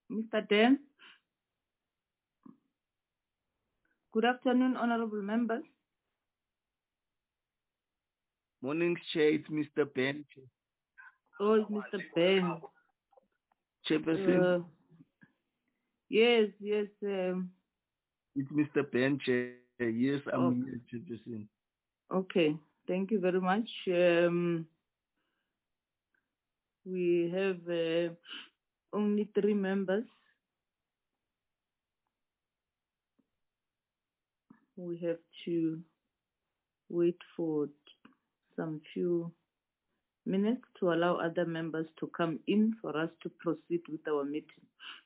Mr. Dan. Good afternoon, honorable members. Morning, Chair. It's Mr. Ben. Oh, it's Mr. Ben. Chairperson. Yes. It's Mr. Ben, Chair. Yes, I'm here, Chairperson. Okay, thank you very much. We have only 3 members. We have to wait for some few minutes to allow other members to come in for us to proceed with our meeting.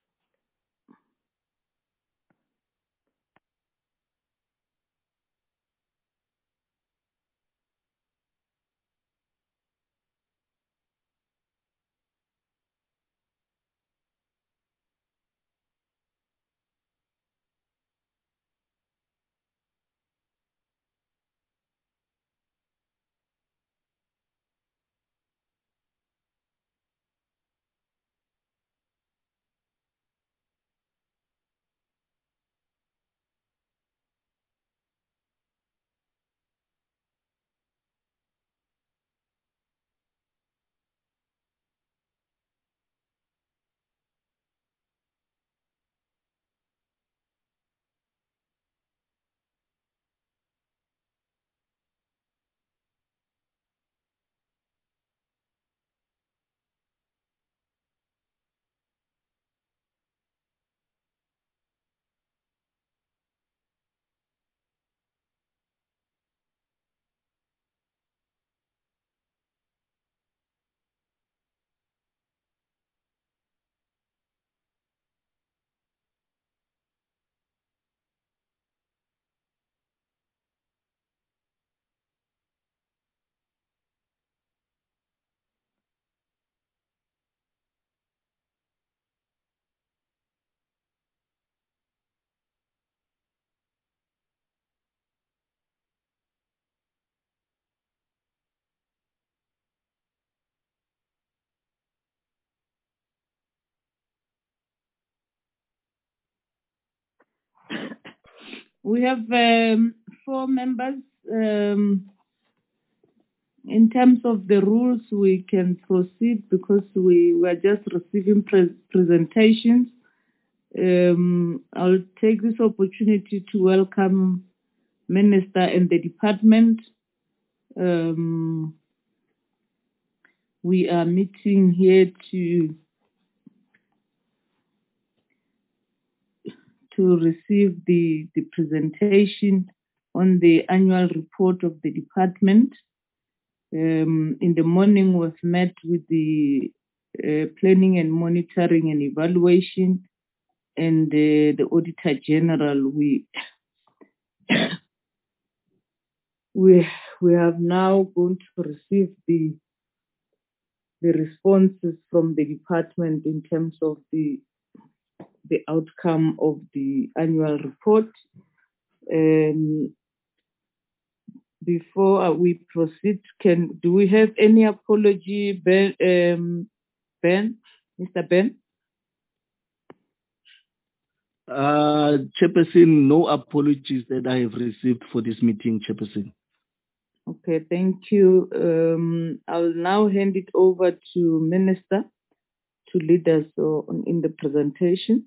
We have 4 members. In terms of the rules, we can proceed because we were just receiving presentations. I'll take this opportunity to welcome Minister and the department. We are meeting here to receive the presentation on the annual report of the department. In the morning, we've met with the planning and monitoring and evaluation and the Auditor General. We have now going to receive the responses from the department in terms of the outcome of the annual report. Before we proceed, do we have any apology, Ben? Mr. Ben? Chairperson, no apologies that I have received for this meeting, Chairperson. Okay, thank you. I'll now hand it over to Minister to lead us in the presentation.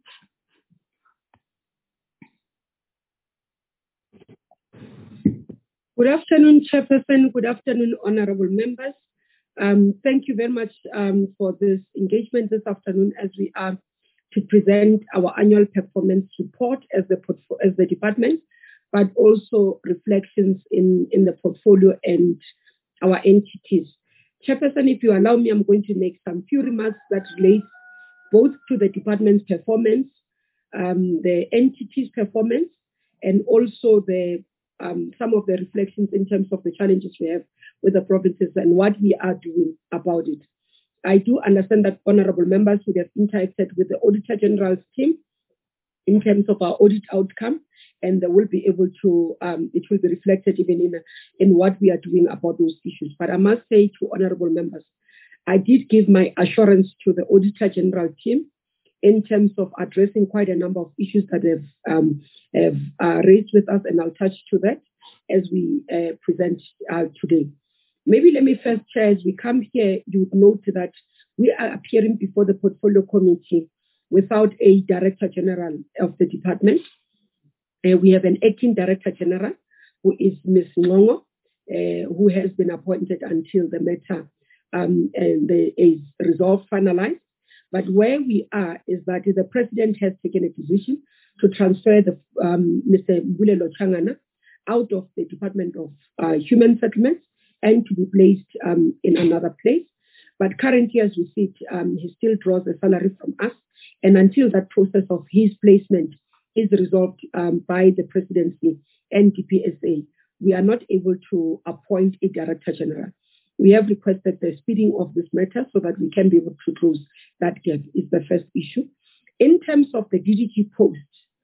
Good afternoon, Chairperson. Good afternoon, honorable members. Thank you very much for this engagement this afternoon as we are to present our annual performance report as the department, but also reflections in the portfolio and our entities. Chairperson, if you allow me, I'm going to make some few remarks that relate both to the department's performance, the entity's performance, and also some of the reflections in terms of the challenges we have with the provinces and what we are doing about it. I do understand that honorable members would have interacted with the Auditor General's team in terms of our audit outcome, and they will be able to, it will be reflected even in what we are doing about those issues. But I must say to honorable members, I did give my assurance to the Auditor General team in terms of addressing quite a number of issues that have raised with us, and I'll touch to that as we present today. Maybe let me first, Chair, as we come here, you would note that we are appearing before the Portfolio Committee without a Director General of the department. We have an acting Director General, who is Ms. Ngongo, who has been appointed until the matter is resolved, finalized. But where we are is that the President has taken a decision to transfer Mr. Mbulelo Changana out of the Department of Human Settlements and to be placed in another place. But currently, as we see it, he still draws a salary from us. And until that process of his placement is resolved by the Presidency and DPSA, we are not able to appoint a Director General. We have requested the speeding of this matter so that we can be able to close that gap, is the first issue. In terms of the DDG post,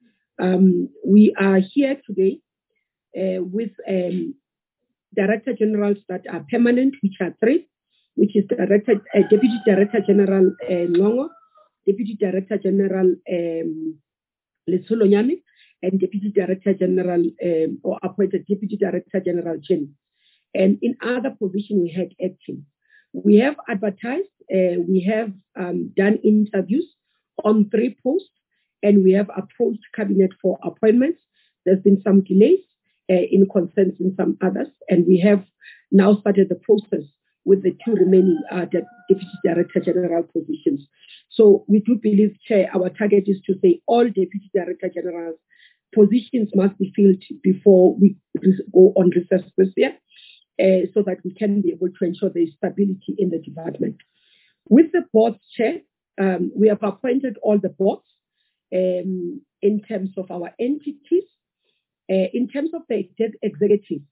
we are here today with Director Generals that are permanent, which are 3, which is Deputy Director General Ngongo, Deputy Director General Letsholo Nyame, and Deputy Director General or appointed Deputy Director General Jen. And in other positions, we had acting. We have advertised, we have done interviews on 3 posts, and we have approached Cabinet for appointments. There's been some delays in consent in some others, and we have now started the process with the 2 remaining Deputy Director General positions. So we do believe, Chair, our target is to say all Deputy Director General positions must be filled before we go on recess this year, so that we can be able to ensure there is stability in the department. With the boards, Chair, we have appointed all the boards in terms of our entities. In terms of the executive,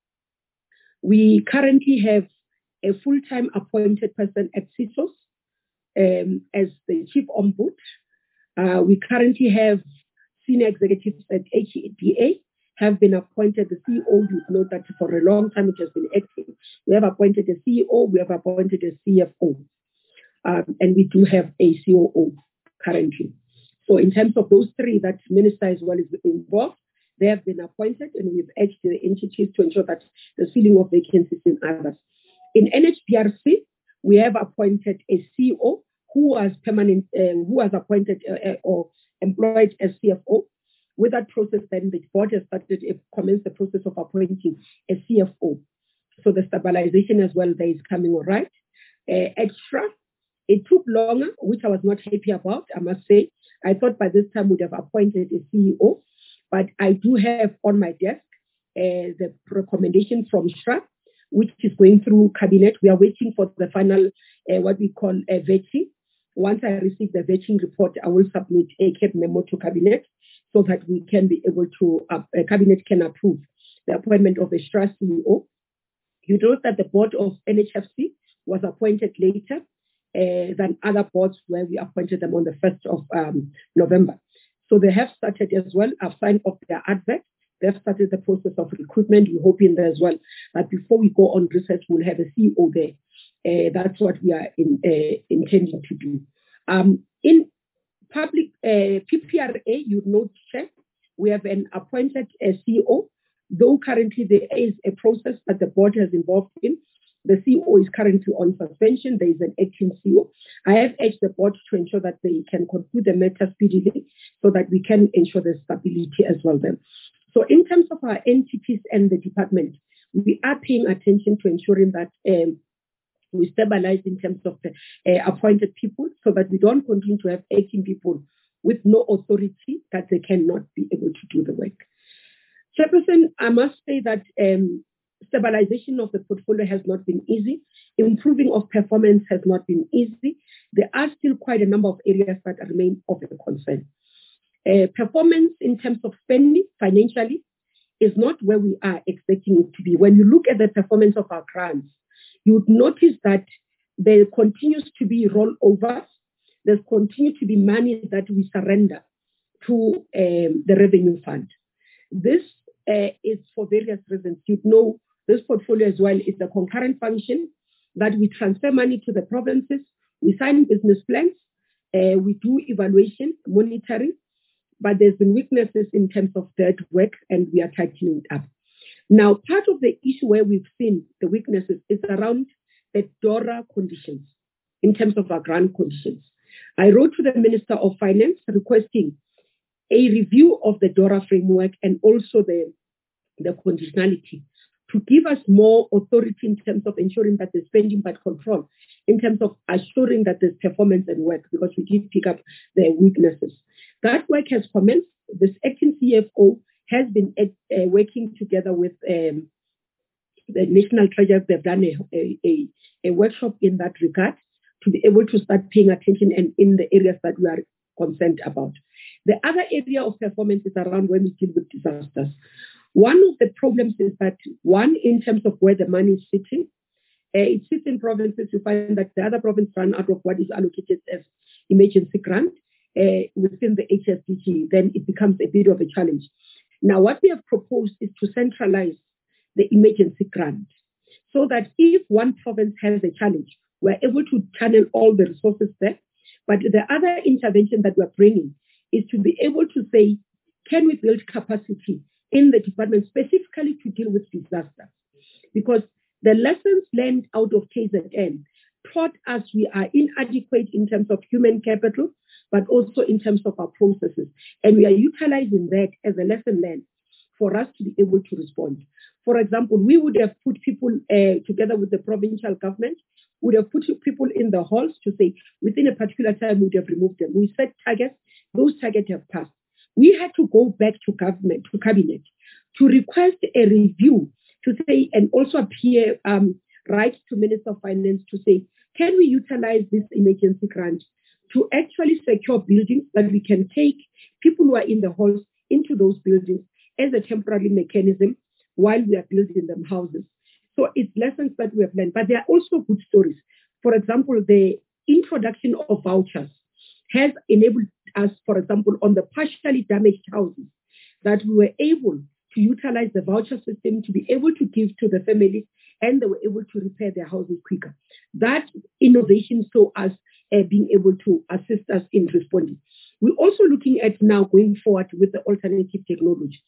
we currently have a full-time appointed person at CISOS as the Chief Ombud. We currently have senior executives at HEDA have been appointed. The CEO, you know that for a long time it has been acting. We have appointed a CEO, we have appointed a CFO, and we do have a COO currently. So in terms of those 3 that Minister as well is involved, they have been appointed, and we've urged the entities to ensure that the filling of vacancies in others. In NHPRC, we have appointed a CEO who was permanent, who was appointed or employed as CFO. With that process, then the board has commenced the process of appointing a CFO. So the stabilization as well there is coming all right. Extra, it took longer, which I was not happy about, I must say. I thought by this time we'd have appointed a CEO, but I do have on my desk the recommendation from SHRA, which is going through Cabinet. We are waiting for the final, what we call a vetting. Once I receive the vetting report, I will submit a CAB memo to Cabinet so that we can be able to, Cabinet can approve the appointment of a SHRA CEO. You note that the board of NHFC was appointed later than other boards where we appointed them on the 1st of November. So they have started as well. I've signed off their advert. They've started the process of recruitment. We're hoping there as well that before we go on research, we'll have a CEO there. That's what we are intending to do. In public PPRA, you note, Chair, we have an appointed CEO, though currently there is a process that the board has involved in. The CEO is currently on suspension. There is an acting CEO. I have urged the board to ensure that they can conclude the matter speedily so that we can ensure the stability as well then. So in terms of our entities and the department, we are paying attention to ensuring that we stabilize in terms of the appointed people so that we don't continue to have 18 people with no authority that they cannot be able to do the work. Chairperson, I must say that stabilization of the portfolio has not been easy. Improving of performance has not been easy. There are still quite a number of areas that remain of concern. Performance in terms of spending financially is not where we are expecting it to be. When you look at the performance of our grants, you would notice that there continues to be rollovers. There continues to be money that we surrender to the revenue fund. This is for various reasons. You know, this portfolio as well is a concurrent function that we transfer money to the provinces. We sign business plans. We do evaluation, monitoring, but there's been weaknesses in terms of that work, and we are tightening it up. Now, part of the issue where we've seen the weaknesses is around the DORA conditions, in terms of our grant conditions. I wrote to the Minister of Finance requesting a review of the DORA framework and also the conditionality to give us more authority in terms of ensuring that there's spending but control, in terms of assuring that there's performance and work, because we did pick up the weaknesses. That work has commenced. This acting CFO has been working together with the National Treasury. They've done a workshop in that regard to be able to start paying attention and in the areas that we are concerned about. The other area of performance is around when we deal with disasters. One of the problems is that, one, in terms of where the money is sitting, it sits in provinces. You find that the other province run out of what is allocated as emergency grant within the HSDG. Then it becomes a bit of a challenge. Now, what we have proposed is to centralize the emergency grant so that if one province has a challenge, we're able to channel all the resources there. But the other intervention that we're bringing is to be able to say, can we build capacity in the department specifically to deal with disasters? Because the lessons learned out of KZN taught us we are inadequate in terms of human capital, but also in terms of our processes. And we are utilizing that as a lesson learned for us to be able to respond. For example, we would have put people together with the provincial government, would have put people in the halls to say, within a particular time, we would have removed them. We set targets. Those targets have passed. We had to go back to government, to cabinet, to request a review to say, and also appear right to Minister of Finance to say, can we utilize this emergency grant to actually secure buildings that we can take people who are in the halls into those buildings as a temporary mechanism while we are building them houses. So it's lessons that we have learned, but there are also good stories. For example, the introduction of vouchers has enabled us, for example, on the partially damaged houses, that we were able to utilize the voucher system to be able to give to the families, and they were able to repair their houses quicker. That innovation saw us being able to assist us in responding. We're also looking at now going forward with the alternative technology.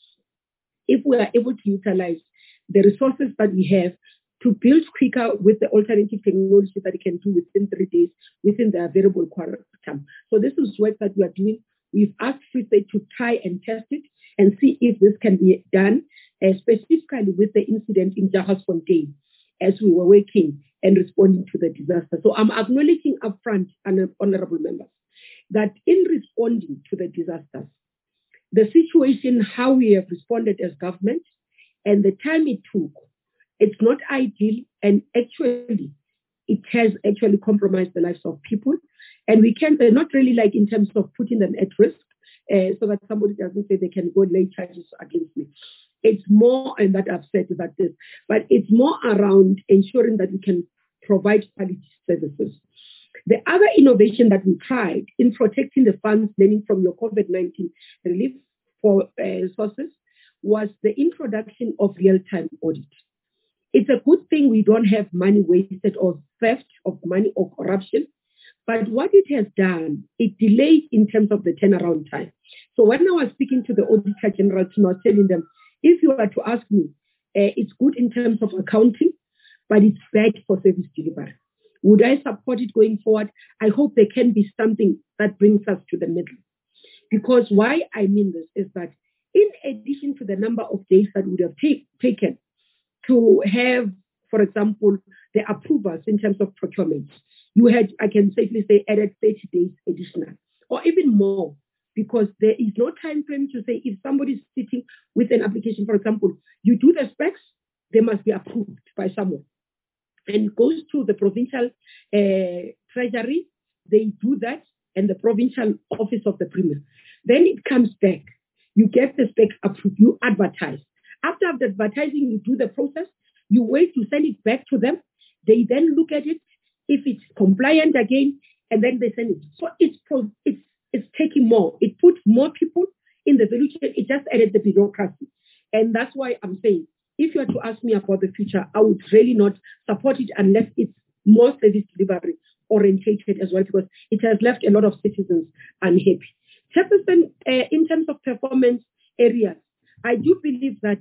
If we are able to utilize the resources that we have to build quicker with the alternative technology that it can do within 3 days, within the available quantum. So this is work that we are doing. We've asked Free State to try and test it and see if this can be done, specifically with the incident in Jagersfontein, as we were working and responding to the disaster. So I'm acknowledging upfront, honorable members, that in responding to the disasters, the situation, how we have responded as government, and the time it took, it's not ideal, and actually, it has actually compromised the lives of people. And we can't, not really like in terms of putting them at risk, so that somebody doesn't say they can go lay charges against me. It's more, and that I've said about this, but it's more around ensuring that we can provide quality services. The other innovation that we tried in protecting the funds learning from your COVID-19 relief for sources was the introduction of real-time audit. It's a good thing we don't have money wasted or theft of money or corruption, but what it has done, it delayed in terms of the turnaround time. So when I was speaking to the Auditor General, I was telling them, if you were to ask me, it's good in terms of accounting, but it's bad for service delivery. Would I support it going forward? I hope there can be something that brings us to the middle. Because why I mean this is that in addition to the number of days that would have taken to have, for example, the approvals in terms of procurement, you had, I can safely say, added 30 days additional, or even more, because there is no time frame to say if somebody is sitting with an application, for example, you do the specs, they must be approved by someone. And it goes to the provincial treasury, they do that, and the provincial office of the premier. Then it comes back. You get the specs approved, you advertise. After advertising, you do the process, you wait to send it back to them. They then look at it, if it's compliant again, and then they send it. So it's taking more. It puts more people in the value chain. It just added the bureaucracy. And that's why I'm saying, if you are to ask me about the future, I would really not support it unless it's more service delivery orientated as well, because it has left a lot of citizens unhappy. Chairperson, in terms of performance areas, I do believe that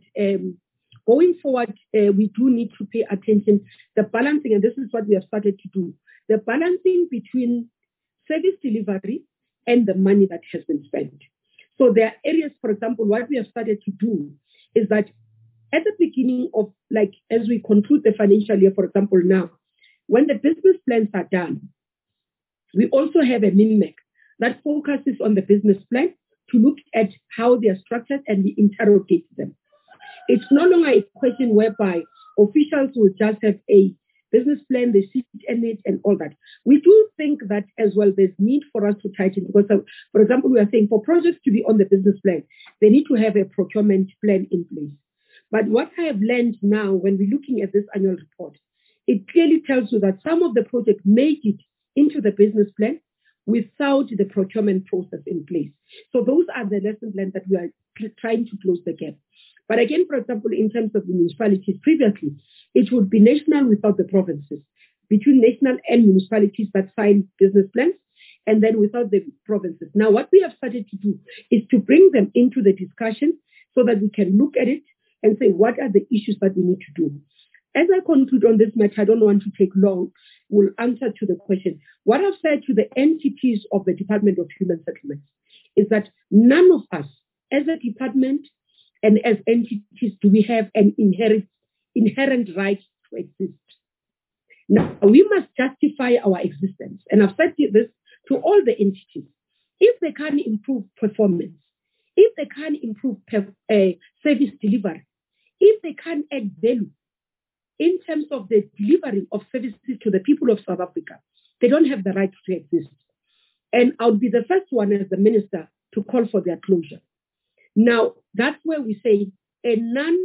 going forward, we do need to pay attention the balancing, and this is what we have started to do, the balancing between service delivery and the money that has been spent. So there are areas, for example, what we have started to do is that at the beginning of, like, as we conclude the financial year, for example, now, when the business plans are done, we also have a MINMEC that focuses on the business plan to look at how they are structured, and we interrogate them. It's no longer a question whereby officials will just have a business plan, they sit in it and all that. We do think that as well there's need for us to tighten, because, for example, we are saying for projects to be on the business plan, they need to have a procurement plan in place. But what I have learned now when we're looking at this annual report, it clearly tells you that some of the projects made it into the business plan without the procurement process in place. So those are the lessons learned that we are trying to close the gap. But again, for example, in terms of municipalities, previously, it would be national without the provinces, between national and municipalities that sign business plans, and then without the provinces. Now, what we have started to do is to bring them into the discussion so that we can look at it and say, what are the issues that we need to do? As I conclude on this matter, I don't want to take long, we'll answer to the question. What I've said to the entities of the Department of Human Settlements is that none of us, as a department and as entities, do we have an inherent right to exist. Now, we must justify our existence. And I've said this to all the entities. If they can improve performance, if they can improve service delivery, if they can add value in terms of the delivery of services to the people of South Africa, they don't have the right to exist. And I'll be the first one as the minister to call for their closure. Now, that's where we say a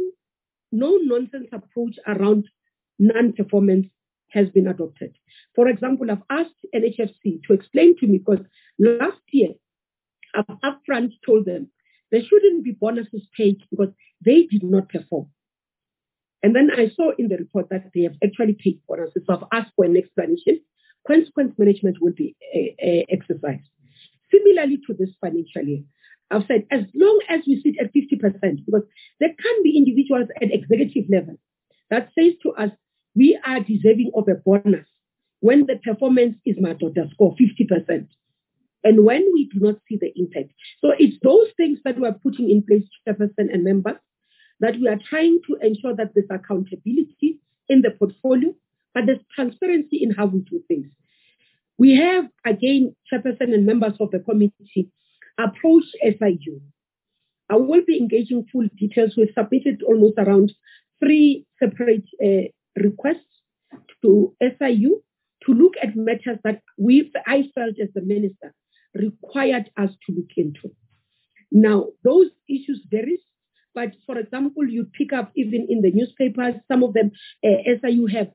no-nonsense approach around non-performance has been adopted. For example, I've asked NHFC to explain to me, because last year, I've upfront told them there shouldn't be bonuses paid because they did not perform. And then I saw in the report that they have actually paid bonuses. So I've asked for an explanation. Consequence management will be exercised. Similarly to this financial year, I've said as long as we sit at 50%, because there can be individuals at executive level that says to us, we are deserving of a bonus when the performance is Madoda score 50%. And when we do not see the impact. So it's those things that we are putting in place, Chairperson and members, that we are trying to ensure that there's accountability in the portfolio, but there's transparency in how we do things. We have, again, Chairperson and members of the committee, approached SIU. I will be engaging full details. We've submitted almost around 3 separate requests to SIU to look at matters that I felt as the minister required us to look into. Now, those issues vary, but for example, you pick up even in the newspapers, some of them SIU have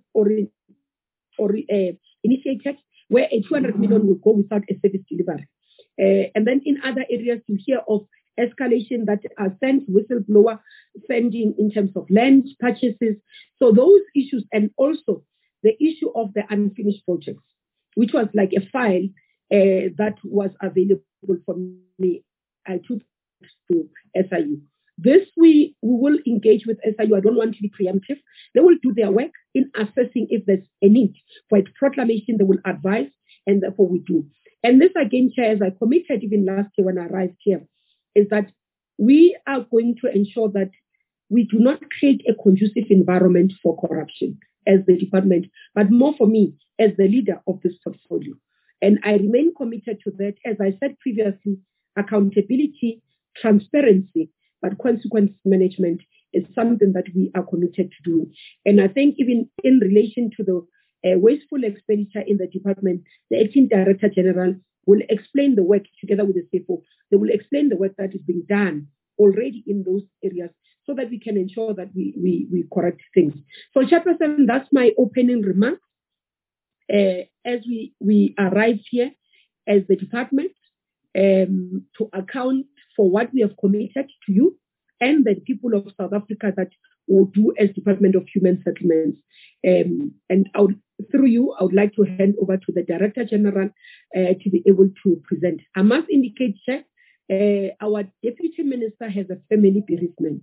initiated where a 200 million will go without a service delivery. And then in other areas, you hear of escalation that are sent, whistleblower sending in terms of land purchases. So those issues, and also the issue of the unfinished projects, which was like a file that was available for me. I took to SIU. This we will engage with SIU. I don't want to be preemptive. They will do their work in assessing if there's a need for its proclamation. They will advise, and therefore we do. And this again, Chair, as I committed even last year when I arrived here, is that we are going to ensure that we do not create a conducive environment for corruption as the department, but more for me as the leader of this portfolio. And I remain committed to that. As I said previously, accountability, transparency, but consequence management is something that we are committed to doing. And I think even in relation to the wasteful expenditure in the department, the Acting Director General will explain the work together with the CFO. They will explain the work that is being done already in those areas so that we can ensure that we correct things. So, Chairperson, that's my opening remarks. As we arrive here as the department to account for what we have committed to you and the people of South Africa that will do as Department of Human Settlements. And through you, I would like to hand over to the Director General to be able to present. I must indicate, Chair, our Deputy Minister has a family bereavement.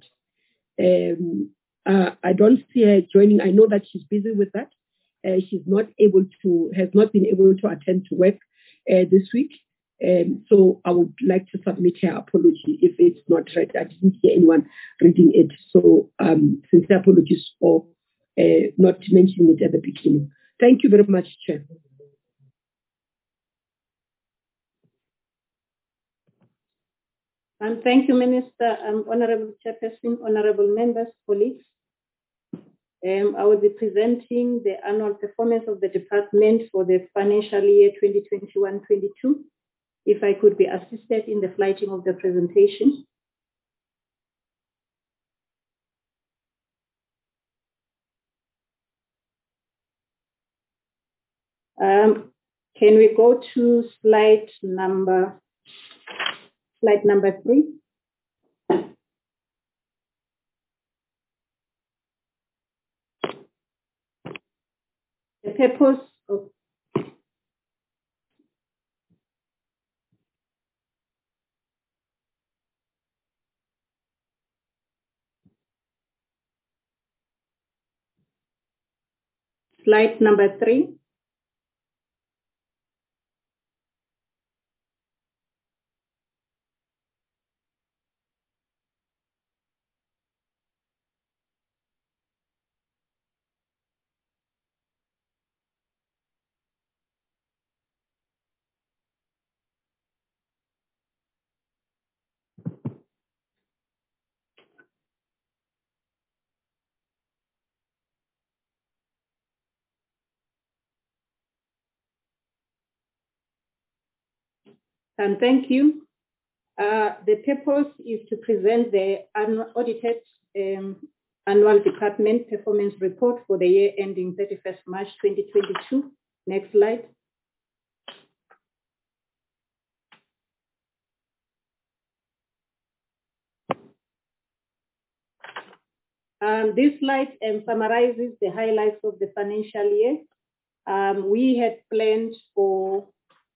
I don't see her joining. I know that she's busy with that. She's not able to, has not been able to attend to work this week. So I would like to submit her apology if it's not read. I didn't hear anyone reading it. So sincere apologies for not mentioning it at the beginning. Thank you very much, Chair. And thank you, Minister, Honorable Chairperson, honorable members, colleagues. I will be presenting the annual performance of the department for the financial year 2021-22. If I could be assisted in the flighting of the presentation. Can we go to slide number 3? The purpose of slide number 3. And thank you. The purpose is to present the audited annual department performance report for the year ending 31st March 2022. Next slide. This slide summarizes the highlights of the financial year. We had planned for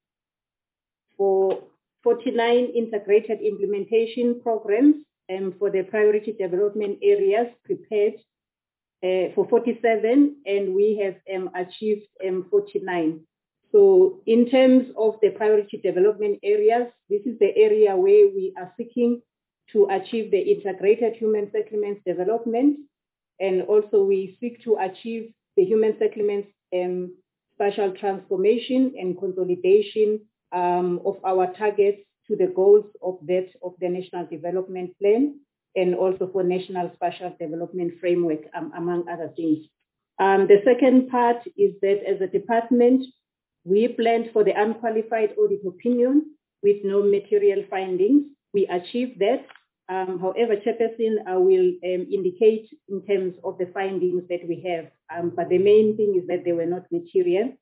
49 integrated implementation programs for the priority development areas, prepared for 47, and we have achieved 49. So in terms of the priority development areas, this is the area where we are seeking to achieve the integrated human settlements development, and also we seek to achieve the human settlements spatial transformation and consolidation of our targets to the goals of that of the National Development Plan, and also for National Spatial Development Framework, among other things. The second part is that as a department, we planned for the unqualified audit opinion with no material findings. We achieved that. However, Chairperson, I will indicate in terms of the findings that we have, but the main thing is that they were not material.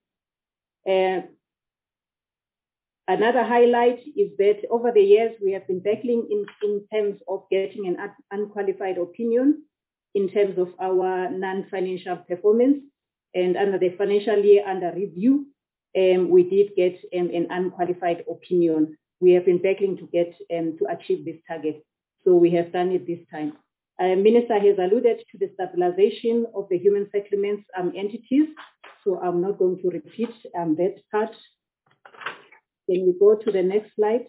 Another highlight is that over the years, we have been battling in terms of getting an unqualified opinion in terms of our non-financial performance. And under the financial year under review, we did get an unqualified opinion. We have been battling to get to achieve this target. So we have done it this time. Minister has alluded to the stabilization of the human settlements entities. So I'm not going to repeat that part. Can we go to the next slide?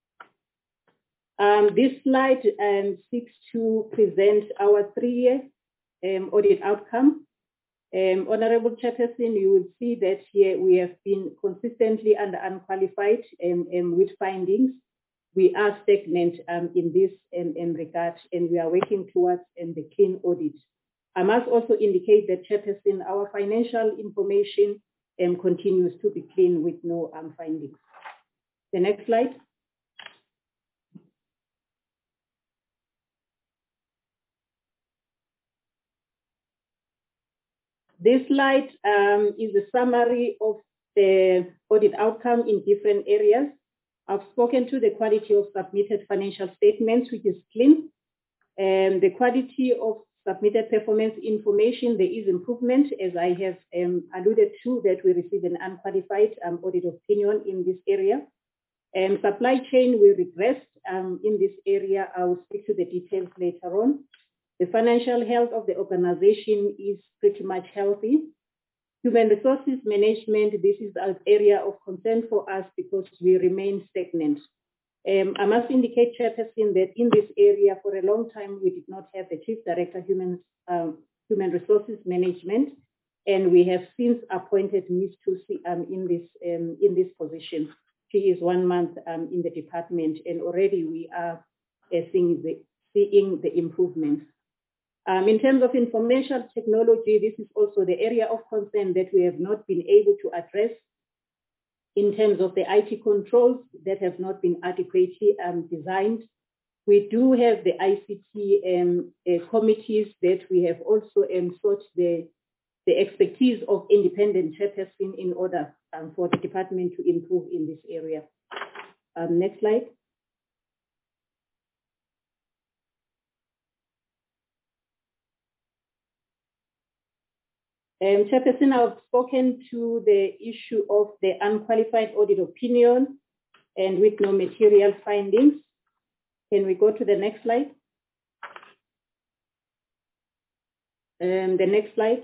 This slide seeks to present our 3-year audit outcome. Honorable Chairperson, you will see that here we have been consistently under unqualified with findings. We are stagnant in this regard, and we are working towards the clean audit. I must also indicate that, Chairperson, our financial information continues to be clean with no findings. The next slide. This slide is a summary of the audit outcome in different areas. I've spoken to the quality of submitted financial statements, which is clean. The quality of submitted performance information, there is improvement, as I have alluded to, that we receive an unqualified audit opinion in this area. Supply chain, we regressed in this area. I will speak to the details later on. The financial health of the organization is pretty much healthy. Human resources management, this is an area of concern for us because we remain stagnant. I must indicate, Chairperson, that in this area for a long time, we did not have the Chief Director Human Resources Management, and we have since appointed Ms. Tusi in this position. She is 1 month in the department, and already we are seeing the improvements. In terms of information technology, this is also the area of concern that we have not been able to address in terms of the IT controls that have not been adequately designed. We do have the ICT committees that we have also sought the expertise of independent chairperson in order for the department to improve in this area. Next slide. Chairperson, I've spoken to the issue of the unqualified audit opinion and with no material findings. Can we go to the next slide? The next slide.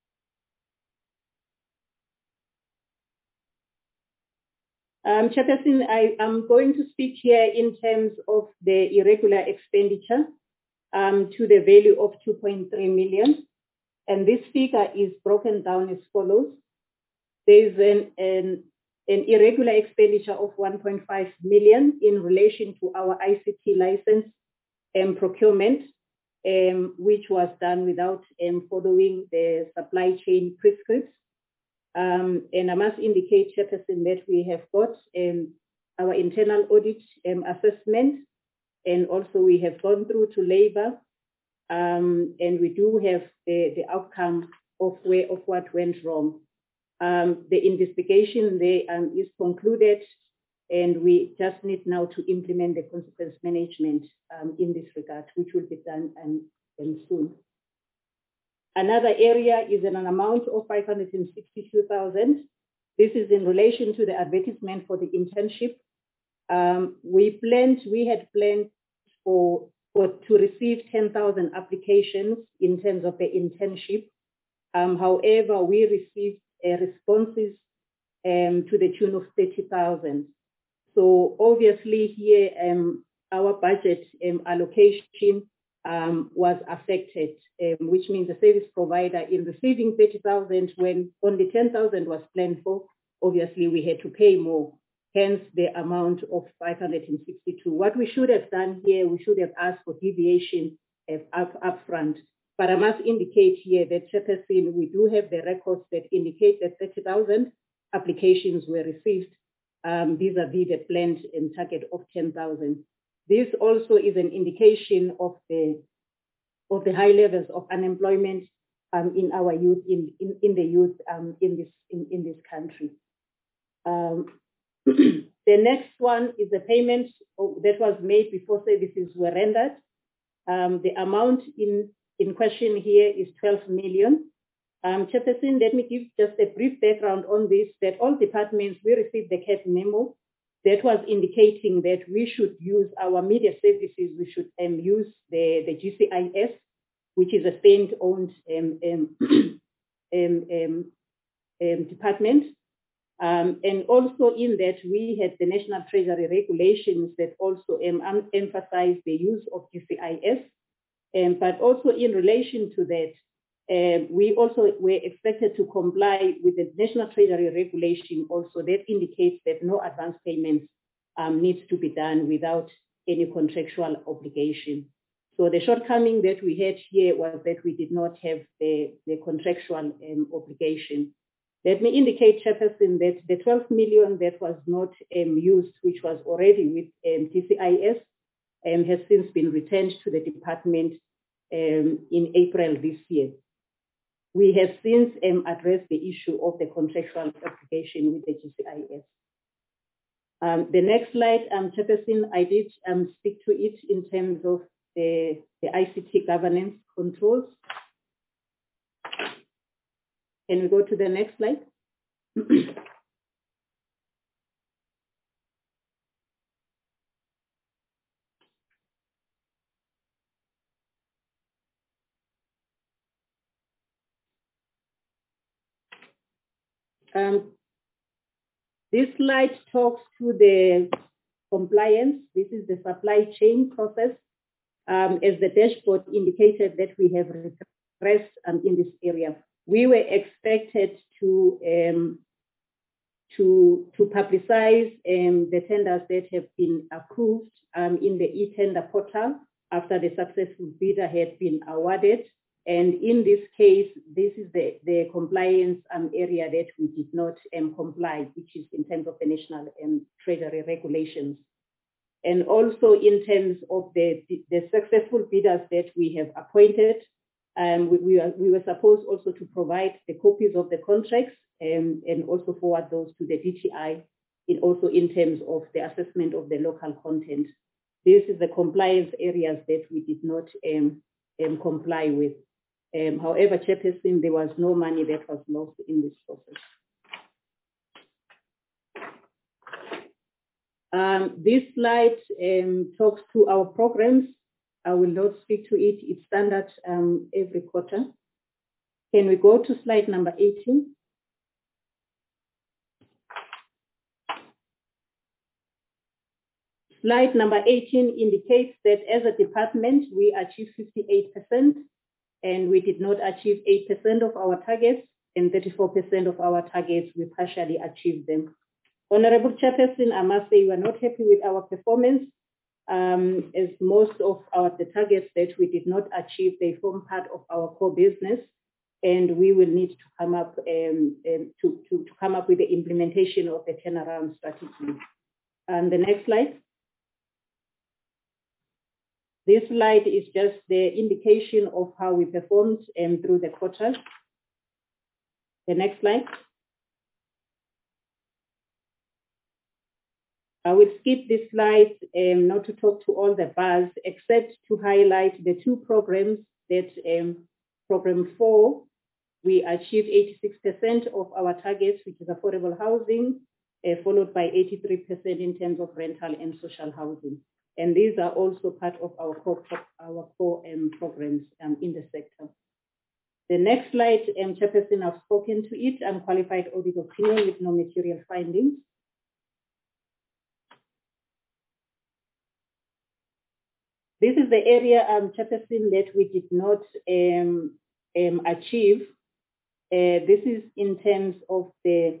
Chairperson, I am going to speak here in terms of the irregular expenditure to the value of 2.3 million. And this figure is broken down as follows. There is an irregular expenditure of 1.5 million in relation to our ICT license and procurement, which was done without following the supply chain prescripts. And I must indicate, Chairperson, that we have got our internal audit assessment, and also we have gone through to labor. And we do have the outcome of what went wrong. The investigation there is concluded, and we just need now to implement the consequence management in this regard, which will be done soon. Another area is an amount of 562,000. This is in relation to the advertisement for the internship. We had planned to receive 10,000 applications in terms of the internship. However, we received responses to the tune of 30,000. So obviously here, our budget allocation was affected, which means the service provider in receiving 30,000 when only 10,000 was planned for, obviously we had to pay more. Hence the amount of 562. What we should have done here, we should have asked for deviation upfront. But I must indicate here that, Chairperson, we do have the records that indicate that 30,000 applications were received vis-a-vis the planned target of 10,000. This also is an indication of the high levels of unemployment in our youth, in the youth in this country. The next one is the payment that was made before services were rendered. The amount in question here is 12 million. Chairperson, let me give just a brief background on this, that all departments, we received the CAT memo that was indicating that we should use our media services, we should use the GCIS, which is a state-owned department. And also in that, we had the National Treasury regulations that also emphasize the use of GCIS. But also in relation to that, we also were expected to comply with the National Treasury regulation also that indicates that no advance payments needs to be done without any contractual obligation. So the shortcoming that we had here was that we did not have the contractual obligation. Let me indicate, Chairperson, that the 12 million that was not used, which was already with GCIS, has since been returned to the department in April this year. We have since addressed the issue of the contractual obligation with the GCIS. The next slide, Chairperson, I did speak to it in terms of the ICT governance controls. Can we go to the next slide? This slide talks to the compliance. This is the supply chain process. As the dashboard indicated that we have regressed in this area. We were expected to publicize the tenders that have been approved in the e-tender portal after the successful bidder had been awarded. And in this case, this is the compliance area that we did not comply, which is in terms of the national treasury regulations. And also in terms of the successful bidders that we have appointed, we were supposed also to provide the copies of the contracts and also forward those to the DTI, also in terms of the assessment of the local content. This is the compliance areas that we did not comply with. However, Chairperson, there was no money that was lost in this process. This slide talks to our programs. I will not speak to it. It's standard every quarter. Can we go to slide number 18? Slide number 18 indicates that as a department, we achieved 58%, and we did not achieve 8% of our targets, and 34% of our targets, we partially achieved them. Honorable Chairperson, I must say we are not happy with our performance, as most of the targets that we did not achieve, they form part of our core business, and we will need to come up to come up with the implementation of the turnaround strategy. And the next slide. This slide is just the indication of how we performed through the quarters. The next slide. I will skip this slide not to talk to all the bars, except to highlight the two programs that program 4, we achieved 86% of our targets, which is affordable housing, followed by 83% in terms of rental and social housing. And these are also part of our core programs in the sector. The next slide, Chairperson, I've spoken to it, unqualified audit opinion with no material findings. This is the area, Chairperson, that we did not achieve. This is in terms of the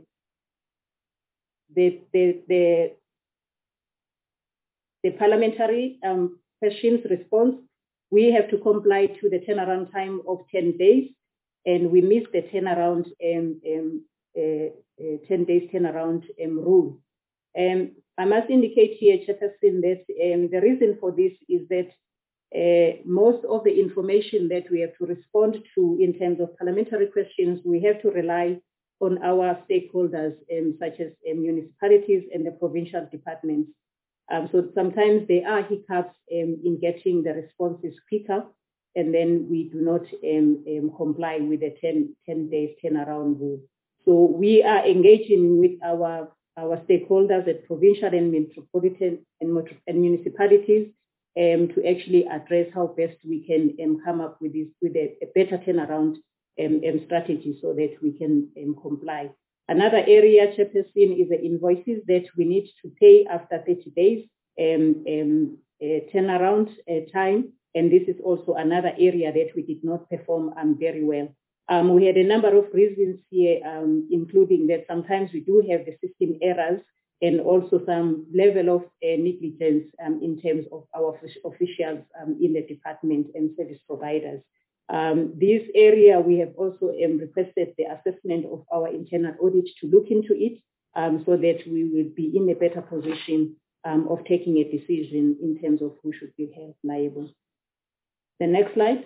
parliamentary questions response. We have to comply to the turnaround time of 10 days, and we missed the turnaround 10 days turnaround rule. I must indicate here, Chairperson, that the reason for this is that most of the information that we have to respond to in terms of parliamentary questions, we have to rely on our stakeholders, such as municipalities and the provincial departments. So sometimes there are hiccups in getting the responses quicker, and then we do not comply with the 10 days turnaround rule. So we are engaging with our stakeholders at provincial and metropolitan and municipalities to actually address how best we can come up with a better turnaround strategy so that we can comply. Another area, Chairperson, is the invoices that we need to pay after 30 days turnaround time. And this is also another area that we did not perform very well. We had a number of reasons here, including that sometimes we do have the system errors and also some level of negligence in terms of our officials in the department and service providers. This area, we have also requested the assessment of our internal audit to look into it so that we will be in a better position of taking a decision in terms of who should be held liable. The next slide.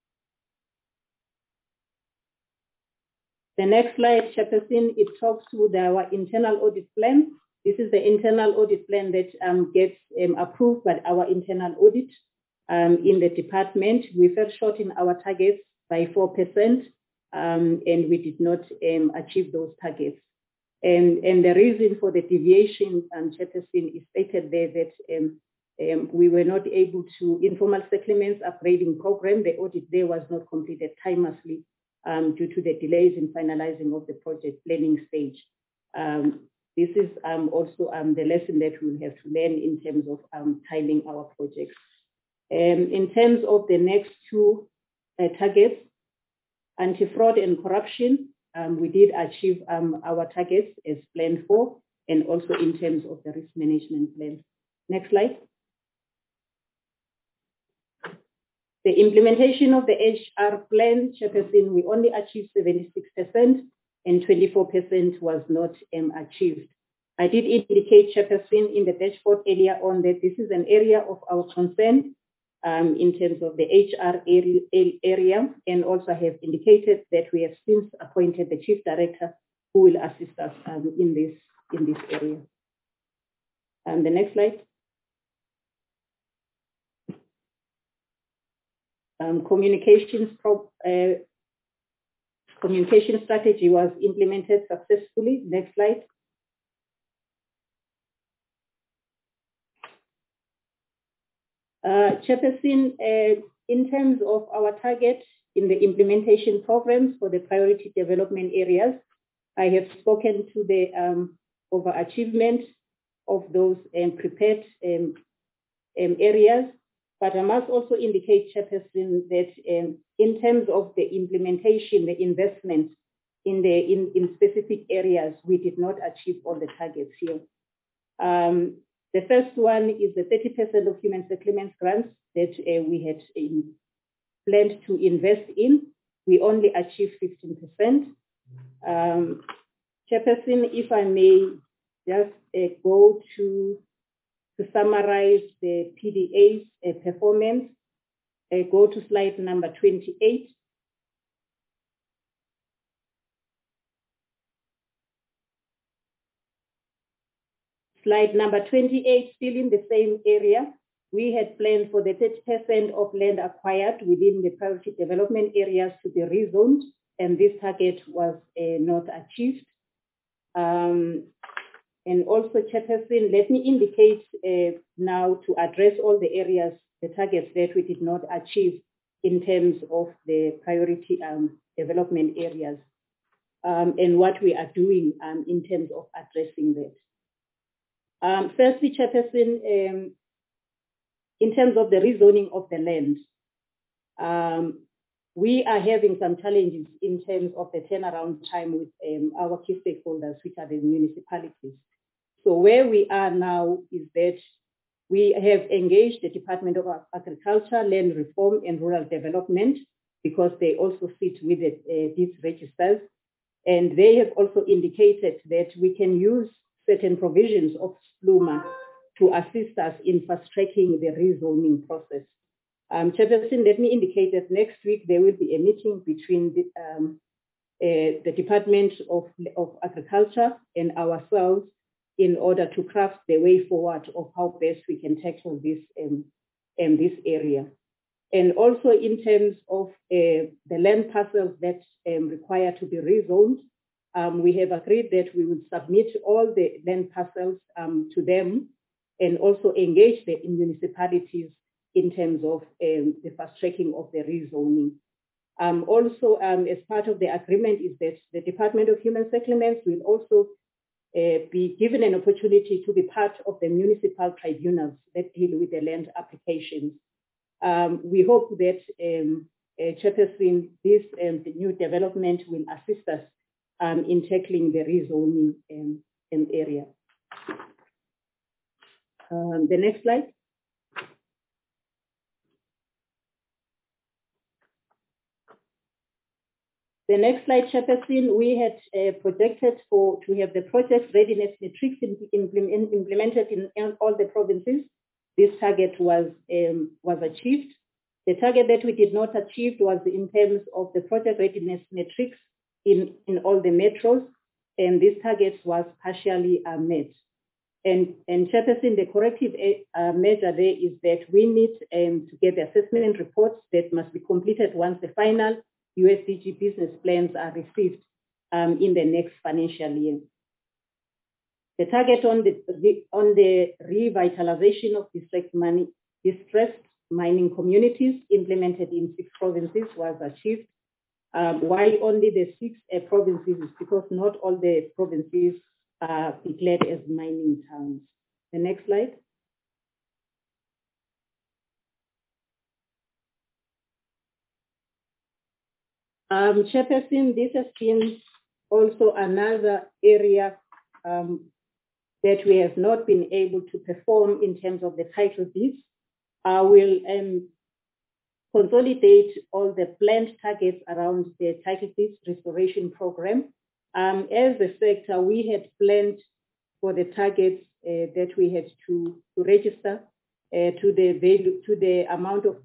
The next slide, Chairperson, it talks to our internal audit plan. This is the internal audit plan that gets approved by our internal audit. in the department. We fell short in our targets by 4%, and we did not achieve those targets. And the reason for the deviation, Chairperson, is stated there that we were not able to, informal settlements upgrading program, the audit there was not completed timelessly due to the delays in finalizing of the project planning stage. This is also the lesson that we'll have to learn in terms of timing our projects. In terms of the next two targets, anti-fraud and corruption, we did achieve our targets as planned for, and also in terms of the risk management plan. Next slide. The implementation of the HR plan, Chairperson, we only achieved 76%, and 24% was not achieved. I did indicate, Chairperson, in the dashboard earlier on that this is an area of our concern in terms of the HR area, and also have indicated that we have since appointed the Chief Director who will assist us in this area. The next slide. Communication strategy was implemented successfully. Next slide. Chairperson, in terms of our target in the implementation programs for the priority development areas, I have spoken to the overachievement of those prepared areas, but I must also indicate, Chairperson, that in terms of the implementation, the investment in specific areas, we did not achieve all the targets here. The first one is the 30% of human settlements grants that we had planned to invest in. We only achieved 15%. Chairperson, if I may just go to summarize the PDA's performance, go to slide number 28. Slide number 28, still in the same area. We had planned for the 30% of land acquired within the priority development areas to be rezoned, and this target was not achieved. And also, Chairperson, let me indicate now to address all the areas, the targets that we did not achieve in terms of the priority development areas, and what we are doing in terms of addressing that. Firstly, Chairperson, in terms of the rezoning of the land, we are having some challenges in terms of the turnaround time with our key stakeholders, which are the municipalities. So where we are now is that we have engaged the Department of Agriculture, Land Reform and Rural Development, because they also sit with these registers. And they have also indicated that we can use certain provisions of SPLUMA to assist us in fast-tracking the rezoning process. Chairperson, let me indicate that next week there will be a meeting between the Department of Agriculture and ourselves in order to craft the way forward of how best we can tackle this area. And also in terms of the land parcels that require to be rezoned, we have agreed that we will submit all the land parcels to them and also engage the municipalities in terms of the fast tracking of the rezoning. Also, as part of the agreement is that the Department of Human Settlements will also be given an opportunity to be part of the municipal tribunals that deal with the land applications. We hope that, Chairperson, this the new development will assist us in tackling the rezoning area. The next slide. The next slide, Chairperson, we had projected to have the project readiness metrics implemented in all the provinces. This target was achieved. The target that we did not achieve was in terms of the project readiness metrics in all the metros, and this target was partially met. And Chairperson, the corrective measure there is that we need to get the assessment reports that must be completed once the final USDG business plans are received in the next financial year. The target on the revitalization of distressed mining communities implemented in 6 provinces was achieved. Why only the 6 provinces is because not all the provinces are declared as mining towns. The next slide. Chairperson, this has been also another area that we have not been able to perform in terms of the title deeds. I will consolidate all the planned targets around the title deeds restoration program. As a sector, we had planned for the targets that we had to register to the amount of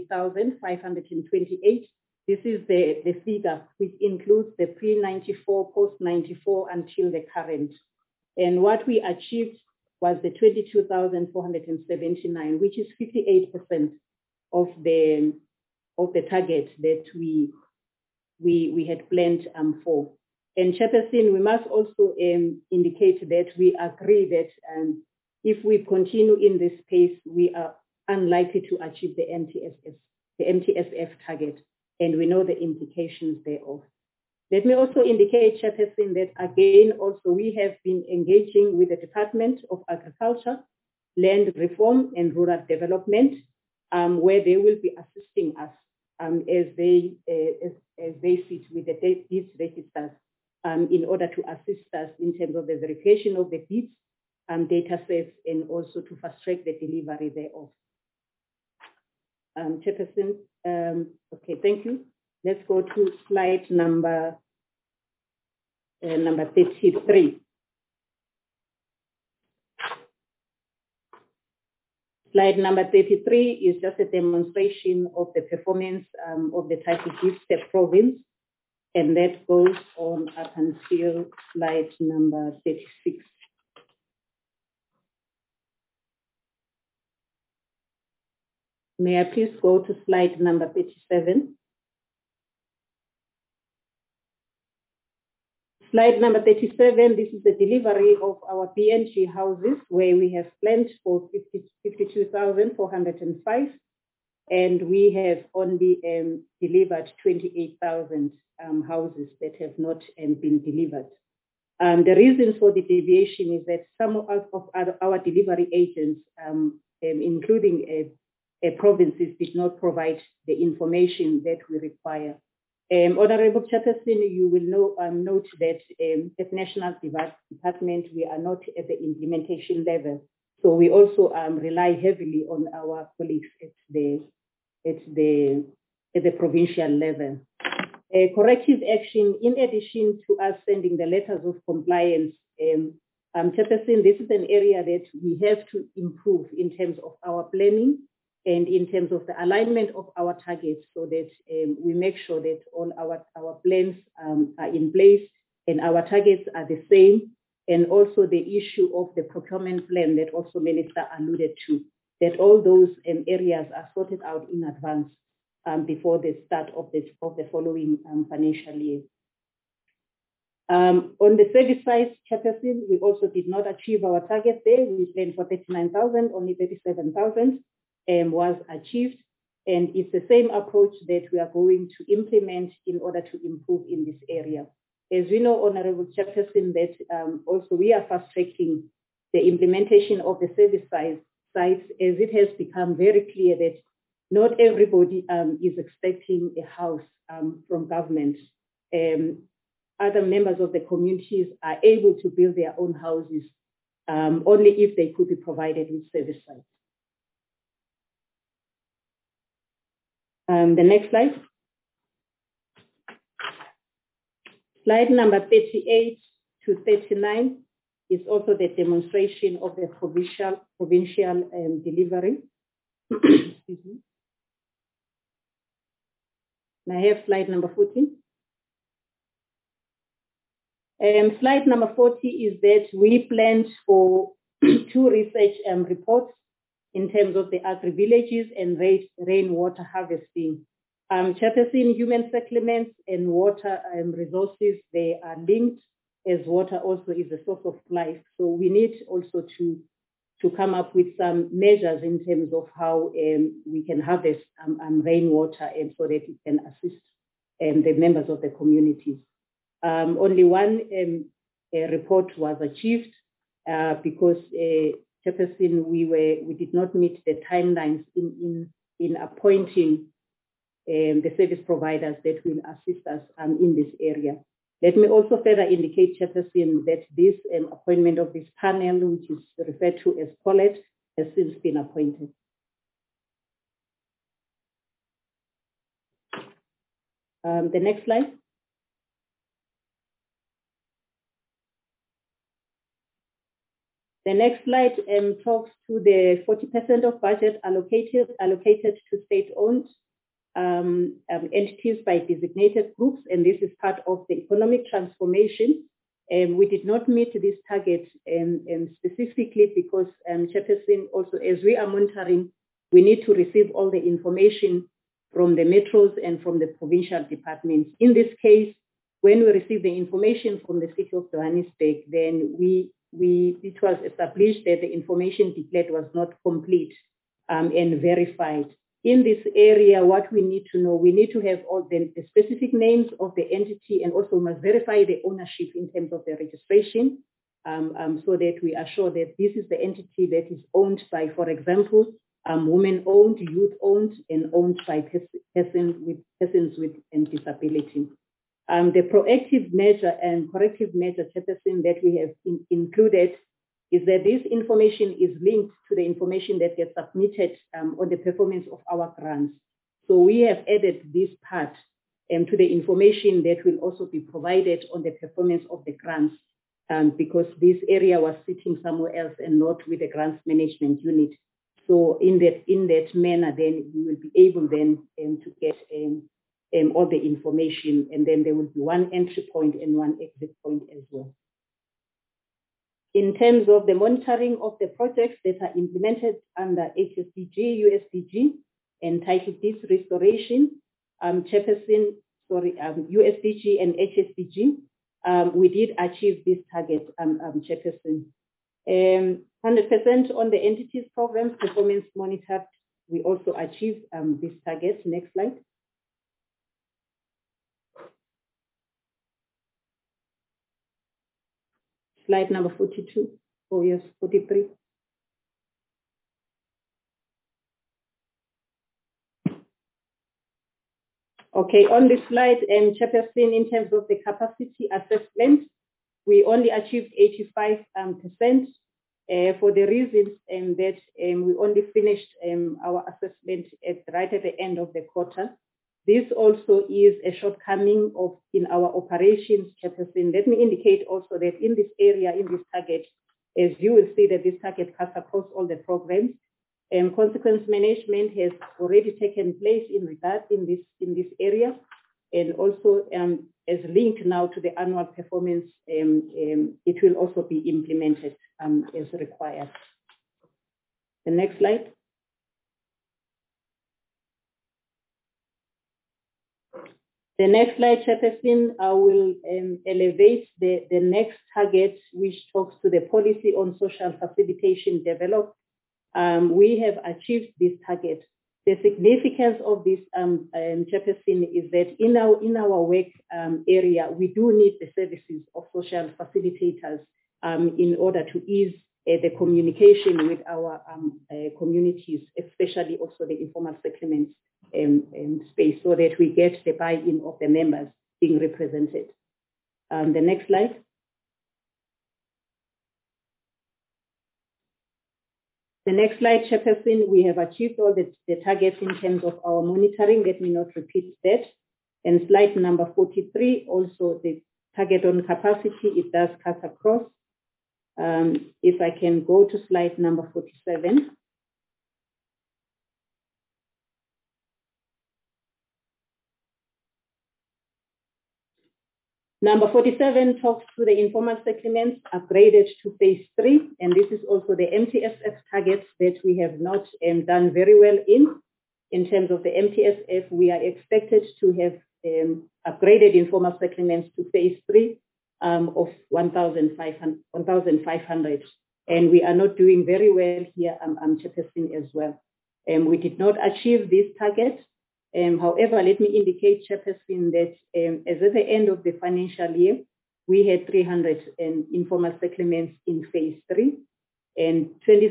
38,528. This is the figure, which includes the pre-94, post-94 until the current. And what we achieved was the 22,479, which is 58% of the target that we had planned for. And Chairperson, we must also indicate that we agree that if we continue in this pace, we are unlikely to achieve the MTSF target, and we know the implications thereof. Let me also indicate, Chairperson, that again, also we have been engaging with the Department of Agriculture, Land Reform and Rural Development, where they will be assisting us as they sit with the deeds registers in order to assist us in terms of the verification of the deeds and data sets, and also to fast track the delivery thereof. Chairperson, okay, thank you. Let's go to slide number 33. Slide number 33 is just a demonstration of the performance of the title deeds per province, and that goes on up until slide number 36. May I please go to slide number 37? Slide number 37, this is the delivery of our BNG houses, where we have planned for 52,405, and we have only delivered 28,000 houses that have not been delivered. The reason for the deviation is that some of our delivery agents, including provinces, did not provide the information that we require. Honorable Chairperson, you will note that at National Department, we are not at the implementation level. So we also rely heavily on our colleagues at the provincial level. Corrective action, in addition to us sending the letters of compliance, Chairperson, this is an area that we have to improve in terms of our planning and in terms of the alignment of our targets, so that we make sure that all our plans are in place and our targets are the same. And also the issue of the procurement plan that also Minister alluded to, that all those areas are sorted out in advance before the start of the following financial year. On the service side, Chairperson, we also did not achieve our target there. We planned for 39,000, only 37,000 was achieved. And it's the same approach that we are going to implement in order to improve in this area. As we know, Honorable Chairperson, that also we are fast-tracking the implementation of the service sites, as it has become very clear that not everybody is expecting a house from government. Other members of the communities are able to build their own houses only if they could be provided with service sites. The next slide. Slide number 38 to 39 is also the demonstration of the provincial delivery. Excuse me. May I have slide number 14? Slide number 40 is that we planned for did 2 research reports in terms of the agri-villages and rainwater harvesting. Chairperson, human settlements and water resources, they are linked, as water also is a source of life. So we need also to come up with some measures in terms of how we can harvest rainwater and so that it can assist the members of the communities. Only one report was achieved because Chairperson, we did not meet the timelines in appointing the service providers that will assist us in this area. Let me also further indicate, Chairperson, that this appointment of this panel, which is referred to as Colette, has since been appointed. The next slide. The next slide talks to the 40% of budget allocated to state-owned entities by designated groups, and this is part of the economic transformation. We did not meet this target specifically because, Chairperson, also as we are monitoring, we need to receive all the information from the metros and from the provincial departments. In this case, when we receive the information from the city of Johannesburg, then it was established that the information declared was not complete and verified. In this area, what we need to know, we need to have all the specific names of the entity, and also must verify the ownership in terms of the registration, so that we are sure that this is the entity that is owned by, for example, women-owned, youth-owned, and owned by persons with disability. The proactive measure and corrective measure, Chairperson, that we have included is that this information is linked to the information that gets submitted on the performance of our grants. So we have added this part to the information that will also be provided on the performance of the grants, because this area was sitting somewhere else and not with the grants management unit. So in that manner, then we will be able then to get all the information, and then there will be one entry point and one exit point as well. In terms of the monitoring of the projects that are implemented under HSDG, USDG, and title deeds restoration, Chairperson, USDG and HSDG, we did achieve this target, Chairperson. 100% on the entities programs performance monitored, we also achieved this target. Next slide. Slide number 42. Oh yes, 43. Okay, on this slide, Chairperson, in terms of the capacity assessment, we only achieved 85% for the reasons that we only finished our assessment right at the end of the quarter. This also is a shortcoming in our operations, Chairperson. Let me indicate also that in this area, in this target, as you will see that this target cuts across all the programs, consequence management has already taken place in this area, and also as linked now to the annual performance, it will also be implemented as required. The next slide. The next slide, Chairperson, I will elevate the next target, which talks to the policy on social facilitation developed. We have achieved this target. The significance of this, Chairperson, is that in our work area, we do need the services of social facilitators in order to ease the communication with our communities, especially also the informal settlements space, so that we get the buy-in of the members being represented. The next slide. The next slide, Chairperson, we have achieved all the targets in terms of our monitoring. Let me not repeat that. And slide number 43, also the target on capacity, it does cut across. If I can go to slide number 47. Number 47 talks to the informal settlements upgraded to phase 3, and this is also the MTSF targets that we have not done very well in terms of the MTSF. We are expected to have upgraded informal settlements to phase 3 of 1,500, and we are not doing very well here, Chairperson, as well. We did not achieve this target. However, let me indicate, Chairperson, that as at the end of the financial year, we had 300 informal settlements in phase 3, and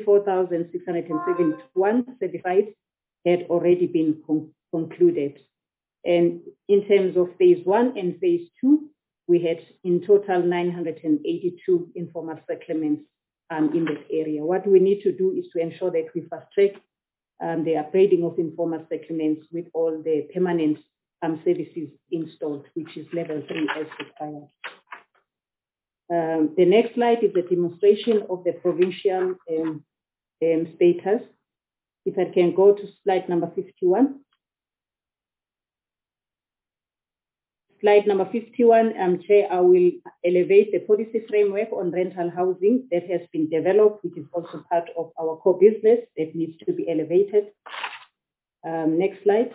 24,671 certified had already been concluded. And in terms of phase 1 and phase 2, we had in total 982 informal settlements in that area. What we need to do is to ensure that we fast track the upgrading of informal settlements with all the permanent services installed, which is level 3 as required. The next slide is a demonstration of the provincial status. If I can go to slide number 51. Slide number 51, Chair, I will elevate the policy framework on rental housing that has been developed, which is also part of our core business that needs to be elevated. Next slide.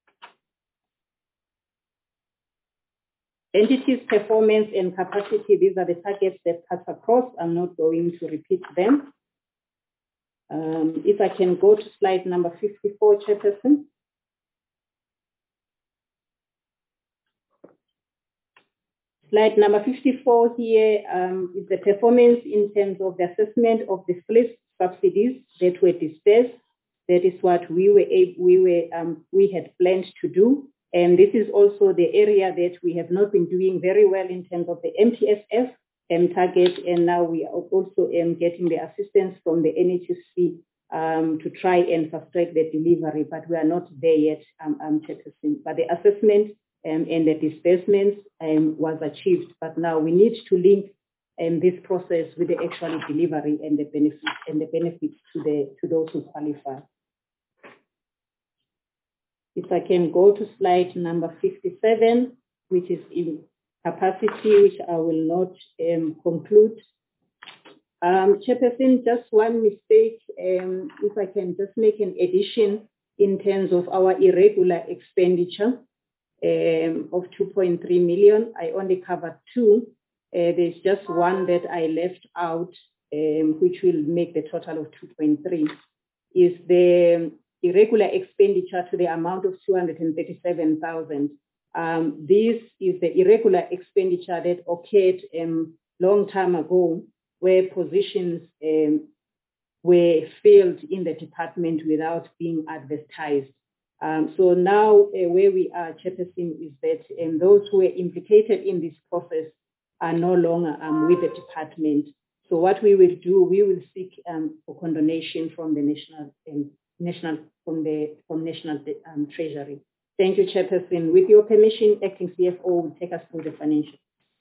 Entities, performance and capacity, these are the targets that cut across. I'm not going to repeat them. If I can go to slide number 54, Chairperson. Slide number 54 here is the performance in terms of the assessment of the split subsidies that were dispersed. That is what we had planned to do. And this is also the area that we have not been doing very well in terms of the MTSF target. And now we are also getting the assistance from the NHSC to try and fast track the delivery, but we are not there yet, Chairperson. But the assessment and the disbursements was achieved, but now we need to link this process with the actual delivery and the benefits to those who qualify. If I can go to slide number 57, which is in capacity, which I will not conclude. Chairperson, just one mistake, if I can just make an addition in terms of our irregular expenditure of 2.3 million. I only covered 2. There's just one that I left out, which will make the total of 2.3, is the irregular expenditure to the amount of 237,000. This is the irregular expenditure that occurred long time ago, where positions were filled in the department without being advertised. So now where we are, Chairperson, is that those who were implicated in this process are no longer with the department. So what we will do, we will seek for condonation from the National Treasury. Thank you, Chairperson. With your permission, Acting CFO will take us through the financials.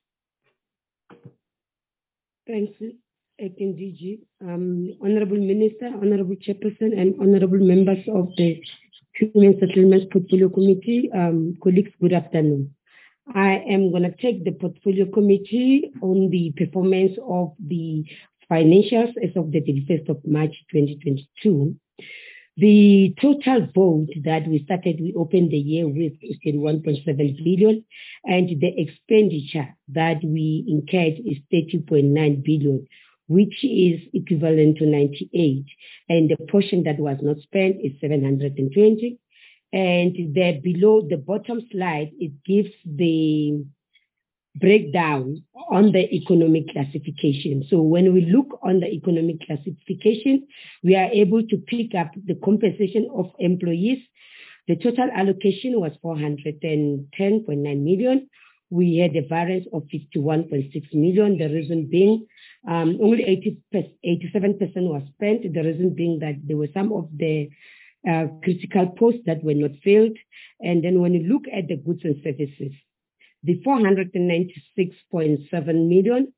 Thanks, Acting DG. Honorable Minister, Honorable Chairperson, and Honorable members of the Human Settlements Portfolio Committee, colleagues, good afternoon. I am going to take the Portfolio Committee on the performance of the financials as of the 31st of March 2022. The total vote that we opened the year with is 1.7 billion, and the expenditure that we incurred is 30.9 billion, which is equivalent to 98. And the portion that was not spent is 720. And there below the bottom slide, it gives the breakdown on the economic classification. So when we look on the economic classification, we are able to pick up the compensation of employees. The total allocation was 410.9 million. We had a variance of 51.6 million. The reason being only 87% was spent. The reason being that there were some of the critical posts that were not filled. And then when you look at the goods and services, the 496.7 million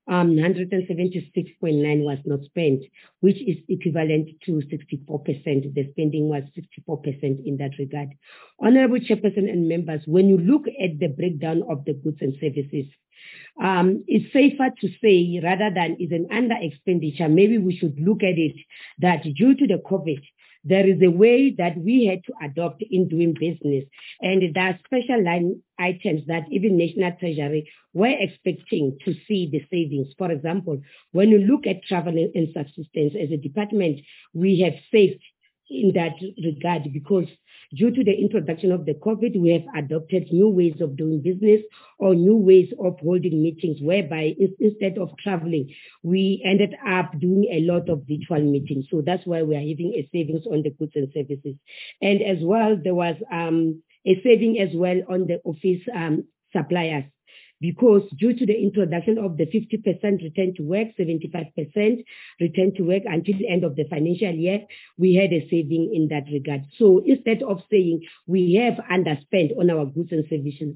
176.9 was not spent, which is equivalent to 64%. The spending was 64% in that regard. Honorable Chairperson and members, when you look at the breakdown of the goods and services, it's safer to say, rather than is an under expenditure, maybe we should look at it that due to the COVID, there is a way that we had to adopt in doing business. And there are special line items that even National Treasury were expecting to see the savings. For example, when you look at travel and subsistence as a department, we have saved in that regard because due to the introduction of the COVID, we have adopted new ways of doing business or new ways of holding meetings, whereby instead of traveling, we ended up doing a lot of virtual meetings. So that's why we are having a savings on the goods and services. And as well, there was a saving as well on the office suppliers, because due to the introduction of the 50% return to work, 75% return to work until the end of the financial year, we had a saving in that regard. So instead of saying we have underspent on our goods and services,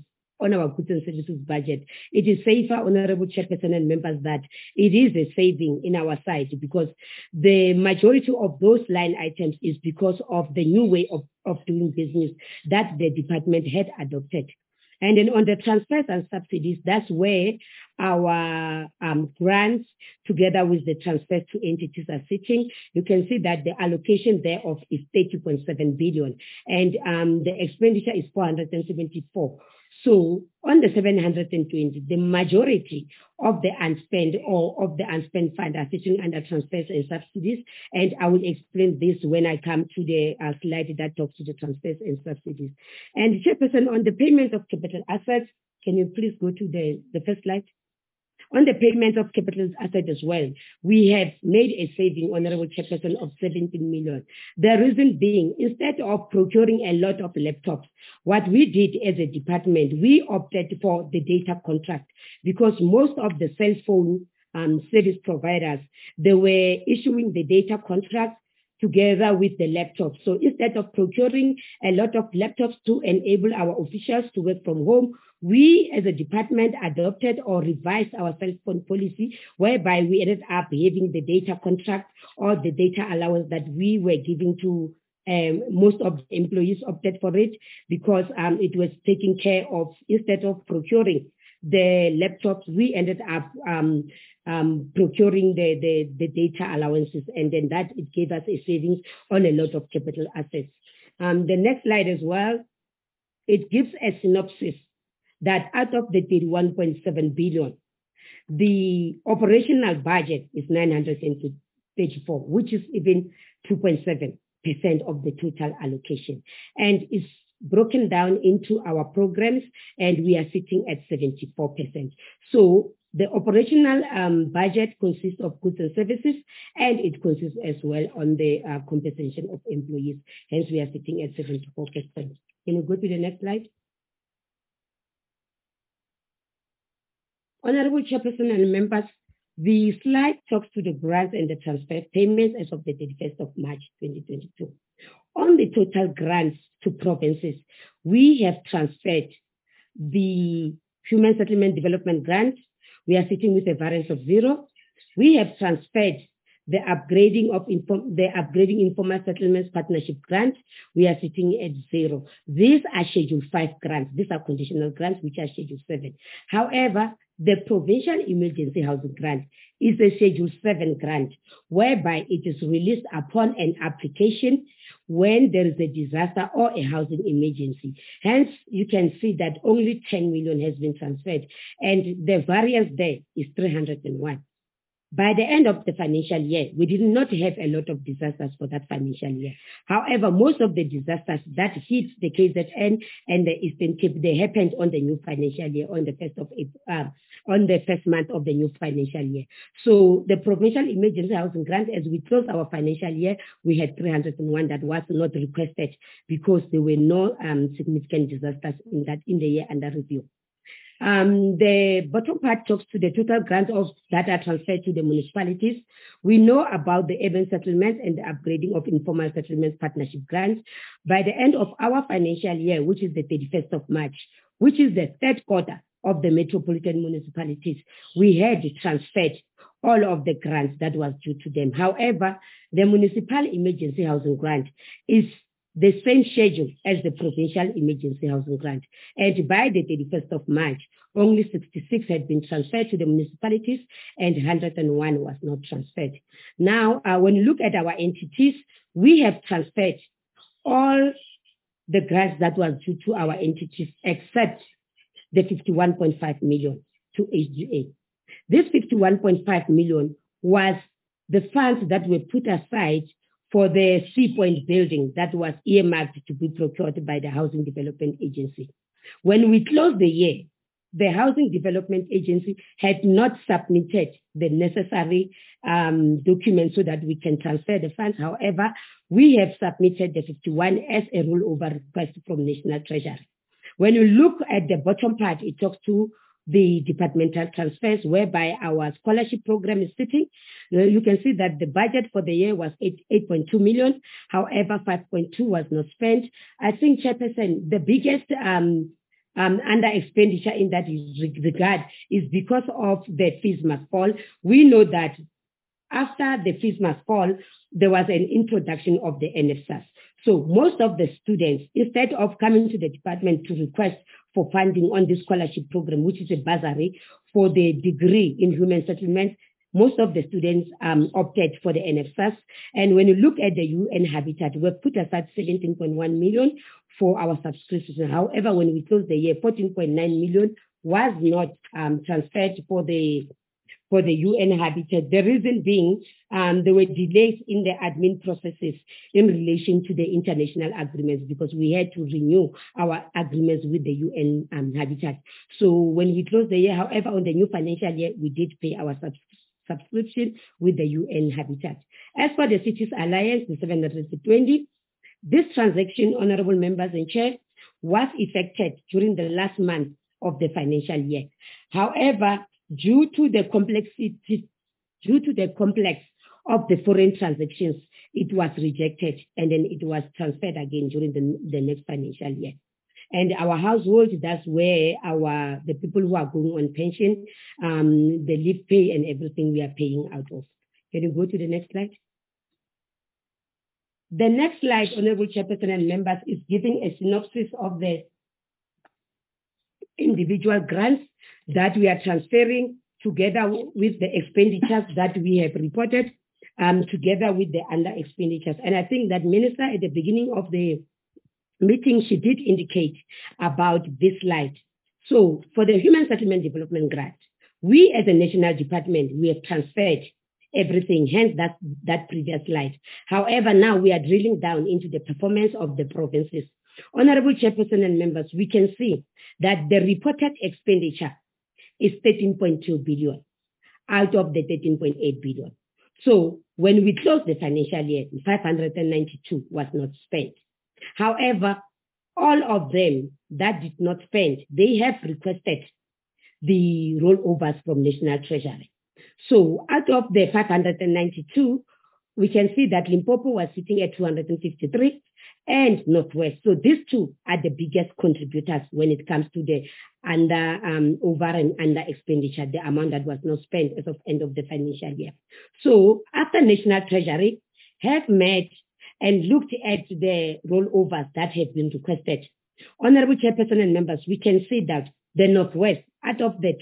budget, it is safer, Honorable Chairperson and members, that it is a saving in our side, because the majority of those line items is because of the new way of doing business that the department had adopted. And then on the transfers and subsidies, that's where our grants together with the transfers to entities are sitting. You can see that the allocation thereof is 30.7 billion and the expenditure is 474. So on the 720, the majority of the unspent fund are sitting under transfers and subsidies. And I will explain this when I come to the slide that talks to the transfers and subsidies. And Chairperson, on the payment of capital assets, can you please go to the first slide? On the payment of capital asset as well, we have made a saving, Honorable Chairperson, of 17 million. The reason being, instead of procuring a lot of laptops, what we did as a department, we opted for the data contract, because most of the cell phone service providers, they were issuing the data contracts together with the laptops. So instead of procuring a lot of laptops to enable our officials to work from home, we as a department adopted or revised our cell phone policy, whereby we ended up having the data contract or the data allowance that we were giving to most of the employees opted for it, because it was taking care of, instead of procuring the laptops, we ended up procuring the data allowances, and then that it gave us a savings on a lot of capital assets. The next slide as well, it gives a synopsis that out of the 31.7 billion, the operational budget is 934, which is even 2.7% of the total allocation, and is broken down into our programs, and we are sitting at 74%. So the operational budget consists of goods and services, and it consists as well on the compensation of employees. Hence, we are sitting at 74%. Can you go to the next slide? Honorable Chairperson and members, the slide talks to the grants and the transfer payments as of the 31st of March 2022. On the total grants to provinces, we have transferred the Human Settlement Development Grant. We are sitting with a variance of 0. We have transferred the upgrading informal settlements partnership grant. We are sitting at 0. These are Schedule 5 grants. These are conditional grants, which are Schedule 7. However, the Provincial Emergency Housing Grant is a Schedule 7 grant, whereby it is released upon an application when there is a disaster or a housing emergency. Hence, you can see that only 10 million has been transferred, and the variance there is 301. By the end of the financial year, we did not have a lot of disasters for that financial year. However, most of the disasters that hit the KZN and the Eastern Cape, they happened on the new financial year, on the first month of the new financial year. So the Provincial Emergency Housing Grant, as we closed our financial year, we had 301 that was not requested because there were no significant disasters in the year under review. The bottom part talks to the total grants that are transferred to the municipalities. We know about the urban settlements and the upgrading of informal settlements partnership grants. By the end of our financial year, which is the 31st of March, which is the third quarter, of the metropolitan municipalities, we had transferred all of the grants that was due to them. However, the municipal emergency housing grant is the same schedule as the provincial emergency housing grant. And by the 31st of March, only 66 had been transferred to the municipalities and 101 was not transferred. Now, when you look at our entities, we have transferred all the grants that was due to our entities except the 51.5 million to HGA. This 51.5 million was the funds that were put aside for the Sea Point building that was earmarked to be procured by the Housing Development Agency. When we closed the year, the Housing Development Agency had not submitted the necessary documents so that we can transfer the funds. However, we have submitted the 51 as a rollover request from National Treasury. When you look at the bottom part, it talks to the departmental transfers, whereby our scholarship program is sitting. You can see that the budget for the year was 8.2 million. However, 5.2 was not spent. I think, Chairperson, the biggest under expenditure in that regard is because of the fees must fall. We know that after the fees must fall, there was an introduction of the NSFAS. So most of the students, instead of coming to the department to request for funding on the scholarship program, which is a bursary for the degree in human settlement, most of the students opted for the NSFAS. And when you look at the UN Habitat, we've put aside 17.1 million for our subscription. However, when we closed the year, 14.9 million was not transferred for the UN Habitat. The reason being there were delays in the admin processes in relation to the international agreements because we had to renew our agreements with the UN Habitat. So when we closed the year, however, on the new financial year, we did pay our subscription with the UN Habitat. As for the Cities Alliance, the 720, this transaction, honorable members and chair, was effected during the last month of the financial year. However, due to the complex of the foreign transactions, it was rejected and then it was transferred again during the next financial year. And our household, that's where the people who are going on pension, the leave pay and everything we are paying out of. Can you go to the next slide? The next slide, Honorable Chairperson and members, is giving a synopsis of the individual grants that we are transferring together with the expenditures that we have reported, together with the under expenditures. And I think that Minister at the beginning of the meeting, she did indicate about this slide. So for the Human Settlement Development Grant, we as a national department, we have transferred everything, hence that previous slide. However, now we are drilling down into the performance of the provinces. Honorable Chairperson and members, we can see that the reported expenditure is 13.2 billion out of the 13.8 billion. So when we closed the financial year, 592 was not spent. However, all of them that did not spend, they have requested the rollovers from National Treasury. So out of the 592, we can see that Limpopo was sitting at 253 and Northwest. So these two are the biggest contributors when it comes to the over and under expenditure, the amount that was not spent as of end of the financial year. So after National Treasury have met and looked at the rollovers that have been requested, Honorable Chairperson and members, we can see that the Northwest, out of the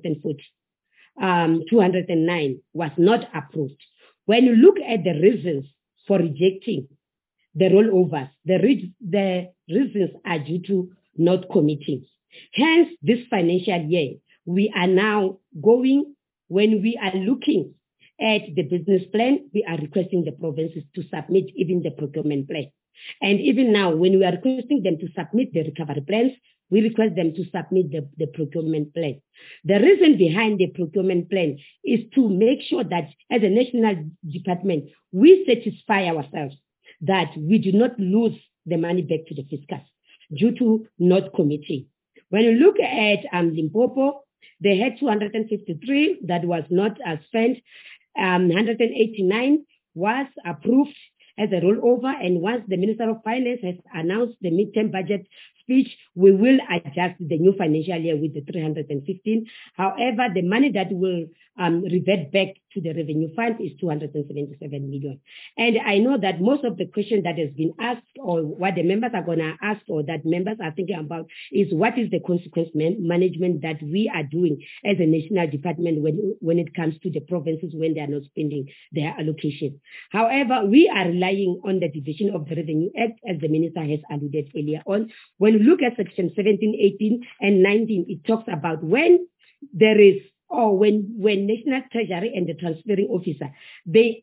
209 was not approved. When you look at the reasons for rejecting the rollovers, the reasons are due to not committing. Hence, this financial year, we are now going, when we are looking at the business plan, we are requesting the provinces to submit even the procurement plan. And even now, when we are requesting them to submit the recovery plans, we request them to submit the procurement plan. The reason behind the procurement plan is to make sure that as a national department, we satisfy ourselves that we do not lose the money back to the fiscus due to not committing. When you look at Limpopo, they had 253 that was not spent. 189 was approved as a rollover, and once the Minister of Finance has announced the midterm budget which we will adjust the new financial year with the 315. However, the money that will revert back to the revenue fund is 277 million. And I know that most of the question that has been asked, or what the members are going to ask, or that members are thinking about, is what is the consequence management that we are doing as a national department when it comes to the provinces when they are not spending their allocation. However, we are relying on the Division of the Revenue Act, as the minister has alluded earlier on. When you look at section 17, 18, and 19, it talks about when there is, or when National Treasury and the transferring officer, they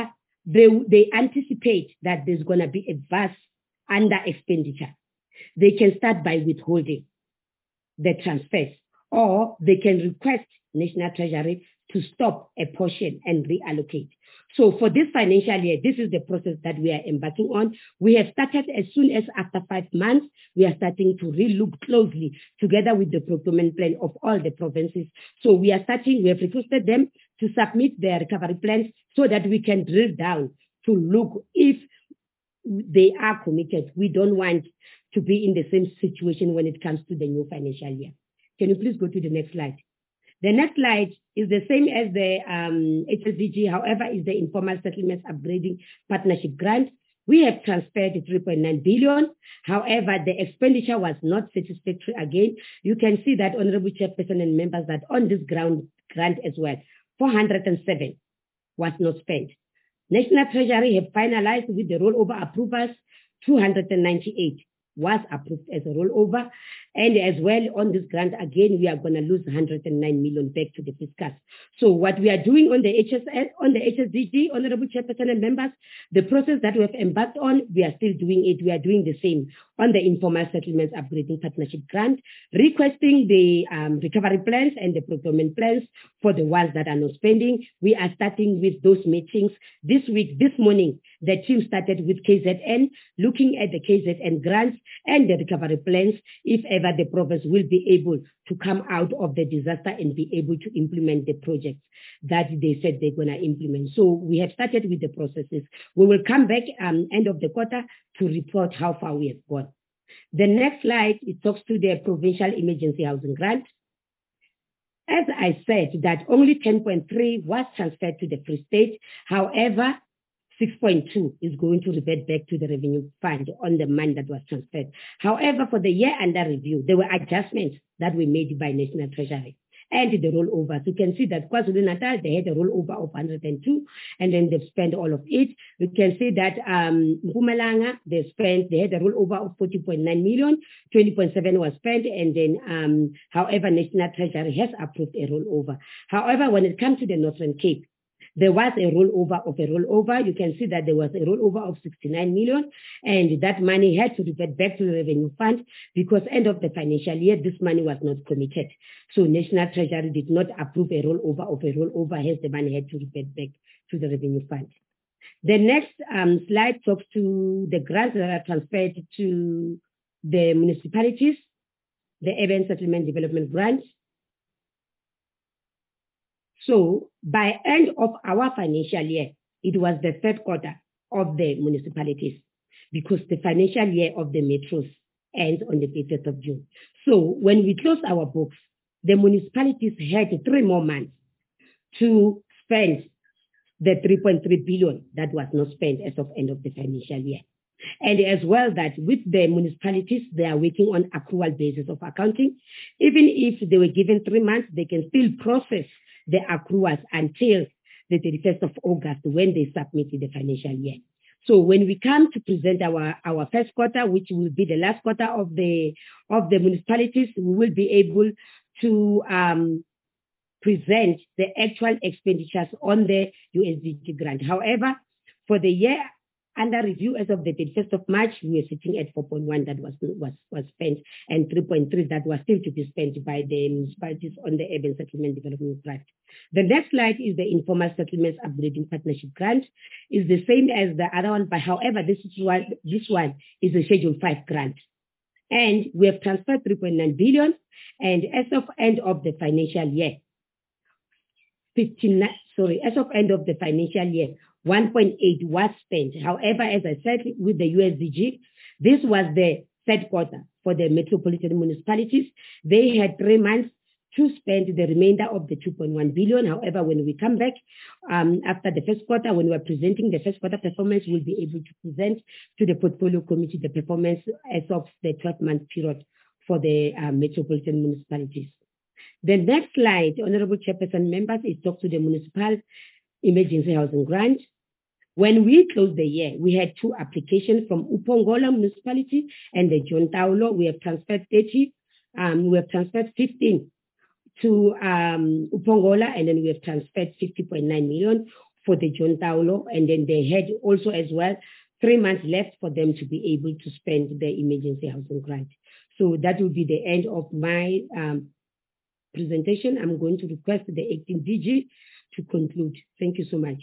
anticipate that there's going to be a vast under expenditure. They can start by withholding the transfers, or they can request National Treasury to stop a portion and reallocate. So for this financial year, this is the process that we are embarking on. We have started as soon as after 5 months, we are starting to re-look closely together with the procurement plan of all the provinces. So we have requested them to submit their recovery plans so that we can drill down to look if they are committed. We don't want to be in the same situation when it comes to the new financial year. Can you please go to the next slide? The next slide is the same as the HSDG, however, is the Informal Settlements Upgrading Partnership Grant. We have transferred 3.9 billion. However, the expenditure was not satisfactory again. You can see that, Honorable Chairperson and members, that on this grant as well, 407 was not spent. National Treasury have finalized with the rollover approvals, 298 was approved as a rollover. And as well on this grant, again, we are going to lose 109 million back to the fiscus. So what we are doing on the HSDG, Honorable Chairperson and members, the process that we have embarked on, we are still doing it. We are doing the same on the Informal Settlements Upgrading Partnership Grant, requesting the recovery plans and the procurement plans for the ones that are not spending. We are starting with those meetings this week. This morning, the team started with KZN, looking at the KZN grants and the recovery plans, if ever the province will be able to come out of the disaster and be able to implement the projects that they said they're going to implement. So we have started with the processes. We will come back end of the quarter to report how far we have gone. The next slide, it talks to the Provincial Emergency Housing Grant. As I said, that only 10.3 was transferred to the Free State. However, 6.2 is going to revert back to the revenue fund on the money that was transferred. However, for the year under review, there were adjustments that were made by National Treasury and the rollovers. You can see that KwaZulu-Natal, they had a rollover of 102, and then they've spent all of it. You can see that Mpumalanga, they had a rollover of 40.9 million, 20.7 was spent, and then, however, National Treasury has approved a rollover. However, when it comes to the Northern Cape, there was a rollover of a rollover. You can see that there was a rollover of 69 million, and that money had to revert back to the revenue fund because end of the financial year, this money was not committed. So National Treasury did not approve a rollover of a rollover, hence the money had to revert back to the revenue fund. The next slide talks to the grants that are transferred to the municipalities, the Urban Settlement Development Grant. So by end of our financial year, it was the third quarter of the municipalities because the financial year of the metros ends on the 30th of June. So when we closed our books, the municipalities had 3 more months to spend the 3.3 billion that was not spent as of end of the financial year. And as well that with the municipalities, they are working on accrual basis of accounting. Even if they were given 3 months, they can still process the accruals until the 31st of August when they submitted the financial year. So when we come to present our first quarter, which will be the last quarter of the municipalities, we will be able to present the actual expenditures on the USDG grant. However, for the year under review as of the 31st of March, we are sitting at 4.1 that was spent and 3.3 that was still to be spent by the municipalities on the Urban Settlement Development Grant. The next slide is the Informal Settlements Upgrading Partnership Grant. It's the same as the other one, but however, this one is a Schedule 5 grant. And we have transferred 3.9 billion, and as of end of the financial year, 1.8 was spent. However, as I said, with the USDG, this was the third quarter for the metropolitan municipalities. They had 3 months to spend the remainder of the 2.1 billion. However, when we come back after the first quarter, when we're presenting the first quarter performance, we'll be able to present to the portfolio committee the performance as of the 12-month period for the metropolitan municipalities. The next slide, Honorable Chairperson, members, is talk to the municipal emergency housing grant. When we closed the year, we had 2 applications from Upongola municipality and the John Taulo. We have transferred 30, we have transferred 15 to Upongola, and then we have transferred 50.9 million for the John Taulo, and then they had also as well 3 months left for them to be able to spend the emergency housing grant. So that will be the end of my presentation. I'm going to request the acting DG to conclude. Thank you so much.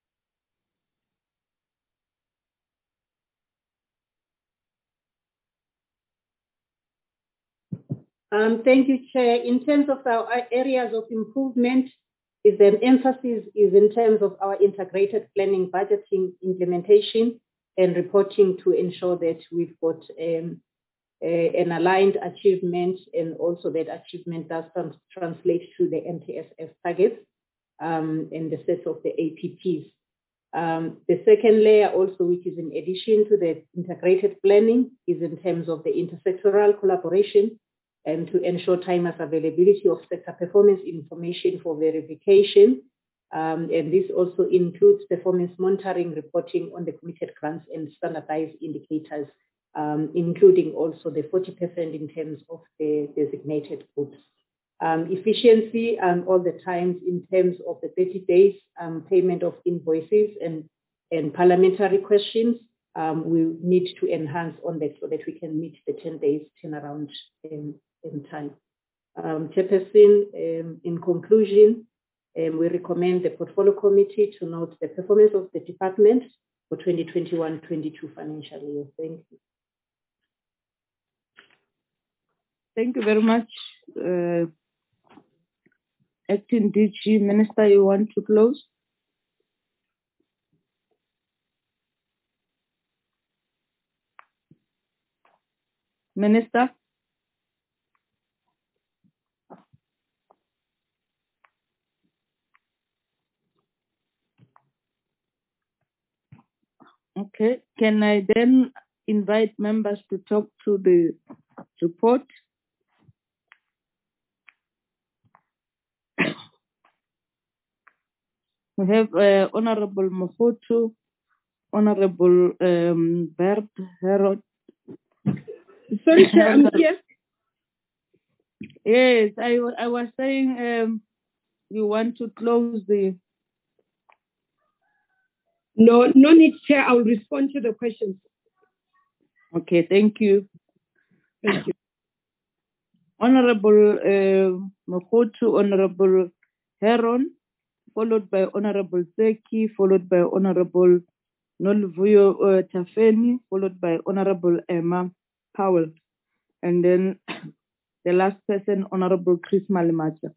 Thank you, Chair. In terms of our areas of improvement, the emphasis is in terms of our integrated planning, budgeting, implementation, and reporting to ensure that we've got an aligned achievement, and also that achievement does translate to the MTSF targets and the set of the APPs. The second layer also, which is in addition to the integrated planning, is in terms of the intersectoral collaboration and to ensure timeless availability of sector performance information for verification. And this also includes performance monitoring, reporting on the committed grants and standardized indicators, including also the 40% in terms of the designated groups. Efficiency all the times in terms of the 30 days payment of invoices and parliamentary questions. We need to enhance on that so that we can meet the 10 days turnaround in time. Chairperson, in conclusion, we recommend the portfolio committee to note the performance of the department for 2021-22 financial year. Thank you. Thank you very much. Acting DG, Minister, you want to close? Minister? Okay, can I then invite members to talk to the report? We have Honorable Mohotu, Honorable Bert Herod. Sorry, Chair, I'm here. Yes, I was saying you want to close the... No need, Chair. I'll respond to the questions. Okay, thank you. Thank you. Honorable Mohotu, Honorable Heron, followed by Honorable Zeki, followed by Honorable Noluvuyo Tafeni, followed by Honorable Emma Powell, and then the last person, Honorable Chris Malimacha.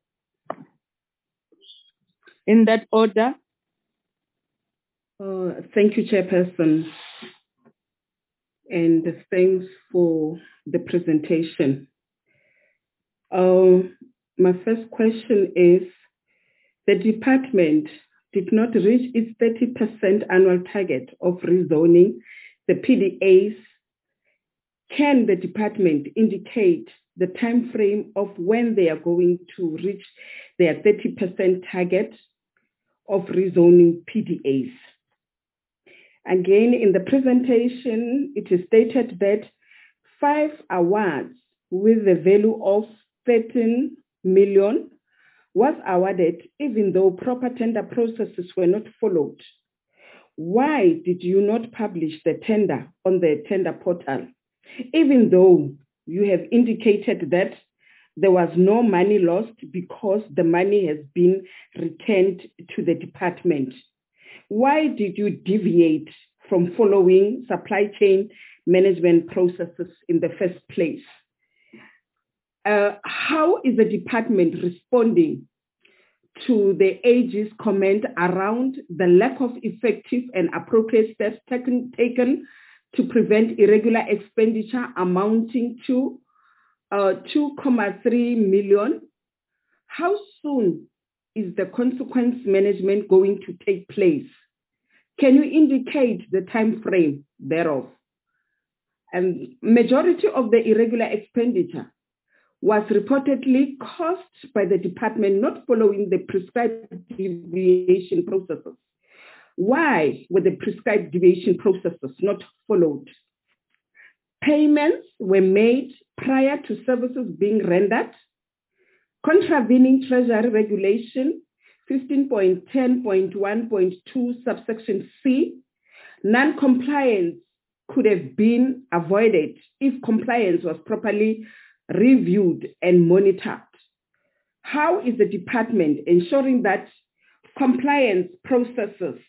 In that order. Thank you, Chairperson, and thanks for the presentation. My first question is, the department did not reach its 30% annual target of rezoning the PDAs. Can the department indicate the time frame of when they are going to reach their 30% target of rezoning PDAs? Again, in the presentation, it is stated that 5 awards with the value of 13 million was awarded even though proper tender processes were not followed. Why did you not publish the tender on the tender portal, even though you have indicated that there was no money lost because the money has been returned to the department? Why did you deviate from following supply chain management processes in the first place? How is the department responding to the AG's comment around the lack of effective and appropriate steps taken to prevent irregular expenditure amounting to 2.3 million. How soon is the consequence management going to take place? Can you indicate the time frame thereof? And majority of the irregular expenditure was reportedly caused by the department not following the prescribed deviation processes. Why were the prescribed deviation processes not followed? Payments were made prior to services being rendered, contravening Treasury Regulation 15.10.1.2 subsection C. Non-compliance could have been avoided if compliance was properly reviewed and monitored. How is the department ensuring that compliance processes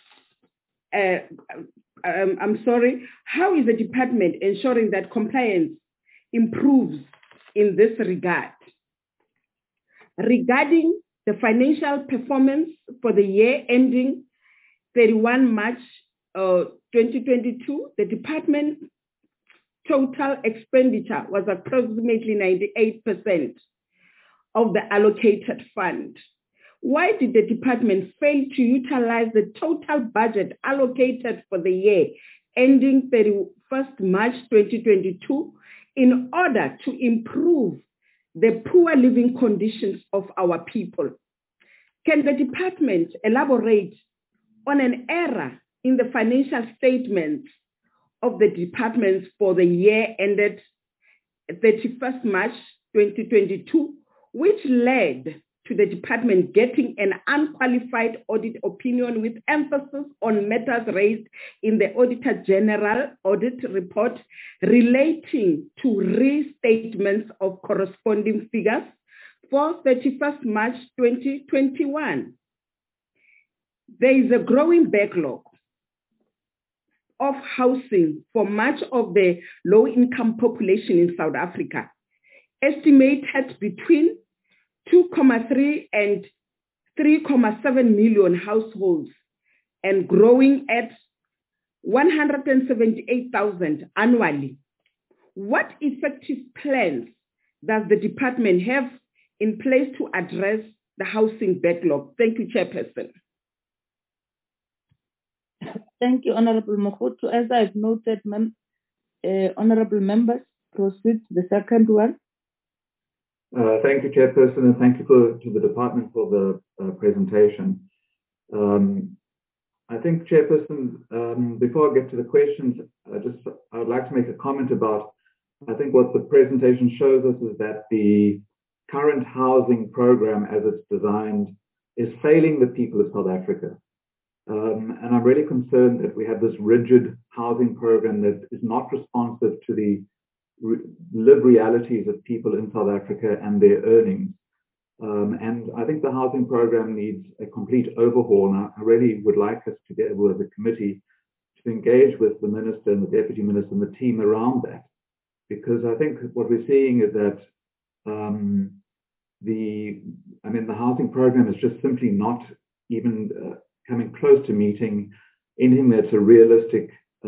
how is the department ensuring that compliance improves in this regard? Regarding the financial performance for the year ending 31 March 2022, the department total expenditure was approximately 98% of the allocated fund. Why did the department fail to utilize the total budget allocated for the year ending 31st March 2022 in order to improve the poor living conditions of our people? Can the department elaborate on an error in the financial statements of the departments for the year ended 31st March 2022, which led to the department getting an unqualified audit opinion with emphasis on matters raised in the Auditor General audit report relating to restatements of corresponding figures for 31st March 2021. There is a growing backlog of housing for much of the low-income population in South Africa, estimated between 2.3 and 3.7 million households and growing at 178,000 annually. What effective plans does the department have in place to address the housing backlog? Thank you, Chairperson. Thank you, Honorable Mokhotso. As I've noted, honorable members, proceed to the second one. Thank you, Chairperson, and thank you to the department for the presentation. I think, Chairperson, before I get to the questions, I would like to make a comment about, I think what the presentation shows us is that the current housing program as it's designed is failing the people of South Africa. And I'm really concerned that we have this rigid housing program that is not responsive to the lived realities of people in South Africa and their earnings. And I think the housing program needs a complete overhaul. And I really would like us to get able as a committee to engage with the minister and the deputy minister and the team around that. Because I think what we're seeing is that the housing program is just simply not even coming close to meeting anything that's a realistic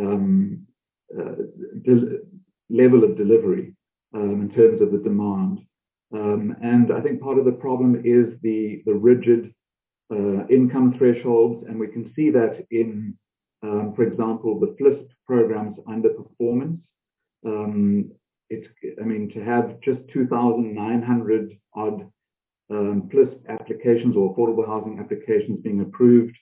level of delivery in terms of the demand. And I think part of the problem is the rigid income thresholds, and we can see that in, for example, the FLISP program's underperformance. To have just 2,900 odd FLISP applications or affordable housing applications being approved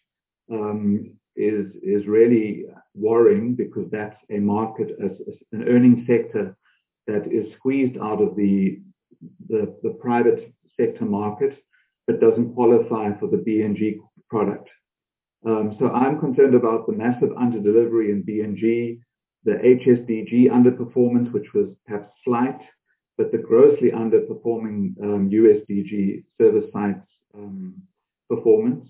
is really worrying, because that's a market, an earning sector that is squeezed out of the private sector market, but doesn't qualify for the BNG product. So I'm concerned about the massive underdelivery in BNG, the HSDG underperformance, which was perhaps slight, but the grossly underperforming USDG service sites performance.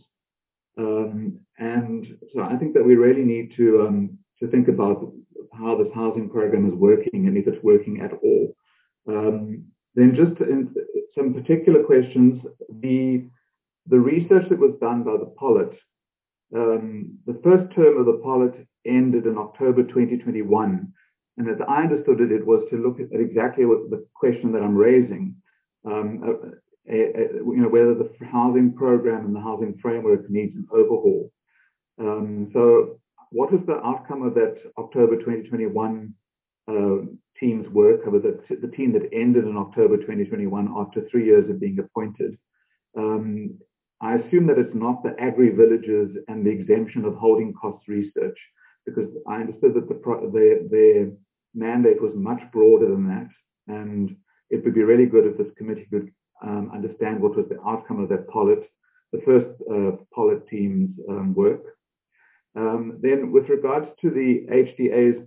And so I think that we really need to think about how this housing program is working and if it's working at all. Then just in some particular questions, the research that was done by the Pollitt, the first term of the Pollitt ended in October 2021. And as I understood it, it was to look at exactly what the question that I'm raising, whether the housing program and the housing framework needs an overhaul. So what was the outcome of that October 2021 team's work, over the team that ended in October 2021 after 3 years of being appointed? I assume that it's not the agri-villages and the exemption of holding costs research, because I understood that their mandate was much broader than that. And it would be really good if this committee could understand what was the outcome of that the first pilot team's work. Then with regards to the HDA's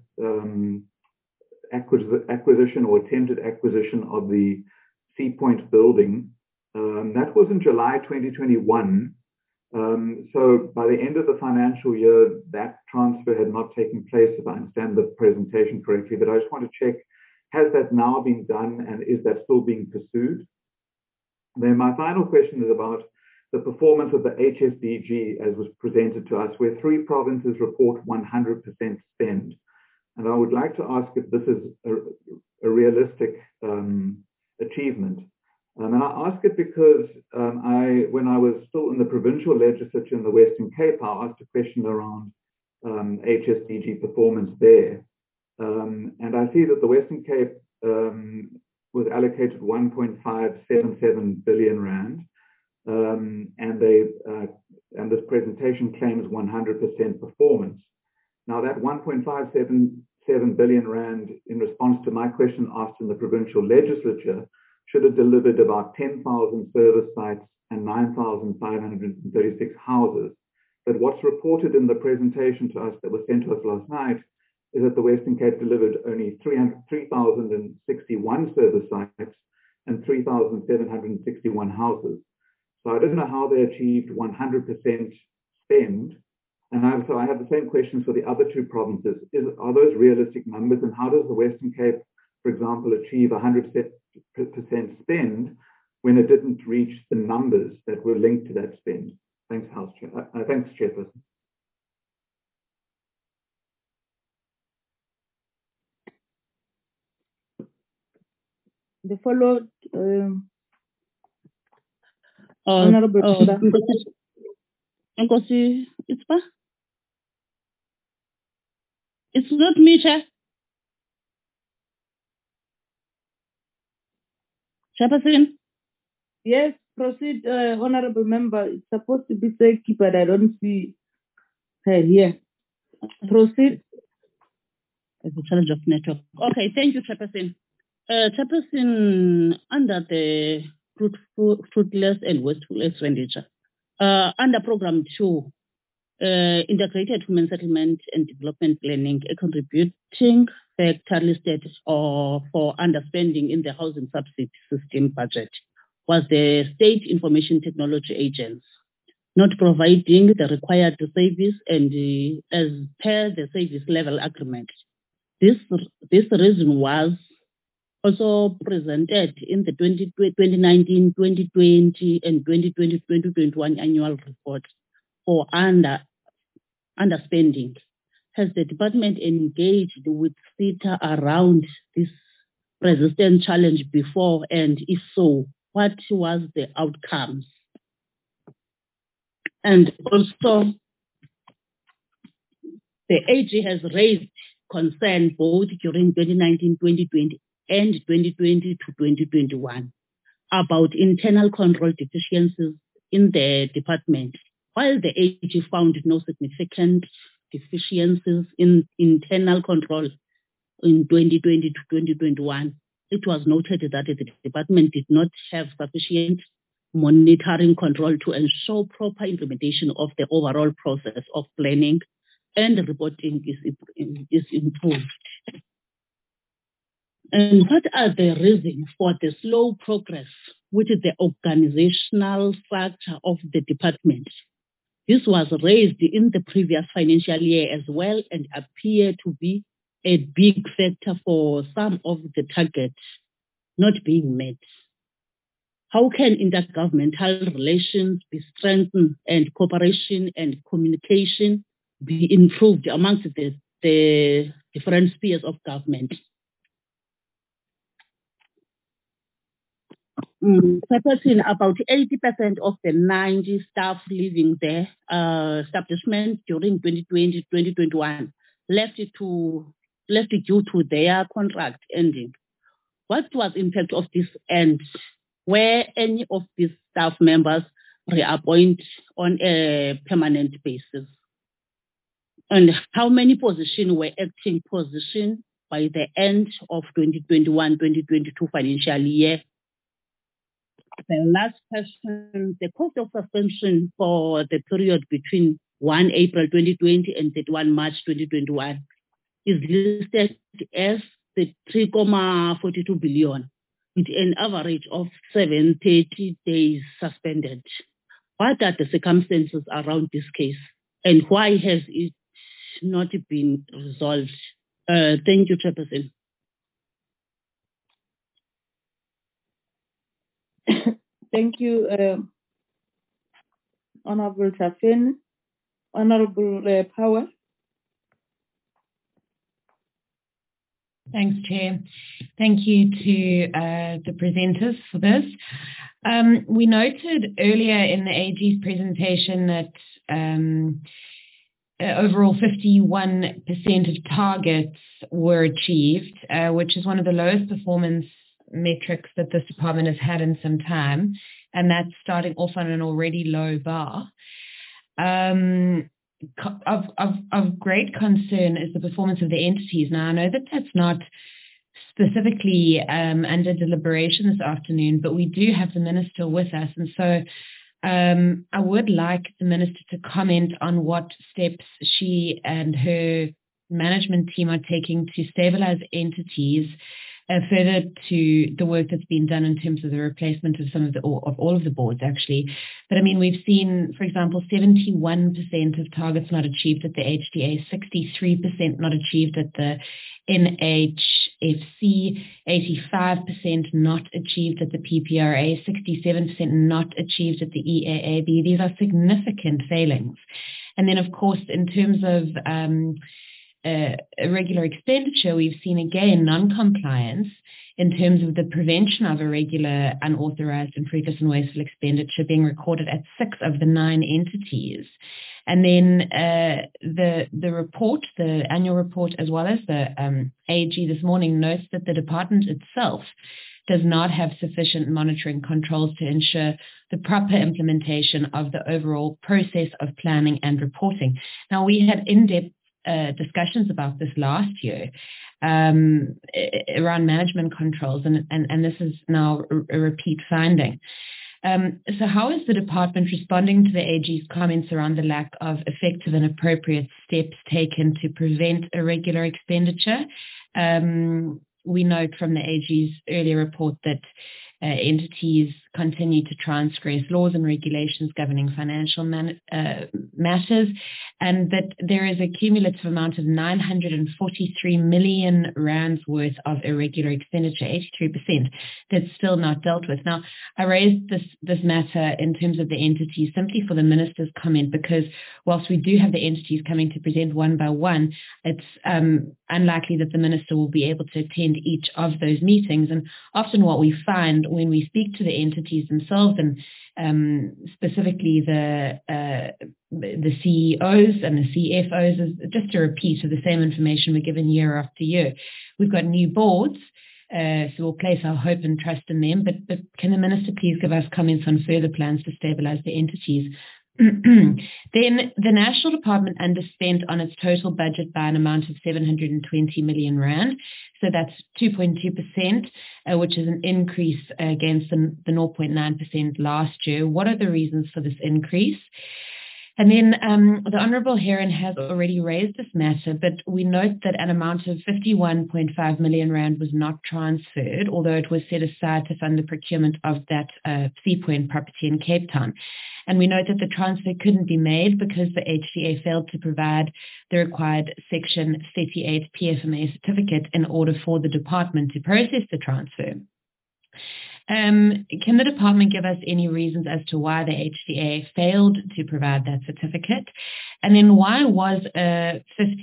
acquisition or attempted acquisition of the Sea Point building, that was in July 2021. So by the end of the financial year, that transfer had not taken place, if I understand the presentation correctly. But I just want to check, has that now been done, and is that still being pursued? Then my final question is about the performance of the HSDG as was presented to us, where 3 provinces report 100% spend. And I would like to ask if this is a realistic achievement. And I ask it because when I was still in the provincial legislature in the Western Cape, I asked a question around HSDG performance there. And I see that the Western Cape was allocated 1.577 billion rand. And this presentation claims 100% performance. Now that 1.577 billion rand, in response to my question asked in the provincial legislature, should have delivered about 10,000 service sites and 9,536 houses. But what's reported in the presentation to us that was sent to us last night is that the Western Cape delivered only 3,061 service sites and 3,761 houses. So I don't know how they achieved 100% spend. And so I have the same questions for the other 2 provinces. Are those realistic numbers? And how does the Western Cape, for example, achieve 100% spend when it didn't reach the numbers that were linked to that spend? Thanks, thanks, Chairperson. The followed Honorable Nkosi, it's not me, Chair. Chairperson? Yes, proceed, Honorable Member. It's supposed to be Seki, but I don't see her here. Proceed. There's a challenge of network. Okay, thank you, Chairperson. Chairperson, under the fruitless and wasteful expenditure, under Program 2, Integrated Human Settlement and Development Planning, a contributing factor listed for underspending in the housing subsidy system budget was the State Information Technology Agency, not providing the required service and as per the service level agreement. This reason was also presented in the 2019, 2020, and 2020-2021 annual report for underspending. Has the department engaged with SETA around this persistent challenge before, and if so, what was the outcomes? And also, the AG has raised concern both during 2019-2020 and 2020-2021 about internal control deficiencies in the department. While the AG found no significant deficiencies in internal control in 2020-2021, it was noted that the department did not have sufficient monitoring control to ensure proper implementation of the overall process of planning and reporting is improved. And what are the reasons for the slow progress with the organizational structure of the department? This was raised in the previous financial year as well and appeared to be a big factor for some of the targets not being met. How can intergovernmental relations be strengthened and cooperation and communication be improved amongst the different spheres of government. Surpassing about 80% of the 90 staff leaving the establishment during 2020-2021 left due to their contract ending. What was the impact of this end? Were any of these staff members reappointed on a permanent basis? And how many positions were acting positions by the end of 2021-2022 financial year? The last question, the cost of suspension for the period between 1 April 2020 and 31 March 2021 is listed as the 3.42 billion with an average of 730 days suspended. What are the circumstances around this case and why has it not been resolved? Thank you, Chairperson. Thank you, Honorable Tafeni. Honorable Power. Thanks, Chair. Thank you to the presenters for this. We noted earlier in the AG's presentation that overall 51% of targets were achieved, which is one of the lowest performance metrics that this department has had in some time, and that's starting off on an already low bar. Of great concern is the performance of the entities. Now, I know that that's not specifically under deliberation this afternoon, but we do have the Minister with us, and so I would like the Minister to comment on what steps she and her management team are taking to stabilize entities, further to the work that's been done in terms of the replacement of all of the boards, actually. But I mean, we've seen, for example, 71% of targets not achieved at the HDA, 63% not achieved at the NHFC, 85% not achieved at the PPRA, 67% not achieved at the EAAB. These are significant failings. And then, of course, in terms of irregular expenditure, we've seen again non-compliance in terms of the prevention of irregular, unauthorized and fruitless and wasteful expenditure being recorded at 6 of the 9 entities. And then the report, the annual report, as well as the AG this morning notes that the department itself does not have sufficient monitoring controls to ensure the proper implementation of the overall process of planning and reporting. Now, we had in-depth discussions about this last year around management controls, and this is now a repeat finding. So how is the department responding to the AG's comments around the lack of effective and appropriate steps taken to prevent irregular expenditure? We note from the AG's earlier report that entities continue to transgress laws and regulations governing financial matters, and that there is a cumulative amount of 943 million rands worth of irregular expenditure, 83%, that's still not dealt with. Now, I raised this matter in terms of the entities simply for the Minister's comment, because whilst we do have the entities coming to present one by one, it's unlikely that the Minister will be able to attend each of those meetings. And often what we find when we speak to the entities themselves, and specifically the CEOs and the CFOs, is just a repeat of the same information we're given year after year. We've got new boards, so we'll place our hope and trust in them, but can the Minister please give us comments on further plans to stabilise the entities? Then the National Department underspent on its total budget by an amount of 720 million rand. So that's 2.2%, which is an increase against the 0.9% last year. What are the reasons for this increase? And then the Honourable Heron has already raised this matter, but we note that an amount of 51.5 million rand was not transferred, although it was set aside to fund the procurement of that Sea Point property in Cape Town. And we note that the transfer couldn't be made because the HDA failed to provide the required Section 38 PFMA certificate in order for the department to process the transfer. Can the department give us any reasons as to why the HDA failed to provide that certificate? And then why was a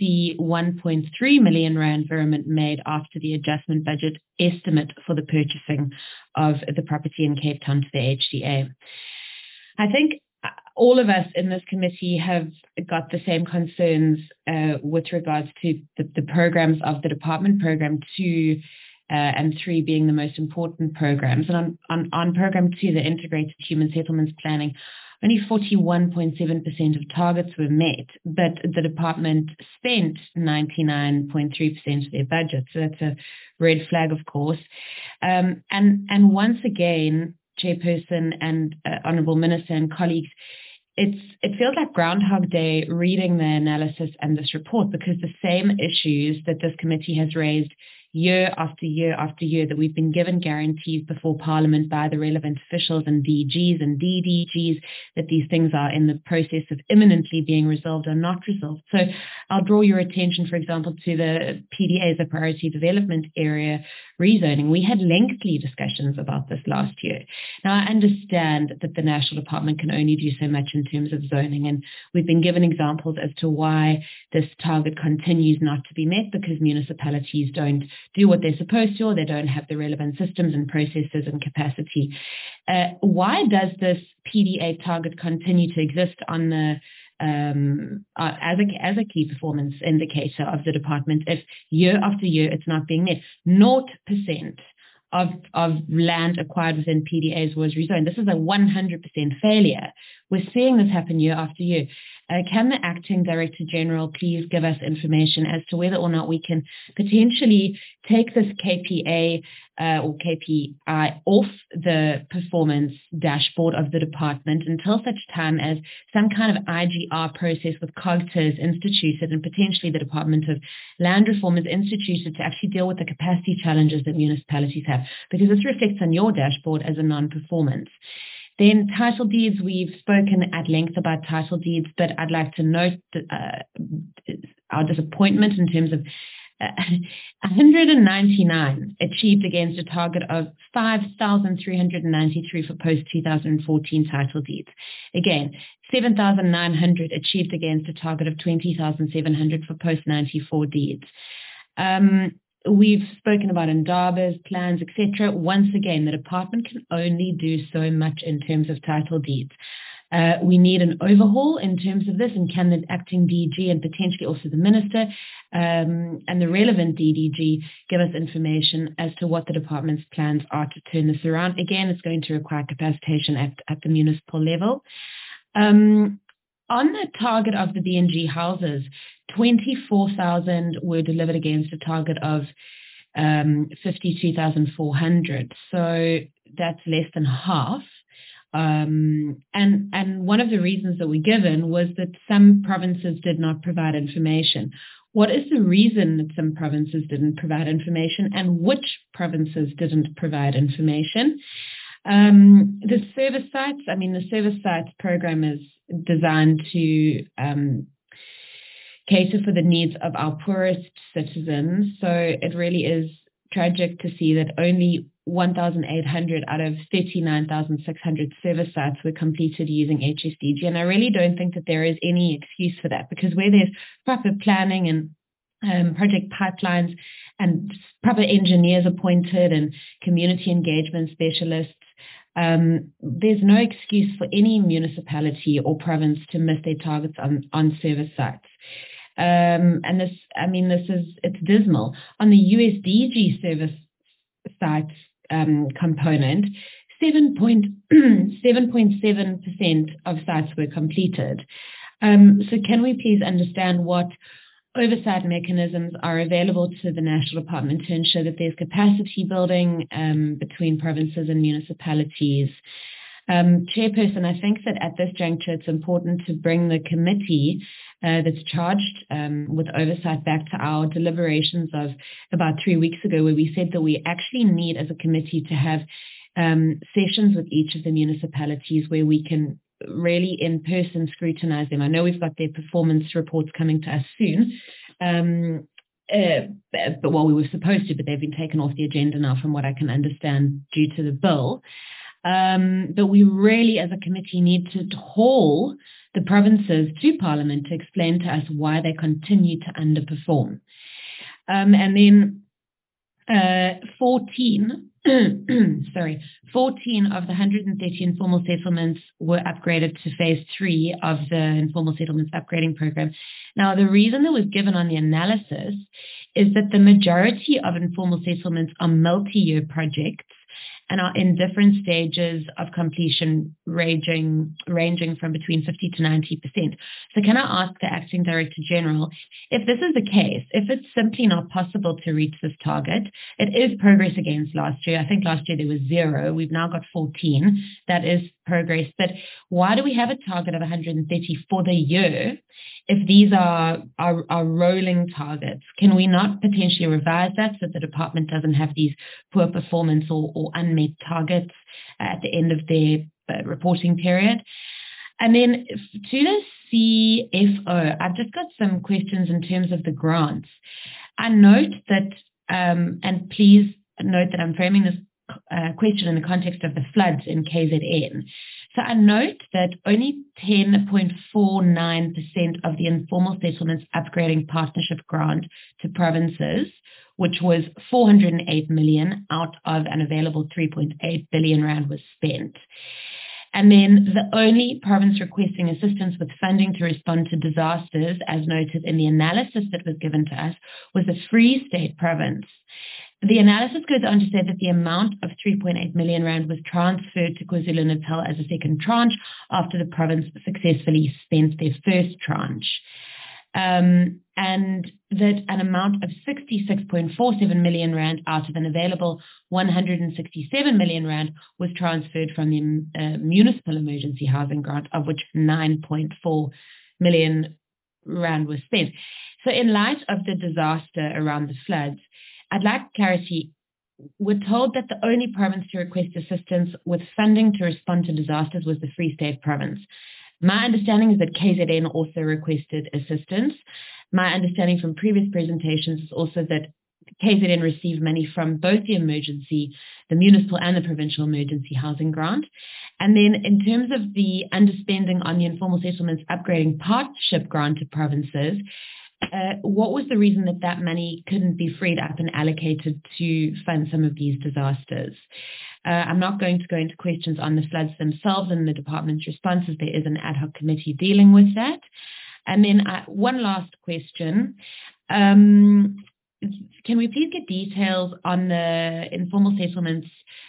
51.3 million rand variant made after the adjustment budget estimate for the purchasing of the property in Cape Town to the HDA? I think all of us in this committee have got the same concerns with regards to the programs of the department, Program 2 and 3 being the most important programs. And on Program 2, the Integrated Human Settlements Planning, only 41.7% of targets were met, but the department spent 99.3% of their budget. So that's a red flag, of course. And once again, Chairperson and Honourable Minister and colleagues, it feels like Groundhog Day reading the analysis and this report, because the same issues that this committee has raised year after year after year, that we've been given guarantees before Parliament by the relevant officials and DGs and DDGs that these things are in the process of imminently being resolved, are not resolved. So I'll draw your attention, for example, to the PDAs, the Priority Development Area rezoning. We had lengthy discussions about this last year. Now, I understand that the National Department can only do so much in terms of zoning, and we've been given examples as to why this target continues not to be met, because municipalities don't do what they're supposed to, or they don't have the relevant systems and processes and capacity. Why does this PDA target continue to exist on the as a key performance indicator of the department if year after year it's not being met? 0% of land acquired within PDAs was rezoned. This is a 100% failure. We're seeing this happen year after year. Can the Acting Director General please give us information as to whether or not we can potentially take this KPA or KPI off the performance dashboard of the department until such time as some kind of IGR process with COGTA is instituted, and potentially the Department of Land Reform is instituted to actually deal with the capacity challenges that municipalities have, because this reflects on your dashboard as a non-performance. Then title deeds, we've spoken at length about title deeds, but I'd like to note our disappointment in terms of 199 achieved against a target of 5,393 for post-2014 title deeds. Again, 7,900 achieved against a target of 20,700 for post-94 deeds. We've spoken about indabas, plans, etc. Once again, the department can only do so much in terms of title deeds. We need an overhaul in terms of this, and can the acting DG and potentially also the minister and the relevant DDG give us information as to what the department's plans are to turn this around? Again, it's going to require capacitation at the municipal level. On the target of the BNG houses, 24,000 were delivered against a target of 52,400. So that's less than half. And one of the reasons that were given was that some provinces did not provide information. What is the reason that some provinces didn't provide information, and which provinces didn't provide information? The service sites, the service sites program is designed to cater for the needs of our poorest citizens. So it really is tragic to see that only 1,800 out of 39,600 service sites were completed using HSDG. And I really don't think that there is any excuse for that, because where there's proper planning and project pipelines and proper engineers appointed and community engagement specialists, there's no excuse for any municipality or province to miss their targets on service sites. And this, it's dismal. On the USDG service sites component, 7.7% of sites were completed. So can we please understand what oversight mechanisms are available to the National Department to ensure that there's capacity building between provinces and municipalities? Chairperson, I think that at this juncture it's important to bring the committee that's charged with oversight back to our deliberations of about 3 weeks ago, where we said that we actually need as a committee to have sessions with each of the municipalities where we can really in person scrutinize them. I know we've got their performance reports coming to us soon. but we were supposed to, but they've been taken off the agenda now, from what I can understand, due to the bill. But we really, as a committee, need to haul the provinces to Parliament to explain to us why they continue to underperform. And then 14 of the 130 informal settlements were upgraded to phase 3 of the informal settlements upgrading program. Now, the reason that was given on the analysis is that the majority of informal settlements are multi-year projects and are in different stages of completion, ranging from between 50 to 90%. So can I ask the Acting Director General, if this is the case, if it's simply not possible to reach this target, it is progress against last year. I think last year there was 0. We've now got 14. That is progress. But why do we have a target of 130 for the year if these are rolling targets? Can we not potentially revise that so the department doesn't have these poor performance or unmet targets at the end of their reporting period? And then to the CFO, I've just got some questions in terms of the grants. I note that, and please note that I'm framing this question in the context of the floods in KZN. So I note that only 10.49% of the informal settlements upgrading partnership grant to provinces, which was 408 million out of an available 3.8 billion rand, was spent. And then the only province requesting assistance with funding to respond to disasters, as noted in the analysis that was given to us, was the Free State province. The analysis goes on to say that the amount of 3.8 million rand was transferred to KwaZulu-Natal as a second tranche after the province successfully spent their first tranche. And that an amount of 66.47 million rand out of an available 167 million rand was transferred from the municipal emergency housing grant, of which 9.4 million rand was spent. So in light of the disaster around the floods, I'd like clarity. We're told that the only province to request assistance with funding to respond to disasters was the Free State province. My understanding is that KZN also requested assistance. My understanding from previous presentations is also that KZN received money from both the municipal and the provincial emergency housing grant. And then in terms of the underspending on the informal settlements upgrading partnership grant to provinces, what was the reason that that money couldn't be freed up and allocated to fund some of these disasters? I'm not going to go into questions on the floods themselves and the department's responses. There is an ad hoc committee dealing with that. And then one last question. Can we please get details on the informal settlements,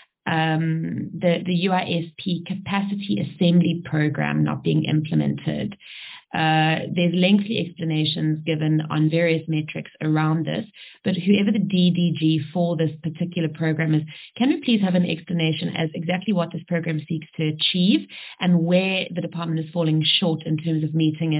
the UISP capacity assembly program not being implemented? There's lengthy explanations given on various metrics around this, but whoever the DDG for this particular program is, can we please have an explanation as exactly what this program seeks to achieve and where the department is falling short in terms of meeting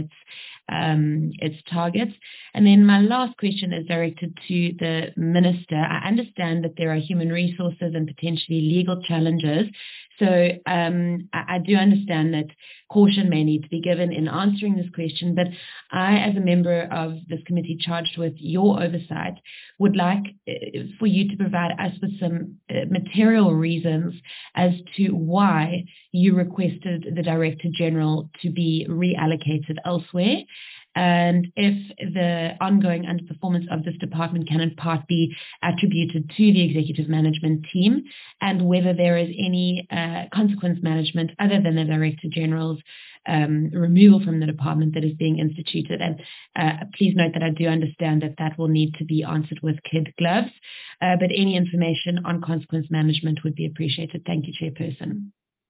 its targets? And then my last question is directed to the Minister. I understand that there are human resources and potentially legal challenges. So I do understand that caution may need to be given in answering this question, but I, as a member of this committee charged with your oversight, would like for you to provide us with some material reasons as to why you requested the Director General to be reallocated elsewhere, and if the ongoing underperformance of this department can in part be attributed to the executive management team, and whether there is any consequence management other than the Director General's removal from the department that is being instituted. And please note that I do understand that that will need to be answered with kid gloves, but any information on consequence management would be appreciated. Thank you, Chairperson.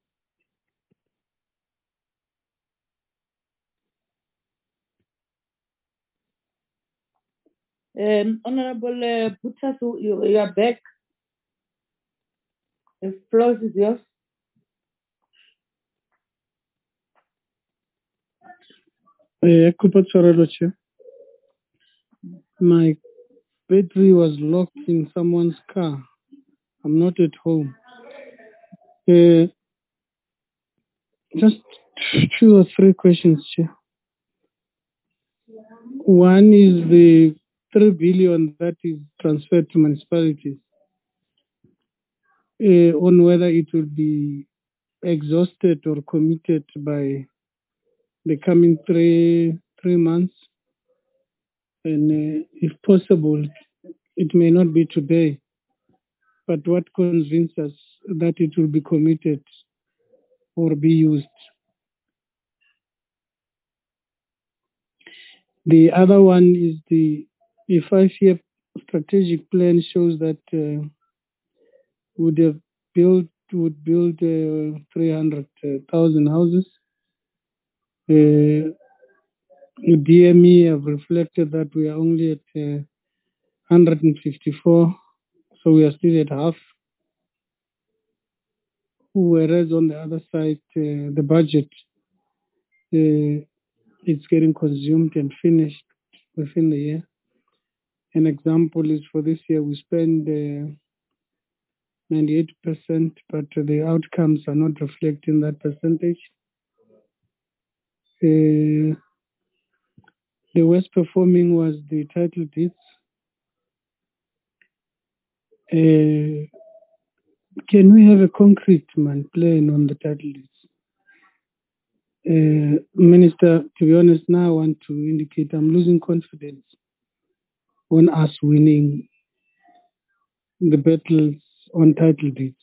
Honorable Butasu, you are back. The floor is yours. My battery was locked in someone's car. I'm not at home. Just 2 or 3 questions, Chair. One is the 3 billion that is transferred to municipalities, on whether it will be exhausted or committed by the coming three months. And if possible, it may not be today, but what convinces us that it will be committed or be used. The other one is the 5-year strategic plan shows that would build 300,000 houses. DME have reflected that we are only at 154, so we are still at half. Whereas on the other side, the budget it's getting consumed and finished within the year. An example is for this year we spend 98%, but the outcomes are not reflecting that percentage. The worst performing was the title deeds. Can we have a concrete plan on the title deeds? Minister, to be honest, now I want to indicate I'm losing confidence on us winning the battles on title deeds.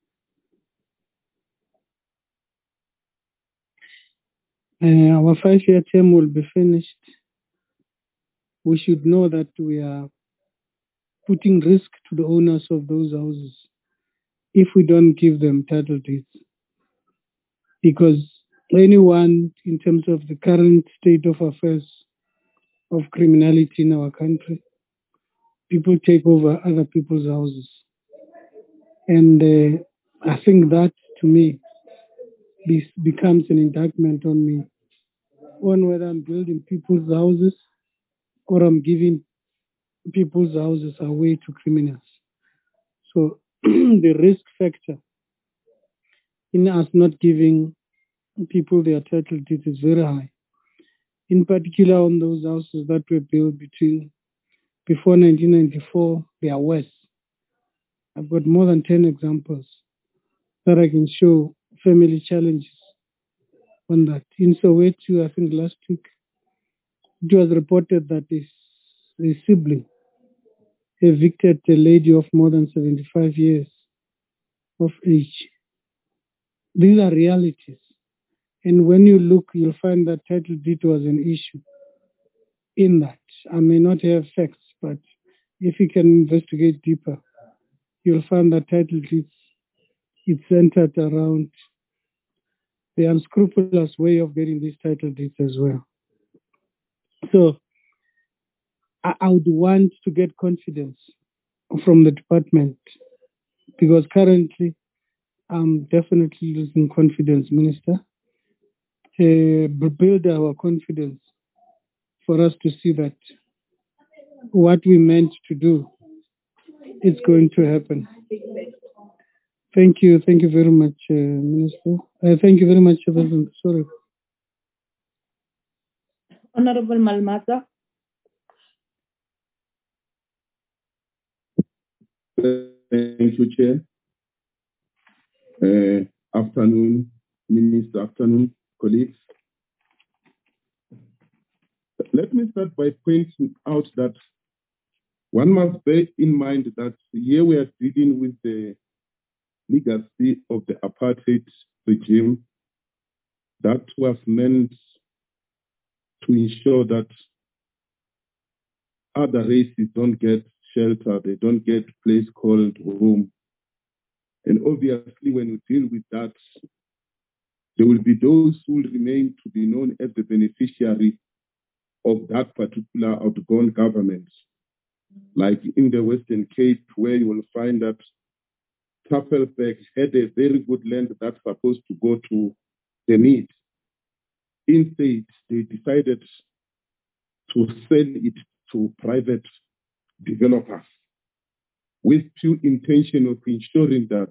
Our 5-year term will be finished. We should know that we are putting risk to the owners of those houses if we don't give them title deeds. Because anyone, in terms of the current state of affairs of criminality in our country, people take over other people's houses. And I think that, to me, this becomes an indictment on me, on whether I'm building people's houses or I'm giving people's houses away to criminals. So the risk factor in us not giving people their title deeds is very high. In particular on those houses that were built before 1994, they are worse. I've got more than 10 examples that I can show family challenges on that. In Soweto, I think last week, it was reported that a sibling evicted a lady of more than 75 years of age. These are realities. And when you look, you'll find that title deed was an issue in that. I may not have facts, but if you can investigate deeper, you'll find that title deeds, it's centered around the unscrupulous way of getting these title deeds as well. So I would want to get confidence from the department, because currently I'm definitely losing confidence, Minister. Build our confidence for us to see that what we meant to do is going to happen. Thank you very much, Minister. Thank you very much, President. Sorry. Honorable Malmata. Thank you, Chair. Afternoon, Minister, afternoon, colleagues. Let me start by pointing out that one must bear in mind that here we are dealing with the legacy of the apartheid regime that was meant to ensure that other races don't get shelter, they don't get a place called home. And obviously, when you deal with that, there will be those who will remain to be known as the beneficiary of that particular outgone government. Like in the Western Cape, where you will find that Tafelberg had a very good land that's supposed to go to the need. Instead, they decided to sell it to private developers with pure intention of ensuring that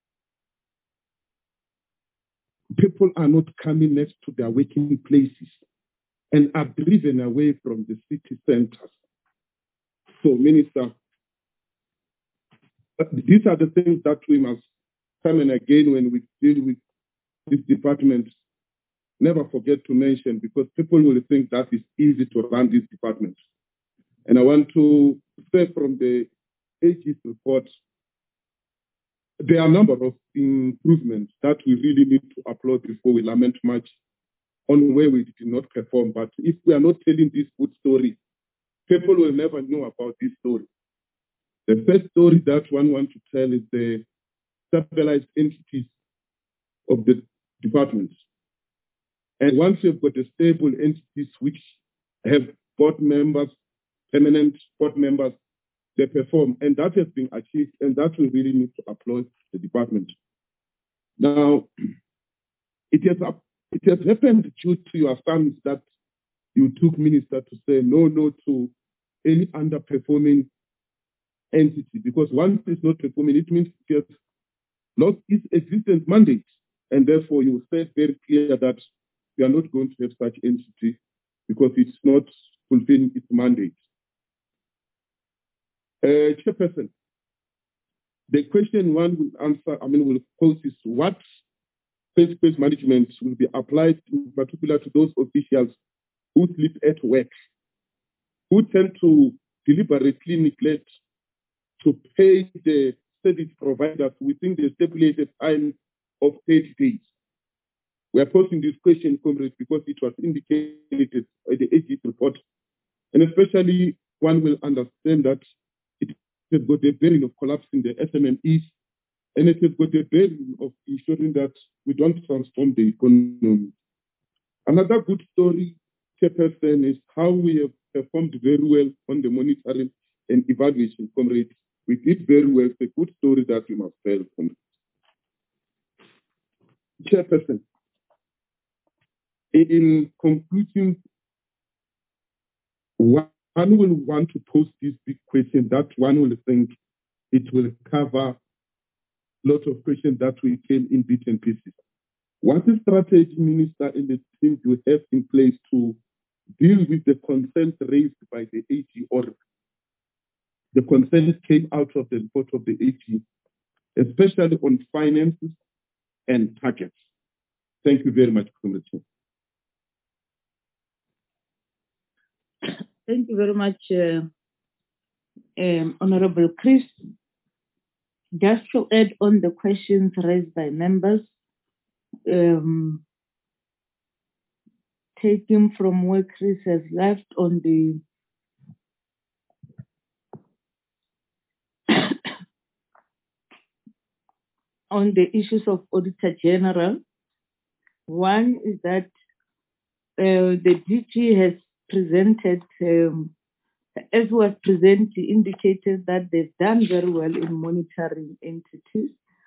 people are not coming next to their working places and are driven away from the city centers. So, Minister, these are the things that we must time and again when we deal with this department, never forget to mention, because people will think that it's easy to run this department. And I want to say from the AG's report, there are a number of improvements that we really need to applaud before we lament much on where we did not perform. But if we are not telling this good story, people will never know about this story. The first story that one wants to tell is the stabilized entities of the departments. And once you've got the stable entities which have board members, permanent board members, they perform. And that has been achieved, and that we really need to applaud the department. Now, it has happened due to your stance that you took, Minister, to say no to any underperforming entity, because once it's not performing, it means it has lost its existence mandate. And therefore, you said very clear that we are not going to have such entity because it's not fulfilling its mandate. Chairperson, the question one will pose is what face-to-face management will be applied in particular to those officials who sleep at work, who tend to deliberately neglect to pay the service providers within the stipulated time of 30 days. We are posing this question, comrades, because it was indicated by the AG's report. And especially one will understand that it has got a bearing of collapsing the SMMEs, and it has got a bearing of ensuring that we don't transform the economy. Another good story, Chairperson, is how we have performed very well on the monitoring and evaluation, comrades. We did very well. It's a good story that we must tell, comrades. Chairperson, in conclusion, one will want to pose this big question that one will think it will cover lots of questions that we came in bits and pieces. What is strategy, Minister, and the team you have in place to deal with the concerns raised by the AG, or the concerns came out of the report of the AG, especially on finances and targets? Thank you very much, Comrade. Thank you very much, Honorable Chris. Just to add on the questions raised by members, taking from where Chris has left on the on the issues of Auditor General. One is that the DG has presented, as was presented, indicated that they've done very well in monitoring entities.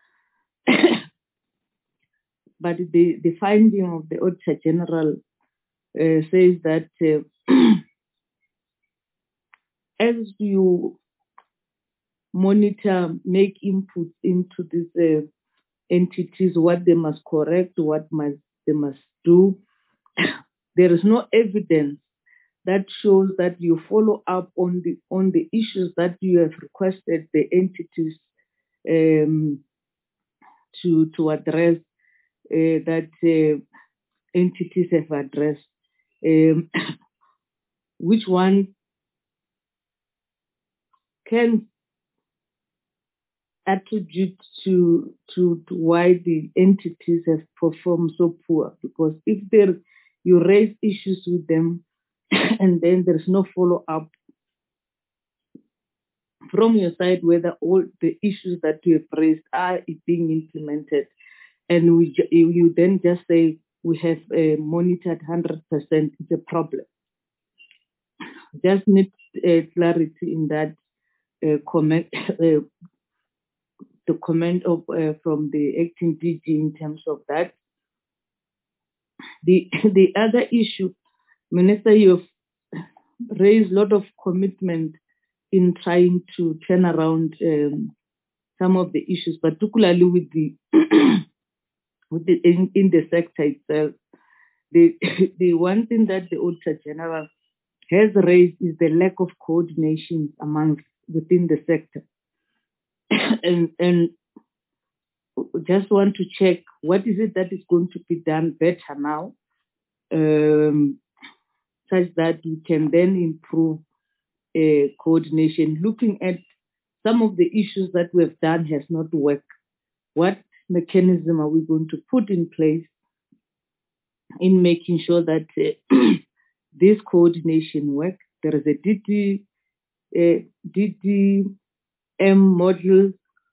But the finding of the Auditor General says that as you monitor, make inputs into these entities, what they must correct, what they must do, there is no evidence that shows that you follow up on the issues that you have requested the entities to address, that entities have addressed. Which one can attribute to why the entities have performed so poor? Because if you raise issues with them and then there's no follow-up from your side whether all the issues that you have raised are being implemented, and you then just say we have monitored 100%, it's a problem. Just need clarity in that comment, the comment of from the acting DG in terms of that. The other issue, Minister, you've raised a lot of commitment in trying to turn around some of the issues, particularly with the in the sector itself. The one thing that the Auditor General has raised is the lack of coordination within the sector. and just want to check what is it that is going to be done better now, such that we can then improve coordination. Looking at some of the issues that we have done has not worked. What mechanism are we going to put in place in making sure that this coordination works? There is a DDM model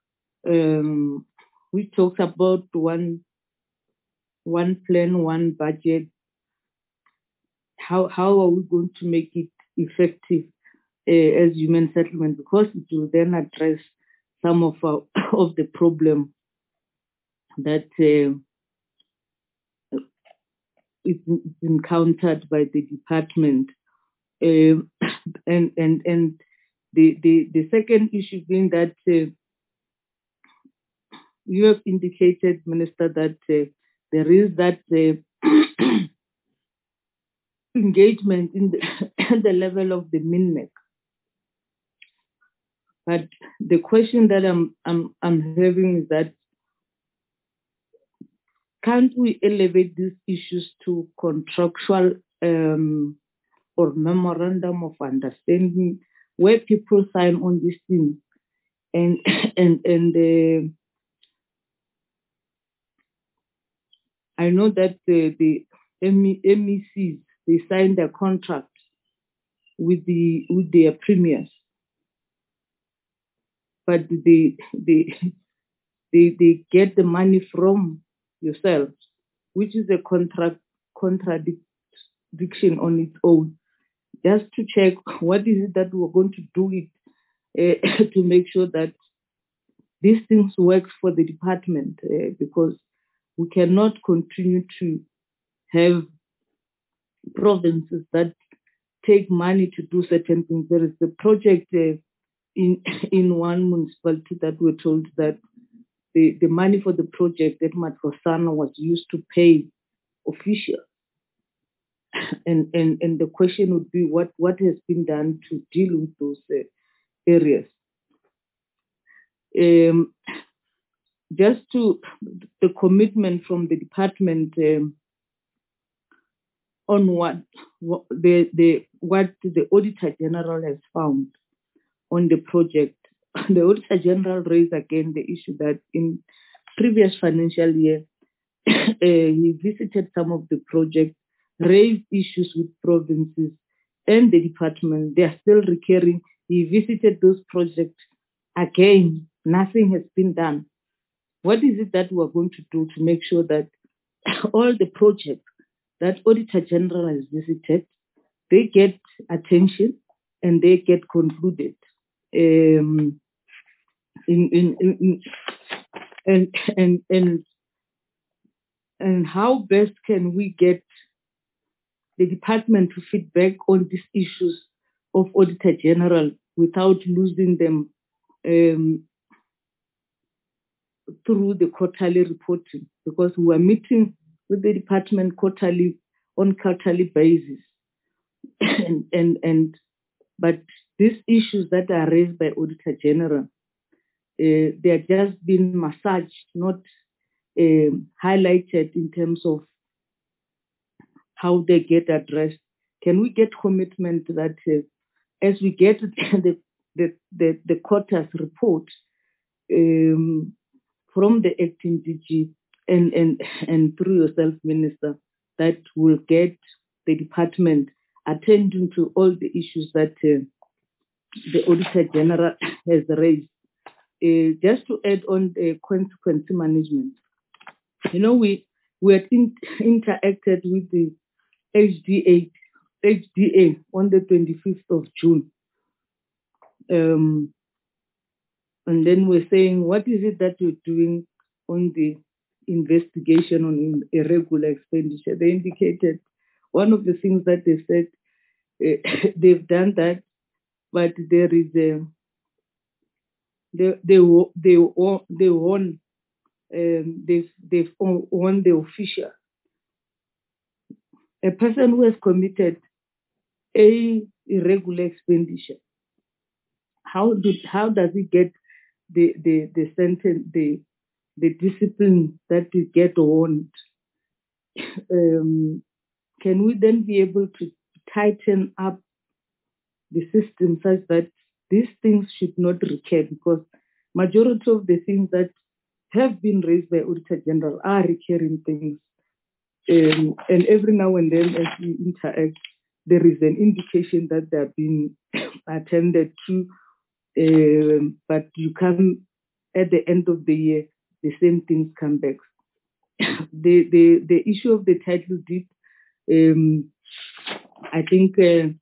which talks about one plan, one budget. How are we going to make it effective as human settlement? Because it will then address some of the problem that is encountered by the department. And the second issue being that you have indicated, Minister, that there is that engagement in the level of the MINMEC. But the question that I'm having is that, can't we elevate these issues to contractual or memorandum of understanding where people sign on these things? And I know that the MECs, they signed a contract with their premiers, but they get the money from yourselves, which is a contradiction on its own. Just to check what is it that we're going to do to make sure that these things work for the department, because we cannot continue to have provinces that take money to do certain things. There is a project in one municipality that we're told that the money for the project at Matlosana was used to pay officials. And the question would be what has been done to deal with those areas. Just to the commitment from the department on what the Auditor General has found on the project. The Auditor General raised again the issue that in previous financial year, he visited some of the projects, raised issues with provinces and the department. They are still recurring. He visited those projects again. Nothing has been done. What is it that we are going to do to make sure that all the projects that Auditor General has visited, they get attention and they get concluded? And how best can we get the department to feedback on these issues of Auditor General without losing them through the quarterly reporting? Because we are meeting with the department on quarterly basis, but these issues that are raised by Auditor General, they are just being massaged, not highlighted in terms of how they get addressed. Can we get commitment that as we get the quarter's report from the acting DG and through yourself, Minister, that will get the department attending to all the issues that the Auditor General has raised? Just to add on the consequence management, we had interacted with the HDA on the 25th of June. And then we're saying, what is it that you're doing on the investigation on irregular expenditure? They indicated one of the things that they said, they've done that, but there is they've won the official. A person who has committed irregular expenditure, how does it get the sentence, the discipline that you get warned? Can we then be able to tighten up the system such that these things should not recur? Because majority of the things that have been raised by Auditor General are recurring things. And every now and then as we interact, there is an indication that they are being attended to, but you come at the end of the year, the same things come back. The issue of the title deed, I think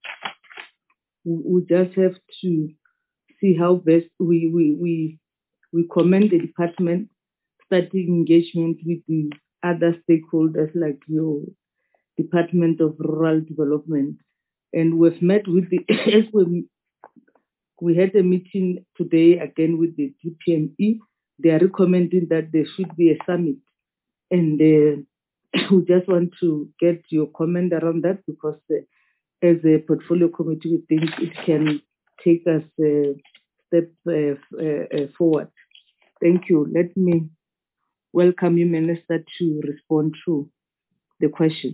we just have to see how best we commend the department, starting engagement with the other stakeholders like your Department of Rural Development. And we've met with the, as we had a meeting today again with the DPME. They are recommending that there should be a summit. And we just want to get your comment around that, because as a portfolio committee, we think it can take us a step forward. Thank you. Let me welcome you, Minister, to respond to the questions.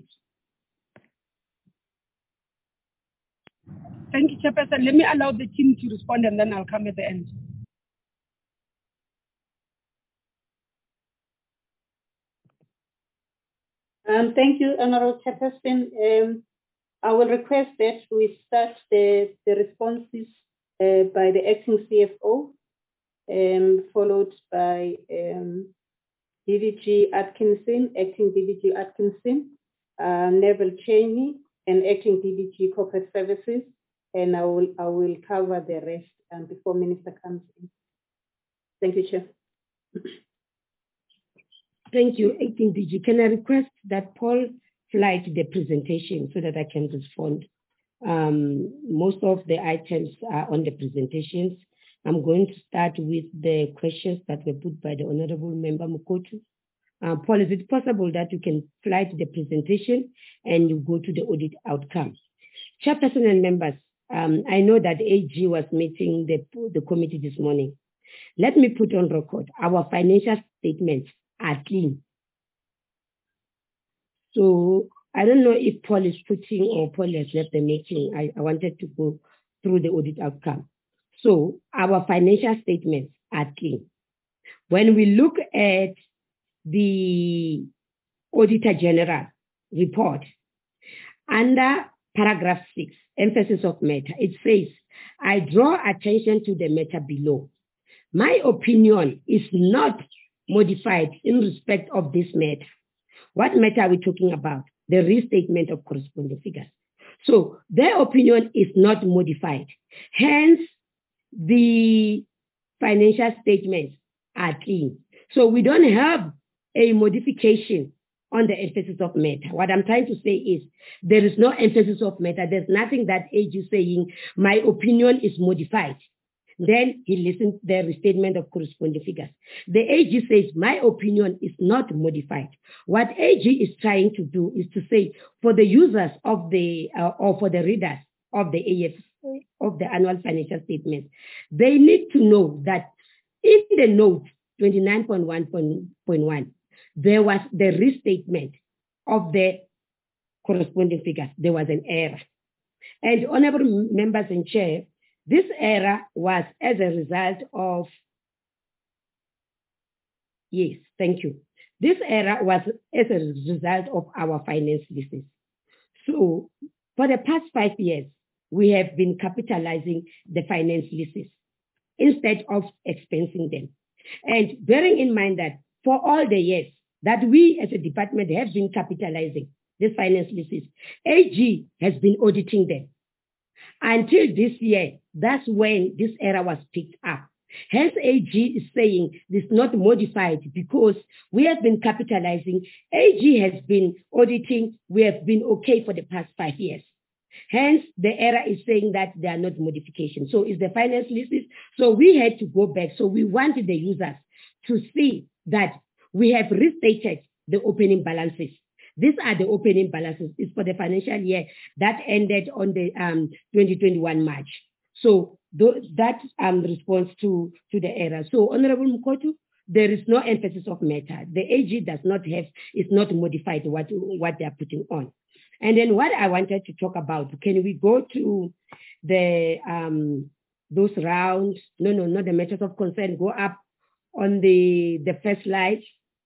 Thank you, Chairperson. Let me allow the team to respond and then I'll come at the end. Thank you, Honorable Chairperson. I will request that we start the responses by the acting CFO, followed by DVG Atkinson, acting DVG Atkinson, Neville Cheney, and acting DVG Corporate Services, and I will cover the rest before Minister comes in. Thank you, Chair. Thank you, acting DG. Can I request that Paul fly to the presentation so that I can respond? Most of the items are on the presentations. I'm going to start with the questions that were put by the Honorable Member Mukotu. Paul, is it possible that you can fly to the presentation and you go to the audit outcome? Chairperson and members, I know that AG was meeting the committee this morning. Let me put on record, our financial statements are clean. So I don't know if Paul is putting or Paul has left the meeting. I wanted to go through the audit outcome. So our financial statements are clean. When we look at the Auditor General report, under paragraph 6, emphasis of matter, it says, I draw attention to the matter below. My opinion is not modified in respect of this matter. What matter are we talking about? The restatement of corresponding figures. So their opinion is not modified. Hence, the financial statements are clean. So we don't have a modification on the emphasis of matter. What I'm trying to say is there is no emphasis of matter. There's nothing that AG is saying, my opinion is modified. Then he listens to the restatement of corresponding figures. The AG says, my opinion is not modified. What AG is trying to do is to say, for the users of the, or for the readers of the AF, of the annual financial statement, they need to know that in the note 29.1.1, there was the restatement of the corresponding figures. There was an error. And honorable members and chair, this error was as a result of, yes, thank you. This error was as a result of our finance leases. So for the past 5 years, we have been capitalizing the finance leases instead of expensing them. And bearing in mind that for all the years that we as a department have been capitalizing these finance leases, AG has been auditing them. Until this year, that's when this error was picked up. Hence, AG is saying this is not modified because we have been capitalizing. AG has been auditing. We have been okay for the past 5 years. Hence, the error is saying that they are not modifications. So it's the finance leases. So we had to go back. So we wanted the users to see that we have restated the opening balances. These are the opening balances. It's for the financial year that ended on the 2021 March. So that responds to the error. So Honorable Mkotu, there is no emphasis of matter. The AG is not modified what they are putting on. And then what I wanted to talk about, can we go to the those rounds? No, not the matters of concern. Go up on the first slide,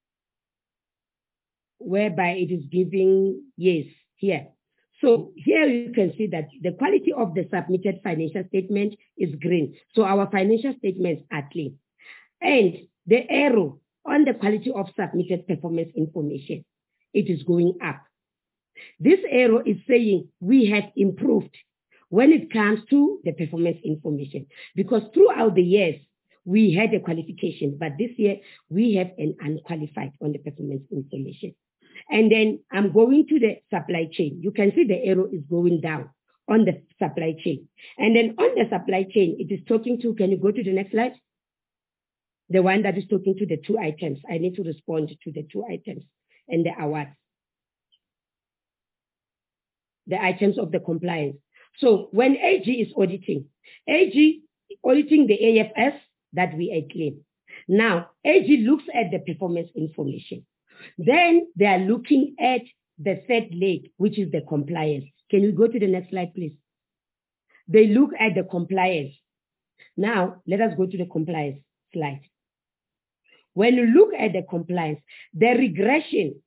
whereby it is giving, yes, here. So here you can see that the quality of the submitted financial statement is green. So our financial statements are clean. And the arrow on the quality of submitted performance information, it is going up. This arrow is saying we have improved when it comes to the performance information, because throughout the years, we had a qualification, but this year we have an unqualified on the performance information. And then I'm going to the supply chain. You can see the arrow is going down on the supply chain. And then on the supply chain, it is talking to, can you go to the next slide? The one that is talking to the 2 items. I need to respond to the 2 items and the awards. The items of the compliance. So when AG is auditing the AFS that we are clean. Now, AG looks at the performance information. Then they are looking at the third leg, which is the compliance. Can you go to the next slide, please? They look at the compliance. Now, let us go to the compliance slide. When you look at the compliance, the regression,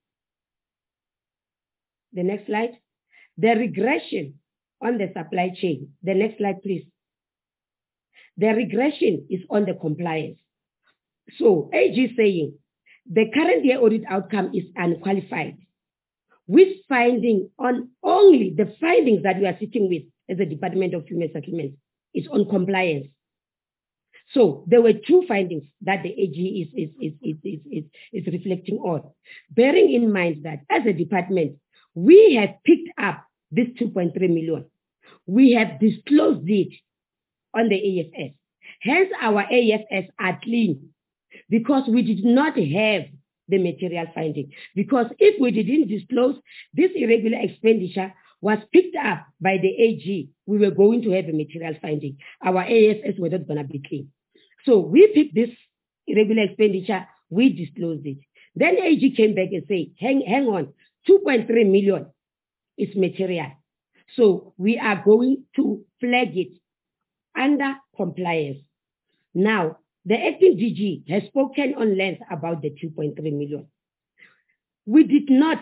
the next slide, the regression on the supply chain, the next slide, please. The regression is on the compliance. So AG is saying the current year audit outcome is unqualified, with finding on only the findings that we are sitting with as a Department of Human Settlements is on compliance. So there were 2 findings that the AG is reflecting on, bearing in mind that as a department, we have picked up this 2.3 million. We have disclosed it on the AFS. Hence, our AFS are clean because we did not have the material finding. Because if we didn't disclose this irregular expenditure was picked up by the AG, we were going to have a material finding. Our AFS were not going to be clean. So we picked this irregular expenditure, we disclosed it. Then AG came back and said, hang on, 2.3 million is material. So we are going to flag it under compliance. Now, the acting DG has spoken on length about the 2.3 million. We did not,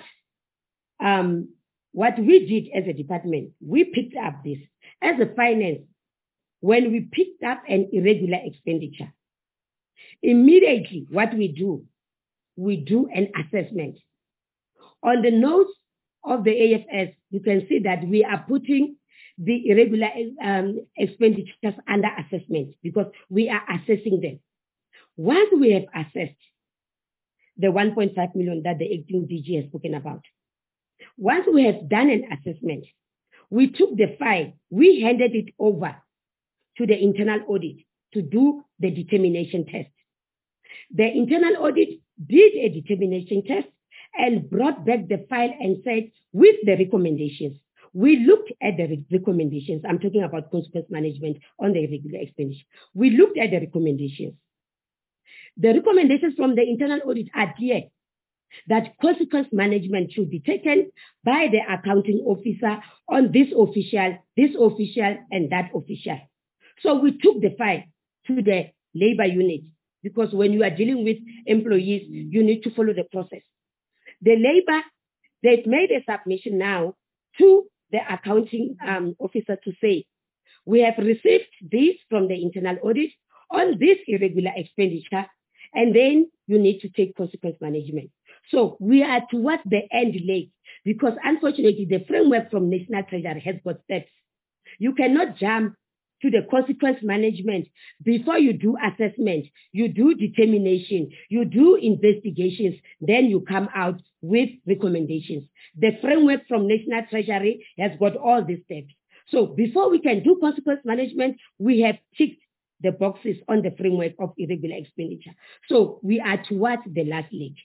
what we did as a department, we picked up this. As a finance, when we picked up an irregular expenditure, immediately what we do an assessment. On the notes of the AFS, you can see that we are putting the irregular expenditures under assessment because we are assessing them. Once we have assessed the 1.5 million that the acting DG has spoken about, once we have done an assessment, we took the file, we handed it over to the internal audit to do the determination test. The internal audit did a determination test and brought back the file and said, with the recommendations, we looked at the recommendations. I'm talking about consequence management on the irregular expenditure. We looked at the recommendations. The recommendations from the internal audit are clear that consequence management should be taken by the accounting officer on this official, and that official. So we took the file to the labor unit because when you are dealing with employees, you need to follow the process. The labor, they've made a submission now to the accounting officer to say, we have received this from the internal audit on this irregular expenditure, and then you need to take consequence management. So we are towards the end leg because unfortunately the framework from National Treasury has got steps. You cannot jump to the consequence management before you do assessment, you do determination, you do investigations, then you come out with recommendations. The framework from National Treasury has got all these steps. So before we can do consequence management, we have ticked the boxes on the framework of irregular expenditure. So we are towards the last leg.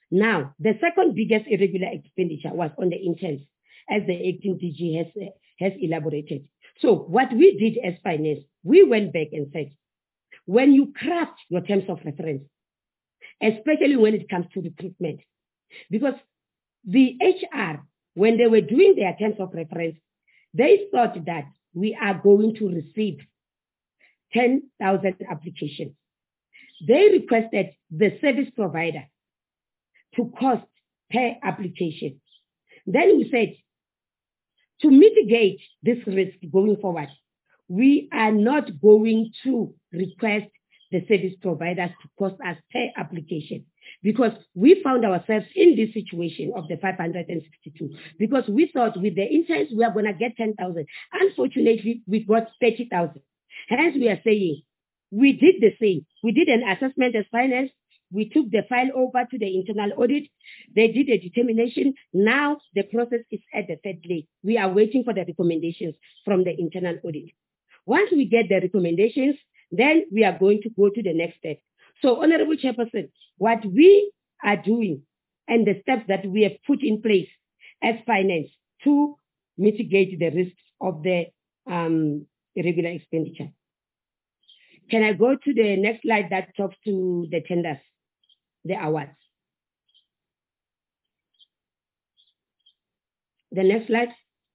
Now, the second biggest irregular expenditure was on the interns, as the acting DG has elaborated. So what we did as finance, we went back and said, when you craft your terms of reference, especially when it comes to recruitment, because the HR, when they were doing their terms of reference, they thought that we are going to receive 10,000 applications. They requested the service provider to cost per application. Then we said, to mitigate this risk going forward, we are not going to request the service providers to cost us per application, because we found ourselves in this situation of the 562, because we thought with the interns we are going to get 10,000. Unfortunately, we got 30,000. Hence, we are saying we did the same. We did an assessment as finance. We took the file over to the internal audit. They did a determination. Now the process is at the third leg. We are waiting for the recommendations from the internal audit. Once we get the recommendations, then we are going to go to the next step. So, Honorable Chairperson, what we are doing and the steps that we have put in place as finance to mitigate the risks of the irregular expenditure. Can I go to the next slide that talks to the tenders, the awards? The next slide.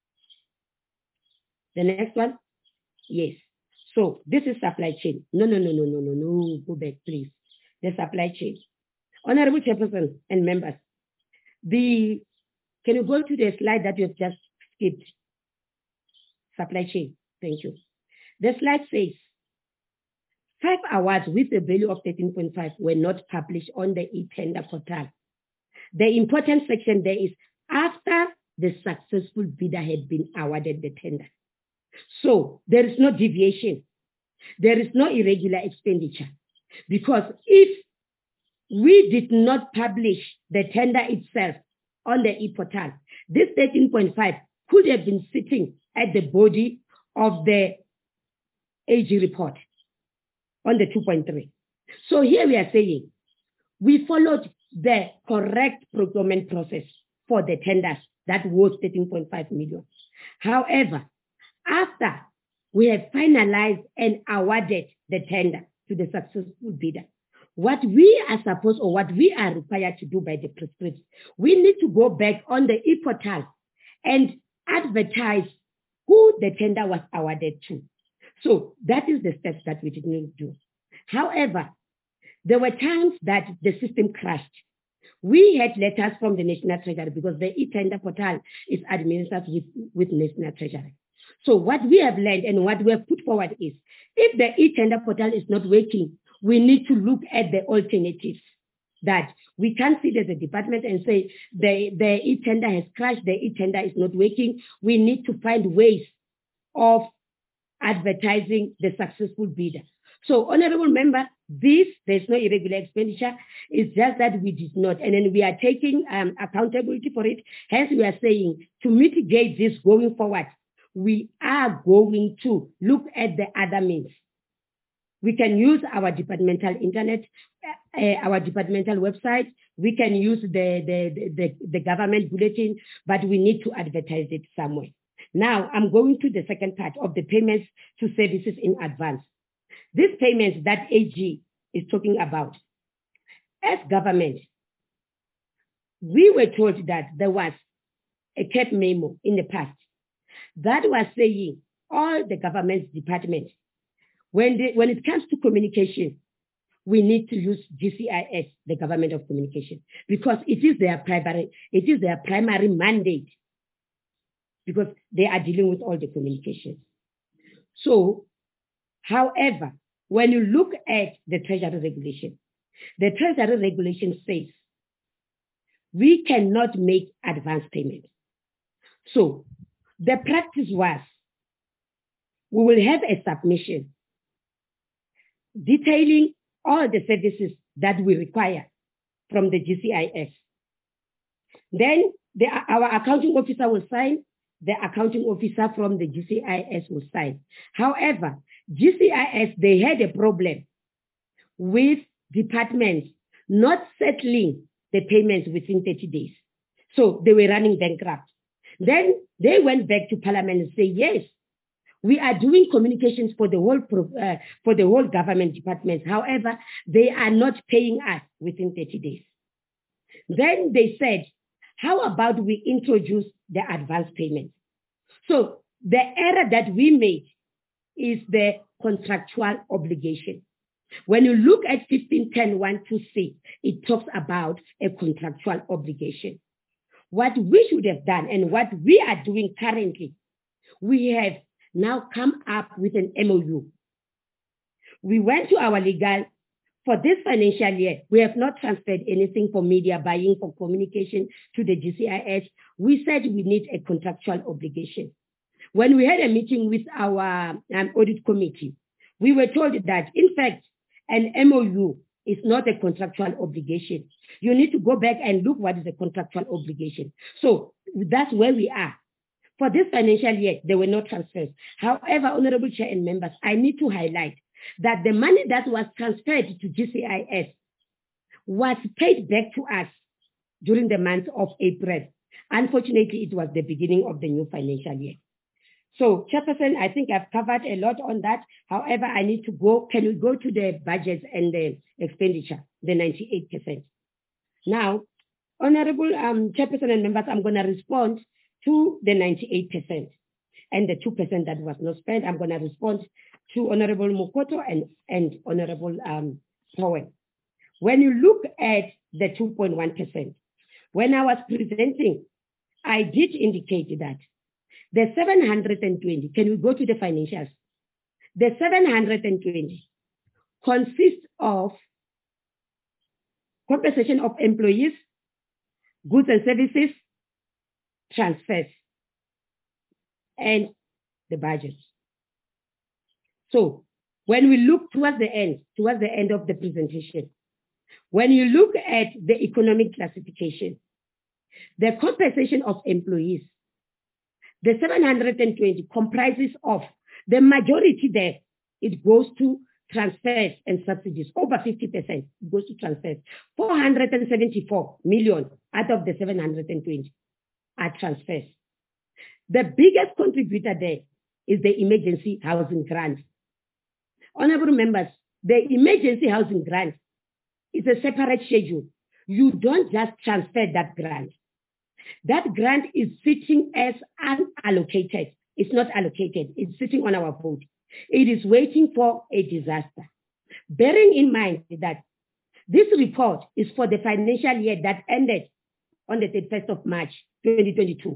The next one. Yes. So this is supply chain. No. Go back, please. The supply chain. Honorable Chairperson and members, can you go to the slide that you have just skipped? Supply chain. Thank you. The slide says 5 awards with a value of 13.5 were not published on the e-tender portal. The important section there is after the successful bidder had been awarded the tender. So there is no deviation. There is no irregular expenditure. Because if we did not publish the tender itself on the e-portal, this 13.5 could have been sitting at the body of the AG report on the 2.3. So here we are saying we followed the correct procurement process for the tenders that was 13.5 million. However, after we have finalized and awarded the tender to the successful bidder, what we are supposed or what we are required to do by the prescripts, we need to go back on the e-portal and advertise who the tender was awarded to. So that is the steps that we did not do. However, there were times that the system crashed. We had letters from the National Treasury because the e-tender portal is administered with National Treasury. So what we have learned and what we have put forward is, if the e-tender portal is not working, we need to look at the alternatives. That we can't sit as a department and say the e-tender has crashed, the e-tender is not working. We need to find ways of advertising the successful bidder. So, honorable member, there's no irregular expenditure. It's just that we did not. And then we are taking accountability for it. Hence, we are saying to mitigate this going forward, we are going to look at the other means. We can use our departmental internet, our departmental website. We can use the government bulletin, but we need to advertise it somewhere. Now, I'm going to the second part of the payments to services in advance. These payments that AG is talking about, as government, we were told that there was a CAP memo in the past that was saying all the government departments, when it comes to communication, we need to use GCIS, the Government of Communication, because it is their primary mandate, because they are dealing with all the communications. So, however, when you look at the Treasury regulation says we cannot make advance payments. So the practice was we will have a submission detailing all the services that we require from the GCIS. Then our accounting officer will sign, the accounting officer from the GCIS will sign. However, GCIS, they had a problem with departments not settling the payments within 30 days. So they were running bankrupt. Then they went back to Parliament and said, yes, we are doing communications for the whole government departments. However, they are not paying us within 30 days. Then they said, how about we introduce the advance payment? So the error that we made is the contractual obligation. When you look at 1510(1)(2)(c), it talks about a contractual obligation. What we should have done and what we are doing currently, we have now come up with an MOU. We went to our legal. For this financial year, we have not transferred anything for media buying, for communication to the GCIS. We said we need a contractual obligation. When we had a meeting with our audit committee, we were told that, in fact, an MOU is not a contractual obligation. You need to go back and look what is a contractual obligation. So that's where we are. For this financial year, there were no transfers. However, Honorable Chair and members, I need to highlight that the money that was transferred to GCIS was paid back to us during the month of April. Unfortunately, it was the beginning of the new financial year. So, Chairperson, I think I've covered a lot on that. However, I need to go. Can we go to the budgets and the expenditure, the 98%? Now, Honorable Chairperson and members, I'm going to respond to the 98% and the 2% that was not spent. I'm going to respond to Honorable Mokoto and Honorable Powell. When you look at the 2.1%, when I was presenting, I did indicate that the 720, can we go to the financials? The 720 consists of compensation of employees, goods and services, transfers, and the budget. So when we look towards the end of the presentation, when you look at the economic classification, the compensation of employees, the 720 comprises of the majority there, it goes to transfers and subsidies. Over 50% goes to transfers. 474 million out of the 720 are transfers. The biggest contributor there is the emergency housing grant. Honorable members, the emergency housing grant is a separate schedule. You don't just transfer that grant. That grant is sitting as unallocated. It's not allocated. It's sitting on our board. It is waiting for a disaster. Bearing in mind that this report is for the financial year that ended on the 31st of March, 2022.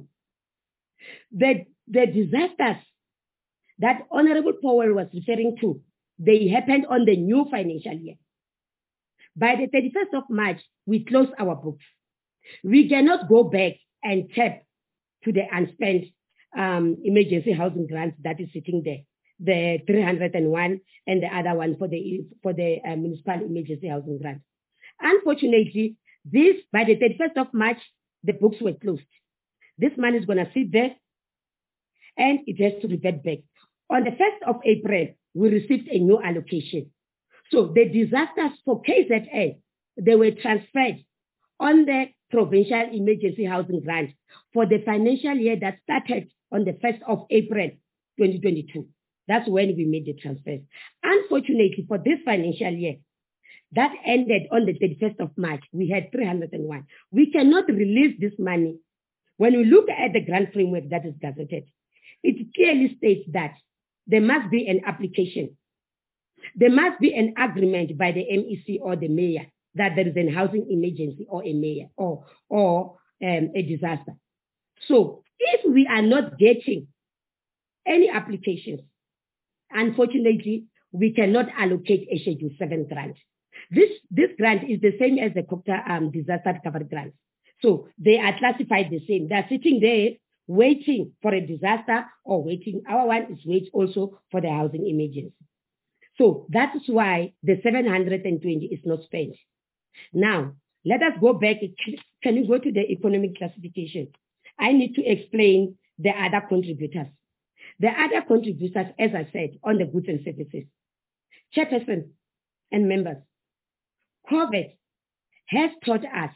The disasters that Honorable Powell was referring to, they happened on the new financial year. By the 31st of March, we closed our books. We cannot go back and tap to the unspent emergency housing grants that is sitting there, the 301 and the other one for the municipal emergency housing grant. Unfortunately, by the 31st of March, the books were closed. This money is going to sit there and it has to revert back. On the 1st of April, we received a new allocation. So the disasters for KZN, they were transferred on the provincial emergency housing grant for the financial year that started on the 1st of April, 2022. That's when we made the transfers. Unfortunately, for this financial year, that ended on the 31st of March, we had 301. We cannot release this money. When we look at the grant framework that is gazetted, it clearly states that there must be an application. There must be an agreement by the MEC or the mayor that there is a housing emergency or a mayor or a disaster. So if we are not getting any applications, unfortunately, we cannot allocate a Schedule 7 grant. This grant is the same as the COGTA disaster recovery grant. So they are classified the same. They are sitting there waiting for a disaster or waiting. Our one is wait also for the housing emergency. So that's why the 720 is not spent. Now, let us go back. Can you go to the economic classification? I need to explain the other contributors. The other contributors, as I said, on the goods and services. Chairperson and members, COVID has taught us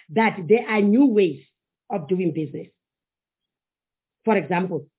that there are new ways of doing business. For example,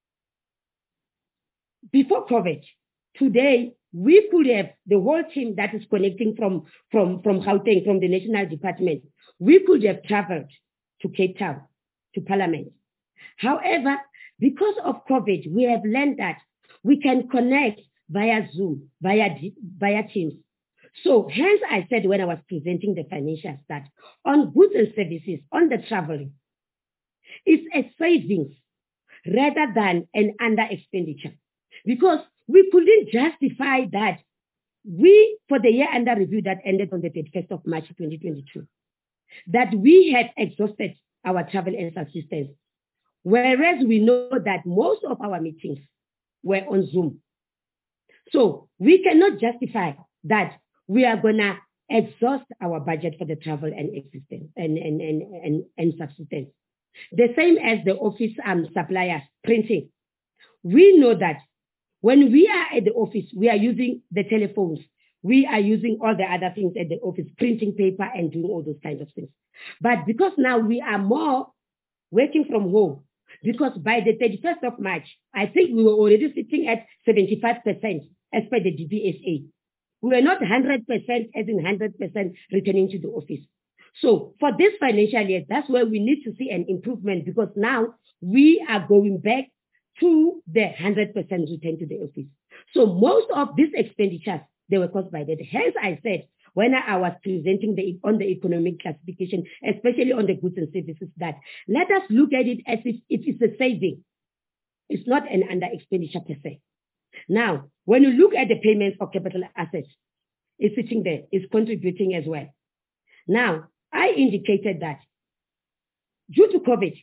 before COVID, today, we could have the whole team that is connecting from Gauteng, from the National Department. We could have traveled to Cape Town, to Parliament. However, because of COVID, we have learned that we can connect via Zoom, via Teams. So hence I said when I was presenting the financials that on goods and services, on the traveling, it's a savings rather than an under expenditure. Because we couldn't justify that for the year under review that ended on the 31st of March 2022, that we had exhausted our travel and subsistence. Whereas we know that most of our meetings were on Zoom. So we cannot justify that we are going to exhaust our budget for the travel and existence and subsistence. The same as the office suppliers printing. We know that when we are at the office, we are using the telephones. We are using all the other things at the office, printing paper and doing all those kinds of things. But because now we are more working from home, because by the 31st of March, I think we were already sitting at 75% as per the DBSA. We were not 100% as in 100% returning to the office. So for this financial year, that's where we need to see an improvement, because now we are going back to the 100% return to the office. So most of these expenditures, they were caused by that. Hence I said, when I was presenting on the economic classification, especially on the goods and services, that let us look at it as if it is a saving. It's not an under expenditure per se. Now, when you look at the payments for capital assets, it's sitting there, it's contributing as well. Now, I indicated that due to COVID,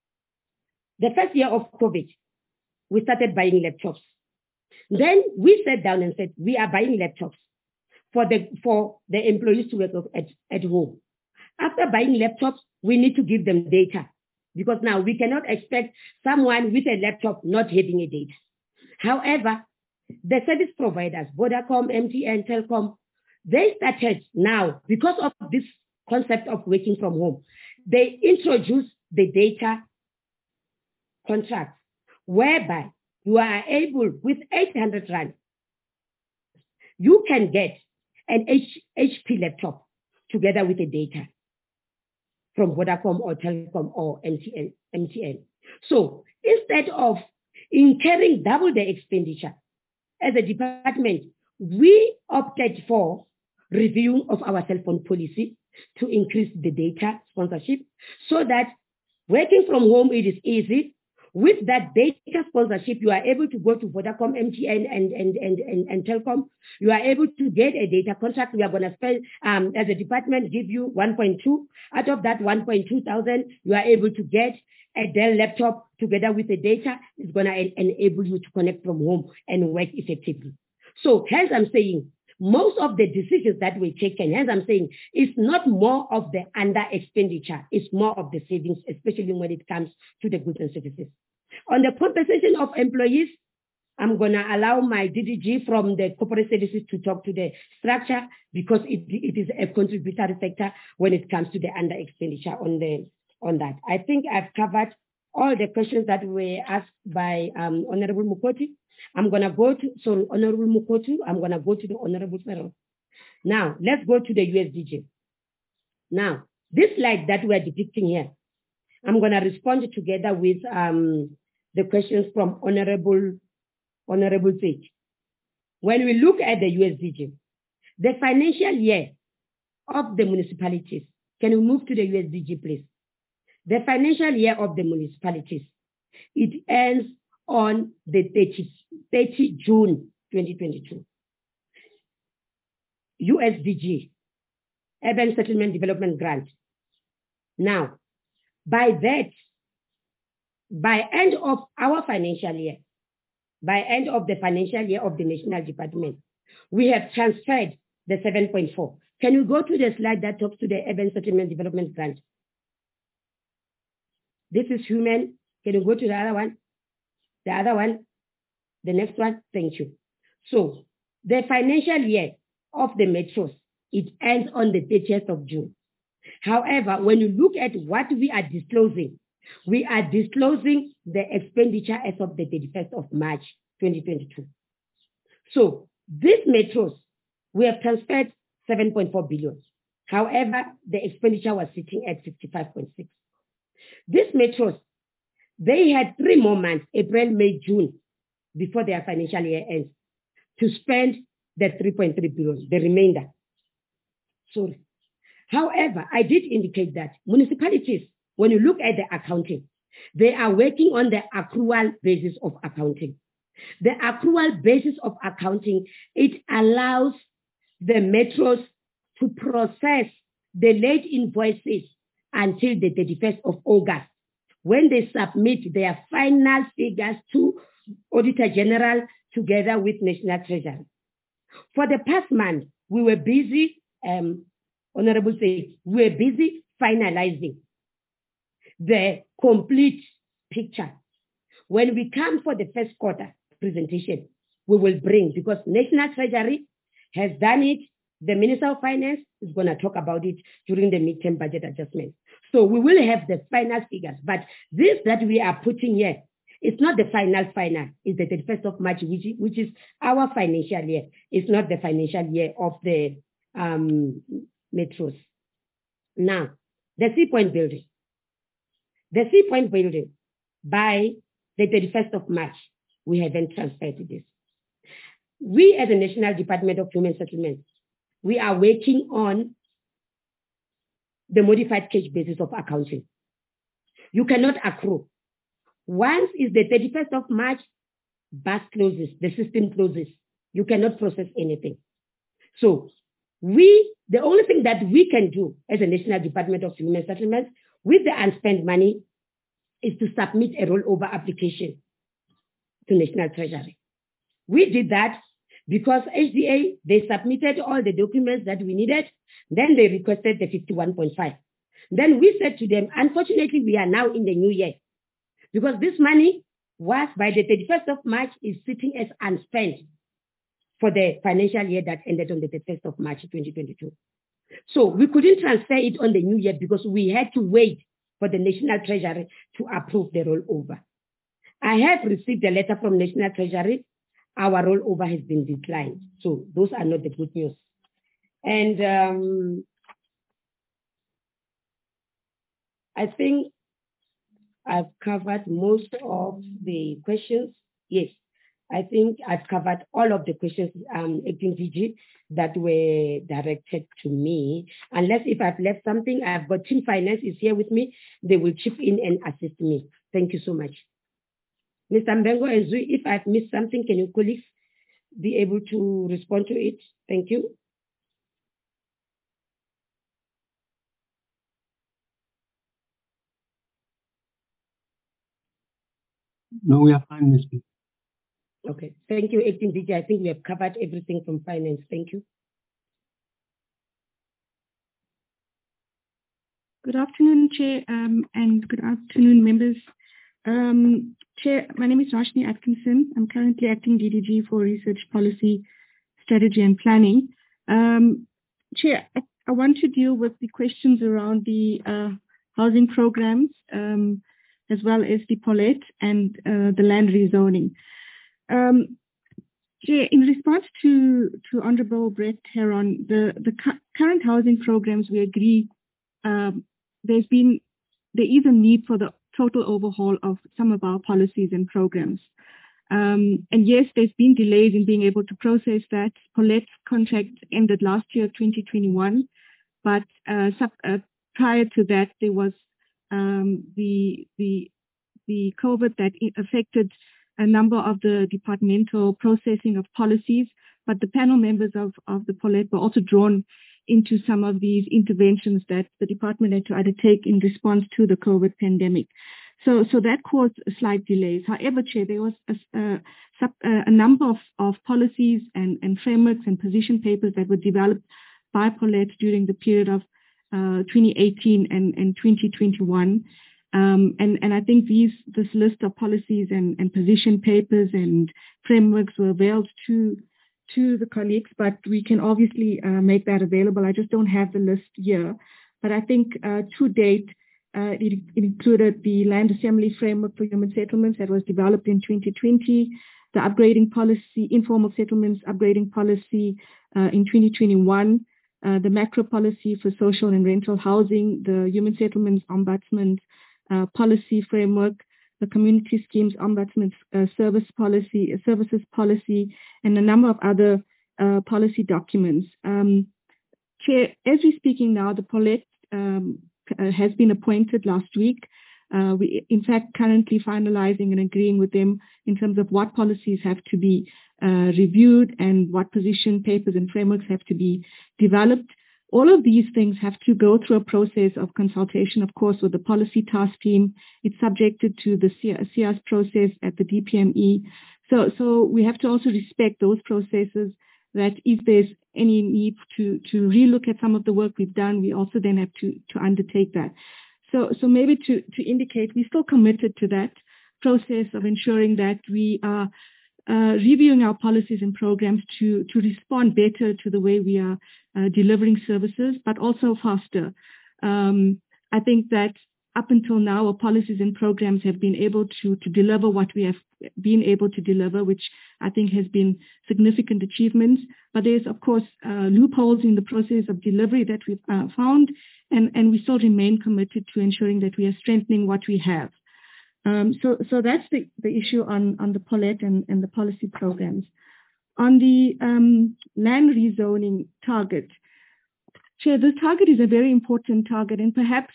the first year of COVID, we started buying laptops. Then we sat down and said, we are buying laptops for the employees to work at home. After buying laptops, we need to give them data, because now we cannot expect someone with a laptop not having a data. However, the service providers, Vodacom, MTN, Telkom, they started now, because of this concept of working from home, they introduced the data contract, whereby you are able, with 800 Rand, you can get an HP laptop together with the data from Vodacom or Telkom or MTN. So instead of incurring double the expenditure, as a department, we opted for review of our cell phone policy to increase the data sponsorship, so that working from home, it is easy. With that data sponsorship, you are able to go to Vodacom, MTN, and Telkom. You are able to get a data contract. We are going to spend, as a department, give you 1.2. Out of that 1.2 thousand, you are able to get a Dell laptop together with the data. It's going to enable you to connect from home and work effectively. So hence I'm saying, most of the decisions that were taken, hence I'm saying, it's not more of the under expenditure, it's more of the savings, especially when it comes to the goods and services. On the compensation of employees, I'm going to allow my DDG from the corporate services to talk to the structure, because it is a contributory factor when it comes to the under expenditure on that. I think I've covered all the questions that were asked by Honorable Mukoti. I'm going to go to, Honorable Mukotu, I'm going to go to the Honorable Ferro. Now, let's go to the USDG. Now, this slide that we're depicting here, I'm going to respond together with the questions from Honorable Sage. When we look at the USDG, the financial year of the municipalities, can we move to the USDG, please? The financial year of the municipalities, it ends on the 30 June 2022. USDG, Urban Settlement Development Grant. Now, by end of our financial year, by end of the financial year of the National Department, we have transferred the 7.4. Can you go to the slide that talks to the Urban Settlement Development Grant? This is human. Can you go to the other one? The other one? The next one? Thank you. So the financial year of the metros, it ends on the 30th of June. However, when you look at what we are disclosing the expenditure as of the 31st of March 2022. So these metros, we have transferred 7.4 billion. However, the expenditure was sitting at 65.6. These metros, they had 3 more months, April, May, June, before their financial year ends, to spend the 3.3 billion, the remainder. Sorry. However, I did indicate that municipalities, when you look at the accounting, they are working on the accrual basis of accounting. The accrual basis of accounting, it allows the metros to process the late invoices until the 31st of August, when they submit their final figures to Auditor General together with National Treasury. For the past month, we were busy, Honorable Say, we were busy finalizing the complete picture. When we come for the first quarter presentation, we will bring, because National Treasury has done it, the Minister of Finance is going to talk about it during the midterm budget adjustment. So we will have the final figures, but this that we are putting here, it's not the final, it's the 31st of March, which is our financial year. It's not the financial year of the metros. Now, the Sea Point building. The Sea Point building, by the 31st of March, we haven't transferred this. We, as the National Department of Human Settlements, we are working on the modified cash basis of accounting. You cannot accrue. Once is the 31st of March, bus closes, the system closes. You cannot process anything. So the only thing that we can do as a National Department of Human Settlements with the unspent money is to submit a rollover application to National Treasury. We did that because HDA, they submitted all the documents that we needed. Then they requested the 51.5. Then we said to them, unfortunately, we are now in the new year, because this money was by the 31st of March is sitting as unspent for the financial year that ended on the 31st of March 2022. So we couldn't transfer it on the new year because we had to wait for the National Treasury to approve the rollover. I have received a letter from National Treasury. Our rollover has been declined. So those are not the good news. And I think I've covered most of the questions. Yes, I think I've covered all of the questions, Acting DG, that were directed to me. Unless if I've left something, I've got Team Finance is here with me. They will chip in and assist me. Thank you so much. Mr. Mbengo and Zui, if I've missed something, can you colleagues be able to respond to it? Thank you. No, we are fine, Ms. B. Okay, thank you, Acting DG. I think we have covered everything from finance. Thank you. Good afternoon, Chair, and good afternoon, members. Chair, my name is Rashni Atkinson. I'm currently acting DDG for Research Policy, Strategy and Planning. Chair, I want to deal with the questions around the housing programs, as well as the Paulette and the land rezoning. Chair, in response to Honorable Brett Heron, the current housing programs, we agree there is a need for the total overhaul of some of our policies and programs. And yes, there's been delays in being able to process that. Paulette's contract ended last year, 2021, but prior to that, there was the COVID that affected a number of the departmental processing of policies, but the panel members of the Paulette were also drawn into some of these interventions that the department had to undertake in response to the COVID pandemic. So that caused slight delays. However, Chair, there was a number of policies and frameworks and position papers that were developed by Paulette during the period of 2018 and 2021. And I think this list of policies and position papers and frameworks were availed to the colleagues, but we can obviously make that available. I just don't have the list here. But I think to date, it included the Land Assembly Framework for Human Settlements that was developed in 2020, the upgrading policy, informal settlements upgrading policy in 2021, the macro policy for social and rental housing, the Human Settlements Ombudsman policy framework, the Community Schemes Ombudsman services policy, and a number of other policy documents. Chair, as we're speaking now, the Paulette has been appointed last week. We, in fact, currently finalizing and agreeing with them in terms of what policies have to be reviewed and what position papers and frameworks have to be developed. All of these things have to go through a process of consultation, of course, with the policy task team. It's subjected to the CS process at the DPME. So we have to also respect those processes, that if there's any need to relook at some of the work we've done, we also then have to undertake that. So maybe to indicate we're still committed to that process of ensuring that we are reviewing our policies and programs to respond better to the way we are delivering services, but also faster. I think that up until now, our policies and programs have been able to deliver what we have been able to deliver, which I think has been significant achievements. But there's, of course, loopholes in the process of delivery that we've found, and we still remain committed to ensuring that we are strengthening what we have. So that's the issue on the Paulette and the policy programs. On the land rezoning target, Chair, this target is a very important target, and perhaps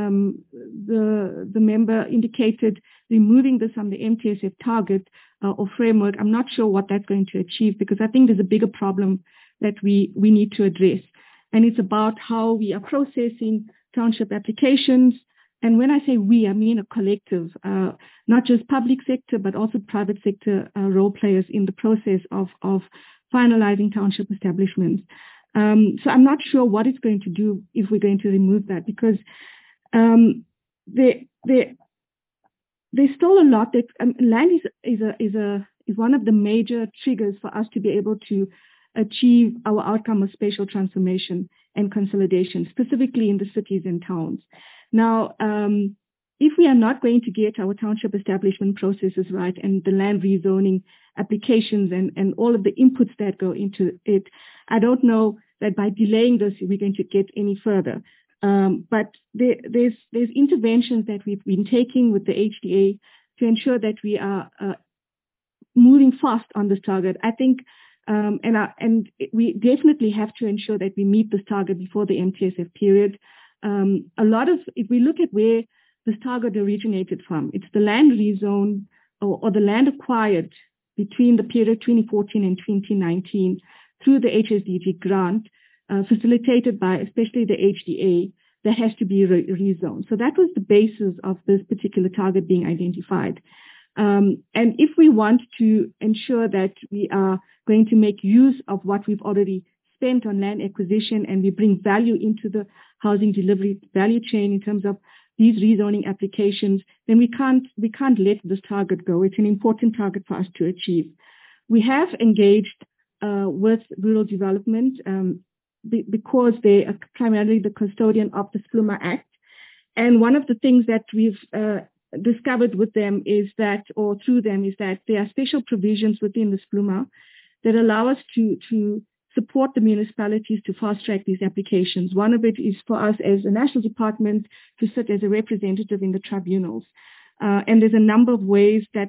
the member indicated removing this on the MTSF target or framework. I'm not sure what that's going to achieve, because I think there's a bigger problem that we need to address. And it's about how we are processing township applications. And when I say we, I mean a collective, not just public sector, but also private sector role players in the process of finalizing township establishments. So I'm not sure what it's going to do if we're going to remove that, because there's still a lot that land is one of the major triggers for us to be able to achieve our outcome of spatial transformation and consolidation, specifically in the cities and towns. Now, if we are not going to get our township establishment processes right and the land rezoning applications and all of the inputs that go into it, I don't know that by delaying this, we're going to get any further. But there's interventions that we've been taking with the HDA to ensure that we are moving fast on this target. I think, and we definitely have to ensure that we meet this target before the MTSF period. If we look at where this target originated from, it's the land rezone or the land acquired between the period 2014 and 2019 through the HSDG grant, facilitated by especially the HDA, that has to be rezoned. So that was the basis of this particular target being identified. And if we want to ensure that we are going to make use of what we've already spent on land acquisition and we bring value into the housing delivery value chain in terms of these rezoning applications, then we can't let this target go. It's an important target for us to achieve. We have engaged with rural development because they are primarily the custodian of the SPLUMA Act. And one of the things that we've discovered with them is that, or through them, is that there are special provisions within the SPLUMA that allow us to support the municipalities to fast-track these applications. One of it is for us as a national department to sit as a representative in the tribunals. And there's a number of ways that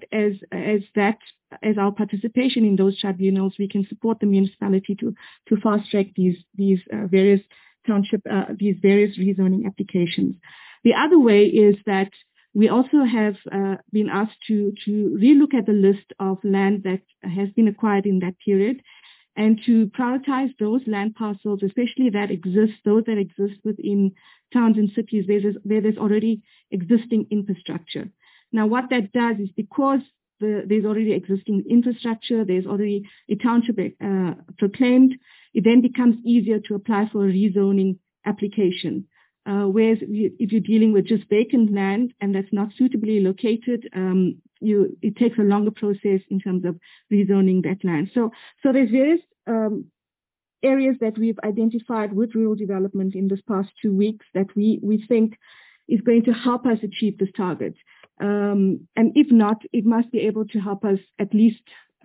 as our participation in those tribunals, we can support the municipality to fast-track these various township, these various rezoning applications. The other way is that we also have been asked to relook at the list of land that has been acquired in that period, and to prioritize those land parcels, especially those that exist within towns and cities where there's already existing infrastructure. Now, what that does is, because there's already existing infrastructure, there's already a township proclaimed, it then becomes easier to apply for a rezoning application. Whereas if you're dealing with just vacant land and that's not suitably located, it takes a longer process in terms of rezoning that land. So there's various areas that we've identified with rural development in this past 2 weeks that we think is going to help us achieve this target. And if not, it must be able to help us at least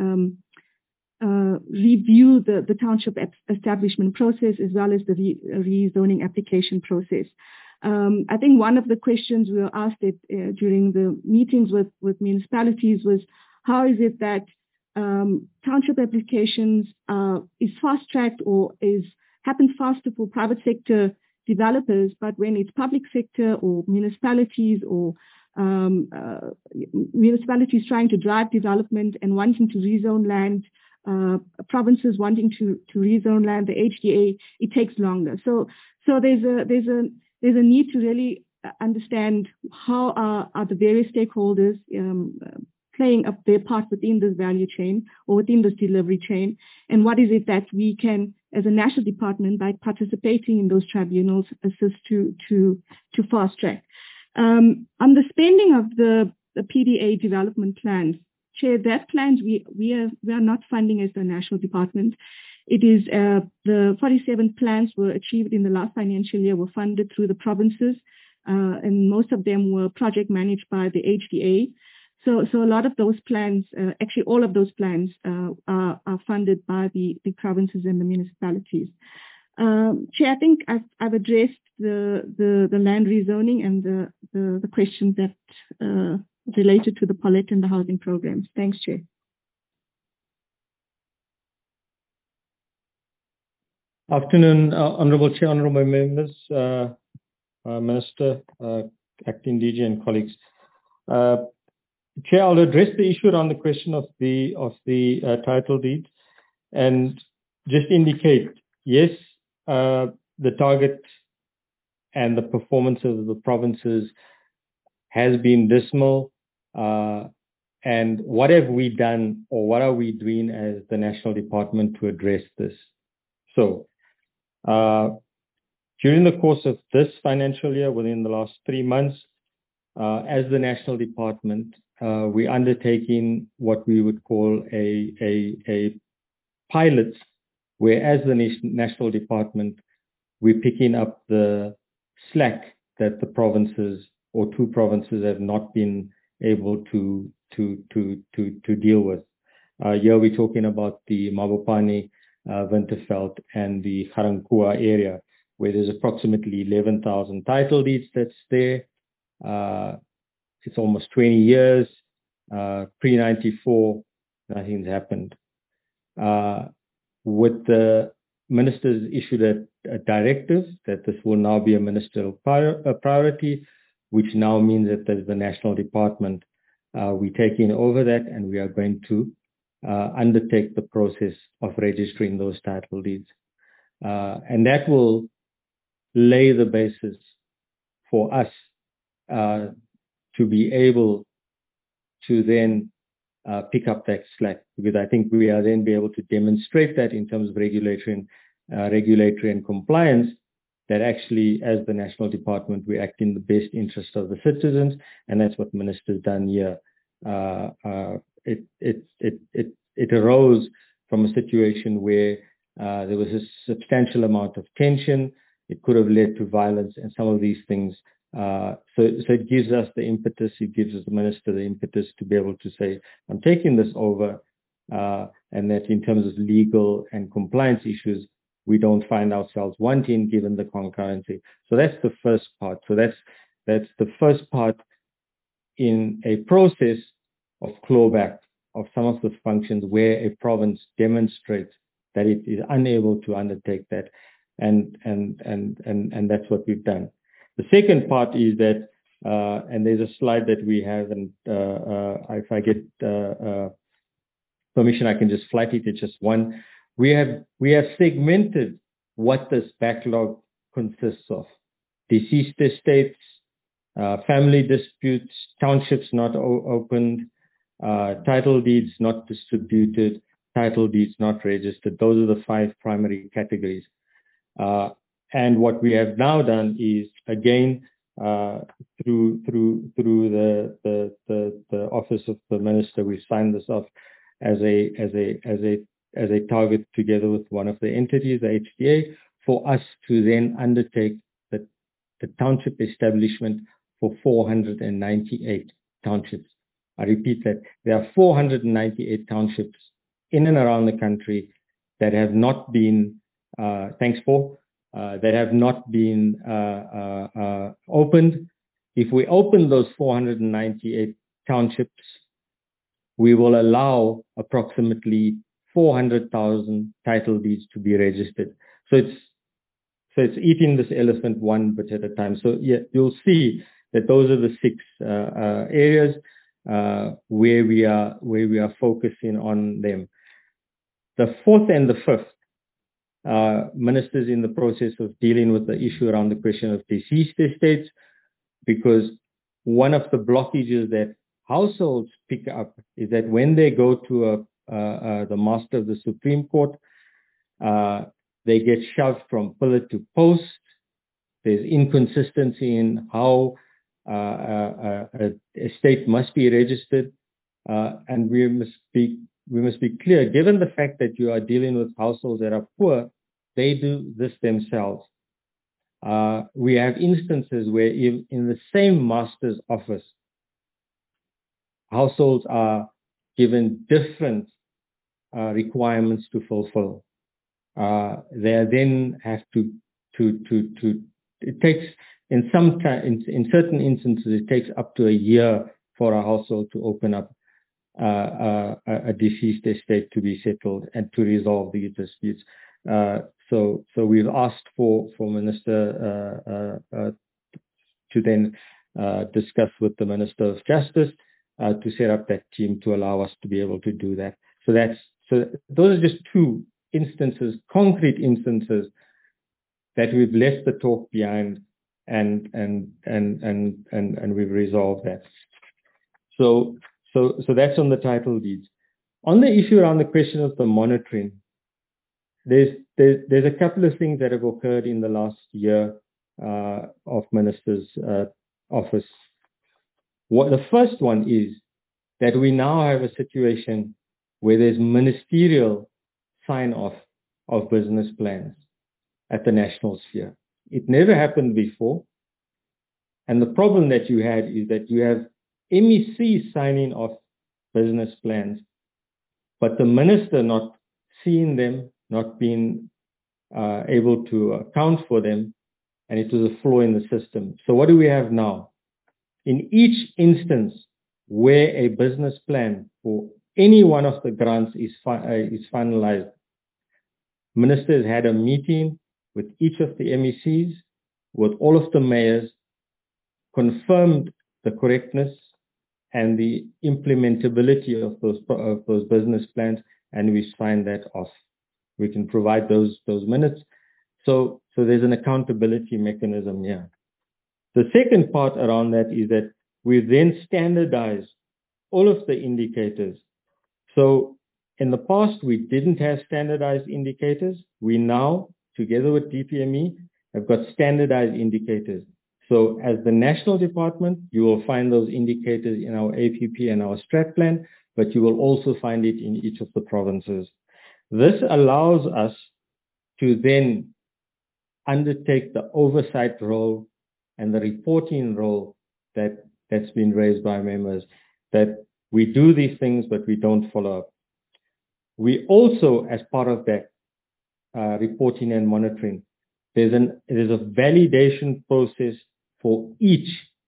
review the township establishment process as well as the rezoning application process. I think one of the questions we were asked during the meetings with municipalities was, how is it that township applications is fast-tracked or happens faster for private sector developers, but when it's public sector or municipalities or municipalities trying to drive development and wanting to rezone land, provinces wanting to rezone land, the HDA, it takes longer. So there's a need to really understand how are the various stakeholders playing up their part within this value chain or within this delivery chain, and what is it that we can, as a national department, by participating in those tribunals, assist to fast track. On the spending of the PDA development plans, Chair, that plans we are not funding as the national department. It is the 47 plans were achieved in the last financial year were funded through the provinces, and most of them were project managed by the HDA. So a lot of those plans, actually all of those plans, are funded by the provinces and the municipalities. Chair, I think I've addressed the land rezoning and the questions that related to the Paulette and the housing programs. Thanks, Chair. Afternoon, Honourable Chair, Honourable Members, Minister, Acting DG and colleagues. Chair, I'll address the issue around the question of the title deed and just indicate, yes, the target and the performance of the provinces has been dismal. And what have we done, or what are we doing as the National Department to address this? So, during the course of this financial year, within the last 3 months, as the National Department, we're undertaking what we would call a pilot, where as the National Department, we're picking up the slack that the provinces or 2 provinces have not been able to deal with. Here we're talking about the Mabopane, Winterveld and the Ga-Rankuwa area, where there's approximately 11,000 title deeds that's there. It's almost 20 years. Pre-94, nothing's happened. With the ministers issued a directive that this will now be a ministerial priority, which now means that as the National Department, we're taking over that and we are going to undertake the process of registering those title deeds. And that will lay the basis for us to be able to then pick up that slack, because I think we are then be able to demonstrate that in terms of regulatory and compliance, that actually as the National Department, we act in the best interest of the citizens, and that's what Minister's done here. It arose from a situation where there was a substantial amount of tension. It could have led to violence and some of these things. So it gives us the impetus, it gives us the minister the impetus to be able to say, I'm taking this over, and that in terms of legal and compliance issues, we don't find ourselves wanting given the concurrency. So that's the first part. So that's the first part in a process of clawback of some of the functions where a province demonstrates that it is unable to undertake that, and that's what we've done. The second part is that, and there's a slide that we have, and if I get permission, I can just flight it. It's just one. We have segmented what this backlog consists of: deceased estates, family disputes, townships not opened, title deeds not distributed, title deeds not registered. Those are the 5 primary categories. And what we have now done is, again, through the office of the minister, we signed this off as a target together with one of the entities, the HTA, for us to then undertake the township establishment for 498 townships. I repeat that there are 498 townships in and around the country that have not been, that have not been opened. If we open those 498 townships, we will allow approximately 400,000 title deeds to be registered. So it's eating this elephant one bit at a time. So yeah, you'll see that those are the 6 areas where we are focusing on them. The 4th and the 5th, ministers in the process of dealing with the issue around the question of deceased estates, because one of the blockages that households pick up is that when they go to the master of the Supreme Court, they get shoved from pillar to post. There's inconsistency in how a estate must be registered, and we must be clear. Given the fact that you are dealing with households that are poor, they do this themselves. We have instances where in the same master's office, households are given different requirements to fulfill. They then have to it takes in certain instances it takes up to a year for a household to open up a deceased estate to be settled and to resolve these disputes. So we've asked for Minister to then discuss with the Minister of Justice to set up that team to allow us to be able to do that. So those are just 2 instances, concrete instances, that we've left the talk behind and we've resolved that. So that's on the title deeds. On the issue around the question of the monitoring, there's a couple of things that have occurred in the last year of Minister's office. The first one is that we now have a situation where there's ministerial sign-off of business plans at the national sphere. It never happened before. And the problem that you had is that you have MECs signing off business plans, but the minister not seeing them, not being able to account for them, and it was a flaw in the system. So what do we have now? In each instance where a business plan for any one of the grants is finalized, ministers had a meeting with each of the MECs, with all of the mayors, confirmed the correctness and the implementability of those business plans, and we signed that off. We can provide those minutes. So there's an accountability mechanism here. The second part around that is that we then standardize all of the indicators. So in the past, we didn't have standardized indicators. We now, together with DPME, have got standardized indicators. So as the national department, you will find those indicators in our APP and our strat plan, but you will also find it in each of the provinces. This allows us to then undertake the oversight role and the reporting role that's been raised by members, that we do these things, but we don't follow up. We also, as part of that reporting and monitoring, there's a validation process for each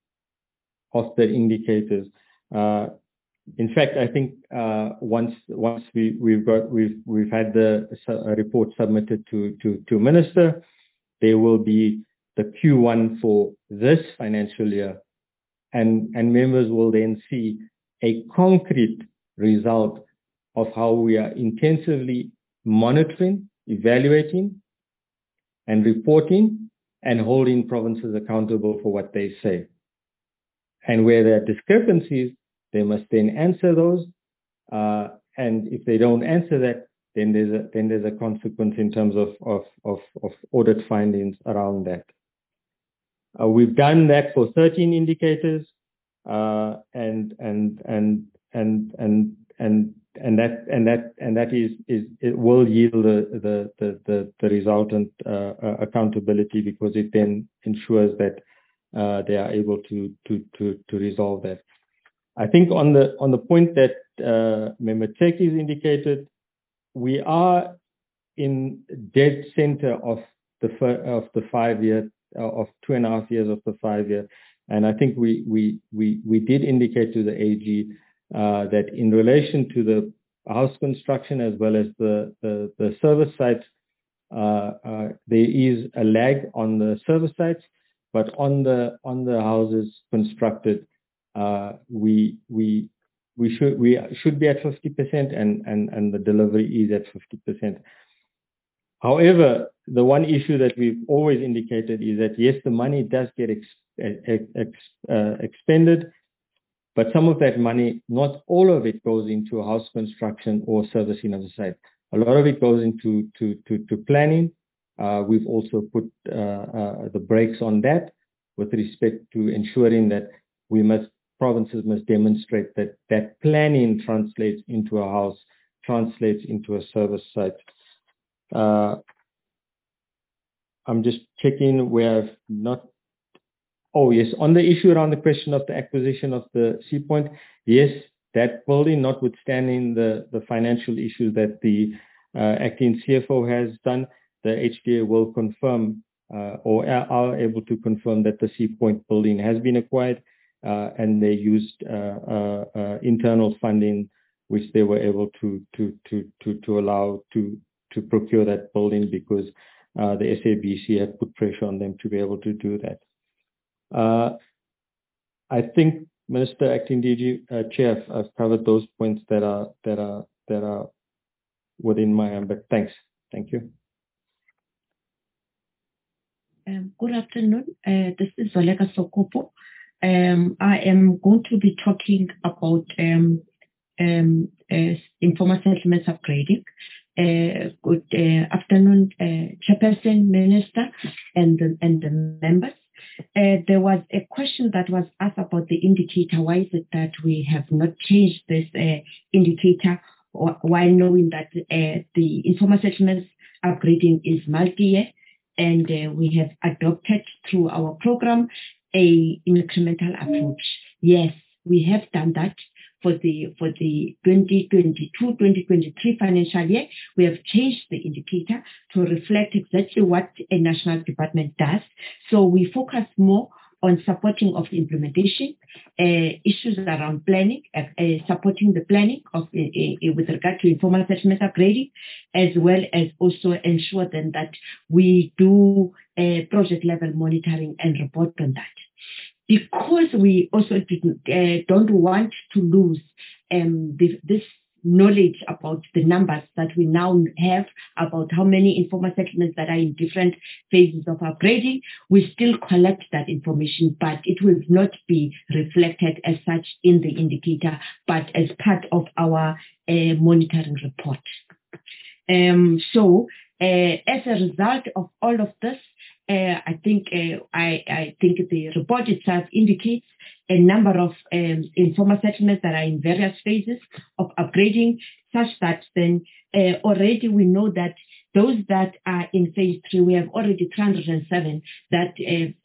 of the indicators. In fact, I think once we've had the report submitted to minister, there will be the Q1 for this financial year, and members will then see a concrete result of how we are intensively monitoring, evaluating, and reporting, and holding provinces accountable for what they say. And where there are discrepancies, they must then answer those. And if they don't answer that, then there's a consequence in terms of audit findings around that. We've done that for 13 indicators, and that is it will yield the resultant accountability, because it then ensures that they are able to resolve that. I think on the point that Member Tech is indicated, we are in dead center of the 5 year of 2.5 years of the 5 year, and I think we did indicate to the AG that in relation to the house construction as well as the service sites, there is a lag on the service sites, but on the houses constructed, we should be at 50%, and the delivery is at 50%. However, the one issue that we've always indicated is that yes, the money does get expended, but some of that money, not all of it, goes into house construction or servicing of the site. A lot of it goes into planning. We've also put the brakes on that with respect to ensuring that provinces must demonstrate that planning translates into a house, translates into a service site. I'm just checking where I've not. Oh yes, on the issue around the question of the acquisition of the Sea Point, yes, that building, notwithstanding the financial issues that the acting CFO has done, the HDA will confirm or are able to confirm that the Sea Point building has been acquired, and they used internal funding, which they were able to allow to procure that building, because the SABC had put pressure on them to be able to do that. I think, Minister, Acting DG, Chair, I've covered those points that are within my ambit. Thanks. Thank you. Good afternoon. This is Zoleka Sokopo. I am going to be talking about informal settlements upgrading. Good afternoon, Chairperson, Minister, and the members. There was a question that was asked about the indicator. Why is it that we have not changed this indicator, while knowing that the informal settlements upgrading is multi-year, and we have adopted through our program a incremental approach? Yes, we have done that. For the 2022-2023 financial year, we have changed the indicator to reflect exactly what a national department does. So we focus more on supporting of the implementation, issues around planning, supporting the planning of with regard to informal settlement upgrading, as well as also ensure then that we do project level monitoring and report on that. Because we also don't want to lose this knowledge about the numbers that we now have about how many informal settlements that are in different phases of upgrading, we still collect that information, but it will not be reflected as such in the indicator, but as part of our monitoring report. So as a result of all of this, I think the report itself indicates a number of informal settlements that are in various phases of upgrading, such that then already we know that those that are in phase 3, we have already 307 that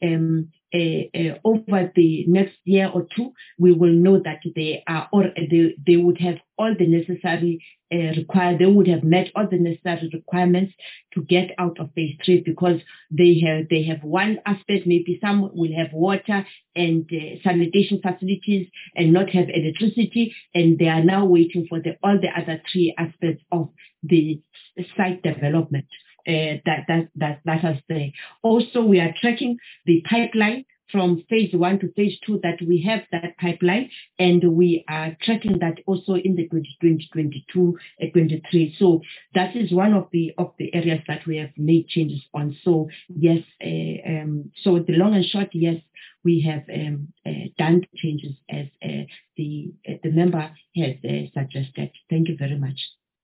over the next year or two, we will know that they would have all the necessary they would have met all the necessary requirements to get out of phase 3, because they have one aspect. Maybe some will have water and sanitation facilities and not have electricity, and they are now waiting for all the other 3 aspects of the site development that has there. Also, we are tracking the pipeline from phase 1 to phase 2, that we have that pipeline, and we are tracking that also in the 2022-23. So that is one of the areas that we have made changes on. So yes, so the long and short, yes, we have done changes as the member has suggested. Thank you very much.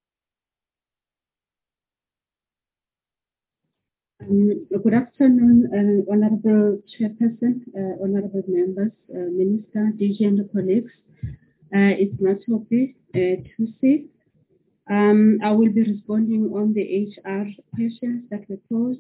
Good afternoon, Honorable Chairperson, Honorable members, Minister, DG and the colleagues. It's Matopi Tusi. I will be responding on the HR questions that were posed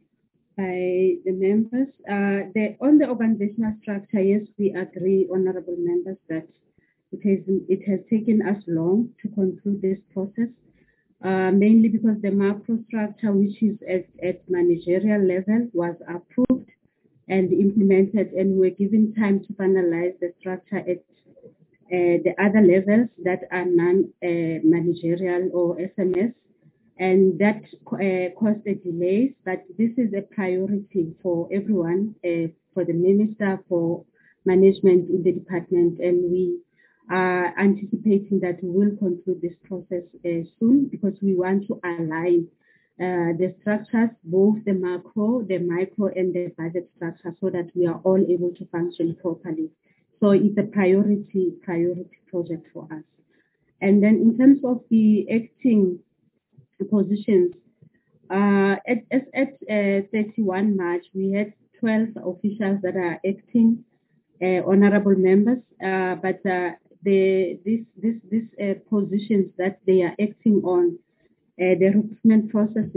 by the members. On the organizational structure, yes, we agree, honorable members, that it has taken us long to conclude this process, mainly because the macro structure, which is at managerial level, was approved and implemented, and we're given time to finalize the structure at the other levels that are non-managerial or SMS, and that caused a delay. But this is a priority for everyone, for the minister, for management in the department, and we are anticipating that we will conclude this process soon, because we want to align the structures, both the macro, the micro, and the budget structure, so that we are all able to function properly. So it's a priority project for us. And then in terms of the acting positions, at 31 March, we had 12 officials that are acting, honorable members, but these positions that they are acting on, the recruitment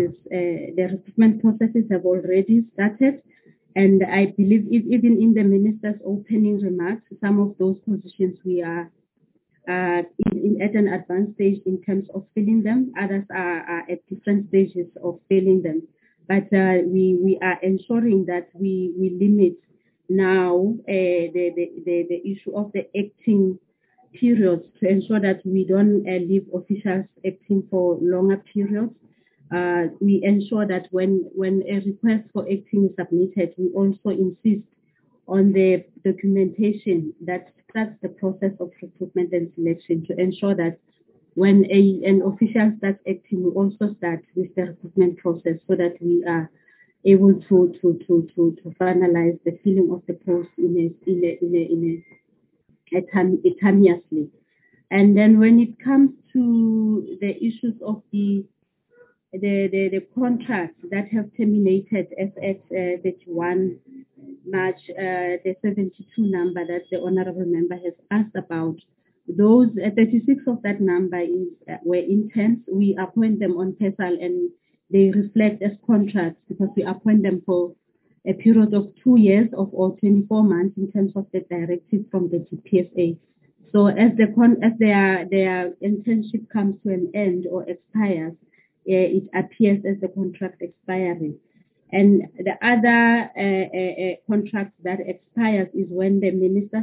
processes have already started. And I believe even in the minister's opening remarks, some of those positions we are at an advanced stage in terms of filling them. Others are at different stages of filling them. But we are ensuring that we limit now the issue of the acting periods, to ensure that we don't leave officials acting for longer periods. We ensure that when a request for acting is submitted, we also insist on the documentation that starts the process of recruitment and selection, to ensure that when an official starts acting, we also start with the recruitment process, so that we are able to finalize the filling of the post autonomously. And then when it comes to the issues of the contracts that have terminated as at 31 March, the 72 number that the honorable member has asked about, those 36 of that number were interns. We appoint them on PESAL, and they reflect as contracts, because we appoint them for a period of 2 years or 24 months in terms of the directive from the GPSA. So as their internship comes to an end or expires, it appears as the contract expiring. And the other contract that expires is when the ministers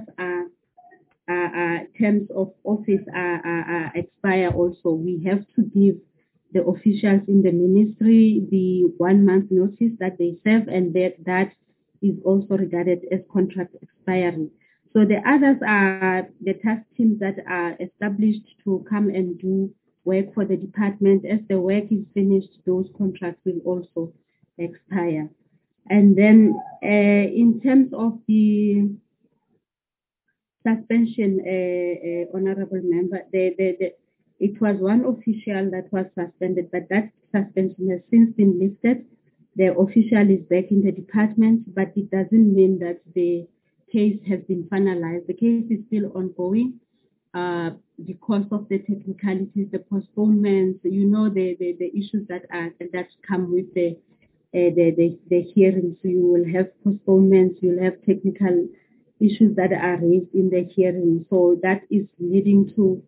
terms of office are expire also. We have to give the officials in the ministry the 1 month notice that they serve, and that is also regarded as contract expiring. So the others are the task teams that are established to come and do work for the department. As the work is finished, those contracts will also expire. And then in terms of the suspension, honorable member, it was one official that was suspended, but that suspension has since been lifted. The official is back in the department, but it doesn't mean that the case has been finalized. The case is still ongoing because of the technicalities, the postponements, the issues that come with the hearings. You will have postponements, you'll have technical issues that are raised in the hearing. So that is leading to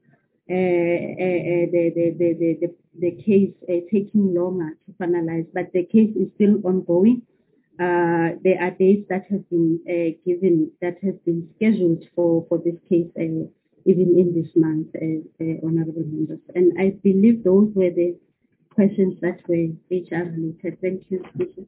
the case taking longer to finalize, but the case is still ongoing. There are dates that have been given, that have been scheduled for this case, even in this month, honorable members. And I believe those were the questions that were HR related. Thank you, Speaker.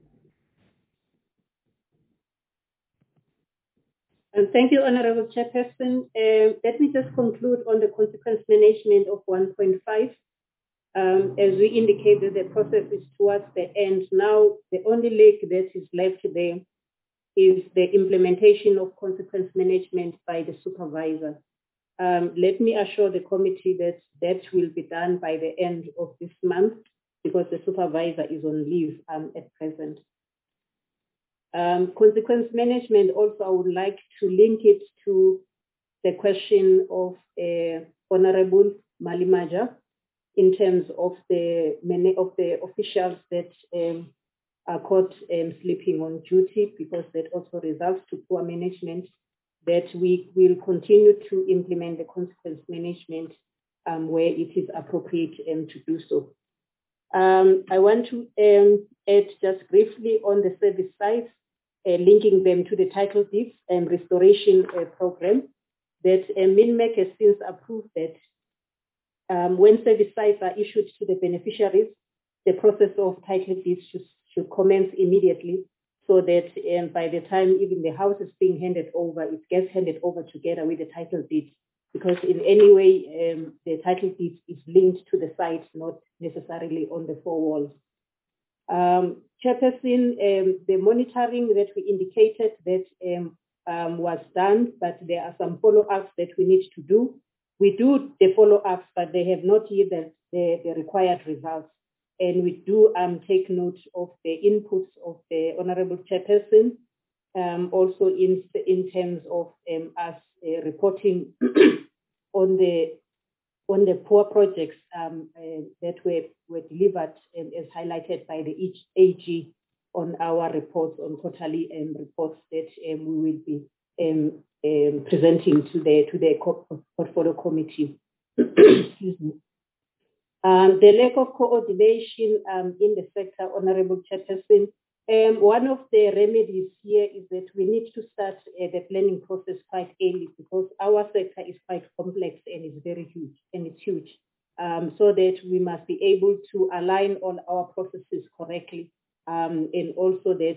And thank you, Honorable Chairperson. Let me just conclude on the consequence management of 1.5. As we indicated, the process is towards the end. Now, the only leg that is left there is the implementation of consequence management by the supervisor. Let me assure the committee that that will be done by the end of this month, because the supervisor is on leave at present. Consequence management also, I would like to link it to the question of Honorable Malimaja in terms of many of the officials that are caught sleeping on duty, because that also results to poor management, that we will continue to implement the consequence management where it is appropriate to do so. I want to add just briefly on the service sites, linking them to the title deeds and restoration program, that MINMEC has since approved that when service sites are issued to the beneficiaries, the process of title deeds should commence immediately, so that by the time even the house is being handed over, it gets handed over together with the title deeds, because in any way the title deed is linked to the site, not necessarily on the four walls. Chairperson, the monitoring that we indicated that was done, but there are some follow-ups that we need to do. We do the follow-ups, but they have not yielded the required results. And we do take note of the inputs of the Honorable Chairperson, also in terms of us reporting on the poor projects that were delivered as highlighted by the AG on our reports, on quarterly reports that we will be presenting to the portfolio committee. Excuse me. The lack of coordination in the sector, Honorable Chairperson, one of the remedies here is that we need to start the planning process quite early, because our sector is quite complex and it's very huge, so that we must be able to align all our processes correctly, and also that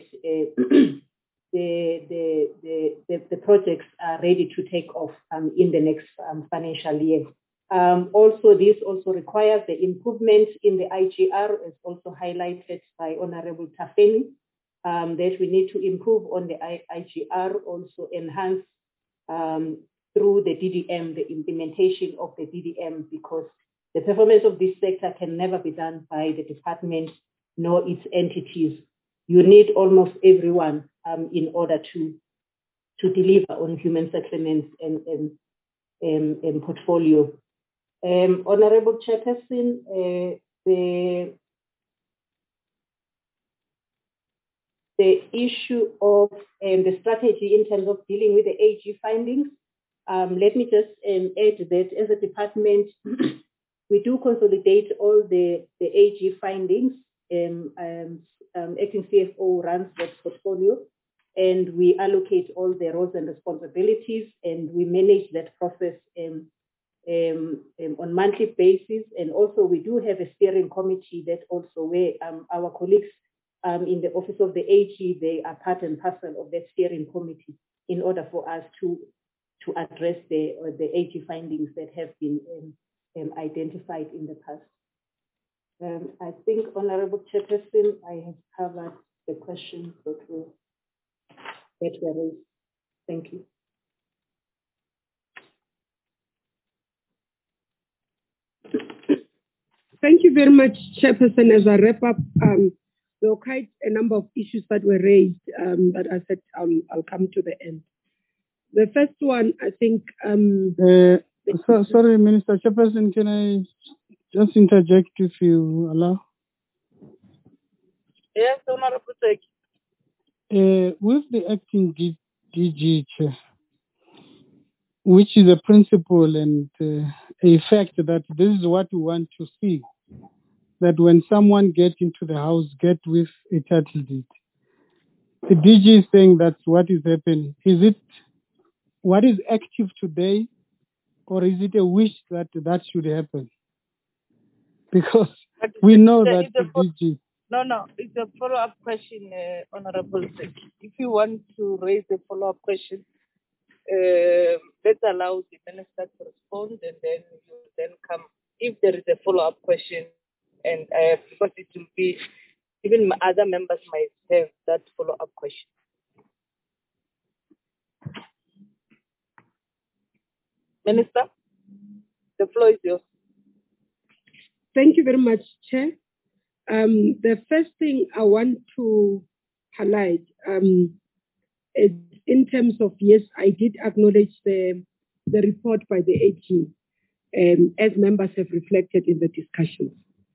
the projects are ready to take off in the next financial year. Also, this also requires the improvement in the IGR, as also highlighted by Honorable Tafeni, that we need to improve on the IGR, also enhance through the DDM, the implementation of the DDM, because the performance of this sector can never be done by the department nor its entities. You need almost everyone in order to deliver on human settlements and portfolio. Honorable Chairperson, the issue of the strategy in terms of dealing with the AG findings, let me just add that as a department, we do consolidate all the AG findings. Acting CFO runs that portfolio, and we allocate all the roles and responsibilities, and we manage that process on monthly basis. And also we do have a steering committee that also where our colleagues in the office of the AG, they are part and parcel of that steering committee in order for us to address the AG findings that have been identified in the past. I think, Honorable Chairperson, I have covered the questions that were raised. Thank you. Thank you very much, Chairperson. As I wrap up, there were quite a number of issues that were raised, but I said I'll come to the end. The first one, I think... sorry, Minister Chairperson, can I just interject if you allow? Yes, Honorable Seki. With the acting DG Chair, which is a principle and a fact that this is what we want to see, that when someone gets into the house, get with a title deed. The DG is saying that's what is happening. Is it what is active today, or is it a wish that should happen? Because we know that the DG... No, it's a follow-up question, Honorable Seki. If you want to raise a follow-up question, let's allow the Minister to respond, and then you then come, if there is a follow-up question, and because it will be, even other members might have that follow-up question. Minister, the floor is yours. Thank you very much, Chair. The first thing I want to highlight is in terms of, yes, I did acknowledge the the report by the AG, as members have reflected in the discussions.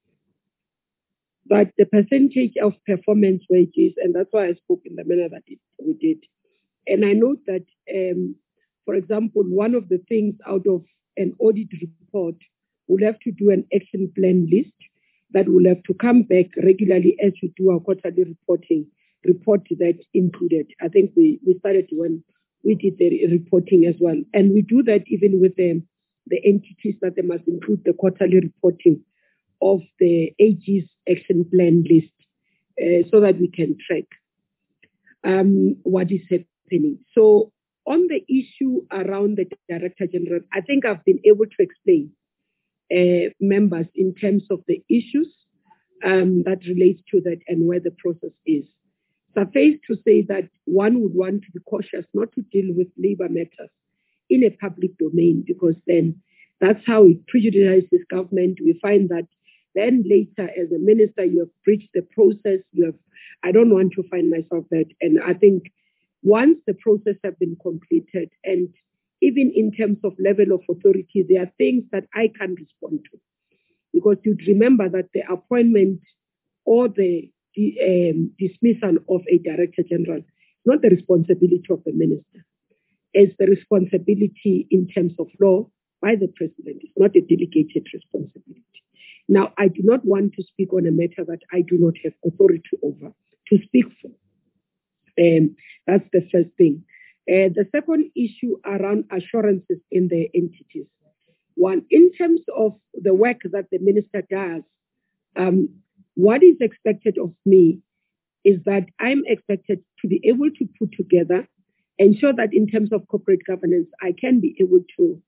But the percentage of performance wages, and that's why I spoke in the manner that we did. And I note that, for example, one of the things out of an audit report, we'll have to do an action plan list that will have to come back regularly as we do our quarterly reporting, report that included. I think we started when we did the reporting as well. And we do that even with the entities that they must include the quarterly reporting of the AG's action plan list so that we can track what is happening. So on the issue around the Director General, I think I've been able to explain members in terms of the issues that relates to that and where the process is. Suffice to say that one would want to be cautious not to deal with labor matters in a public domain, because then that's how it prejudices government. We find that then later, as a minister, you have breached the process. I don't want to find myself that. And I think once the process has been completed, and even in terms of level of authority, there are things that I can't respond to. Because you'd remember that the appointment or the dismissal of a Director General is not the responsibility of the minister. It's the responsibility in terms of law by the president. It's not a delegated responsibility. Now, I do not want to speak on a matter that I do not have authority over to speak for. That's the first thing. The second issue around assurances in the entities. One, in terms of the work that the minister does, what is expected of me is that I'm expected to be able to put together, ensure that in terms of corporate governance, I can be able to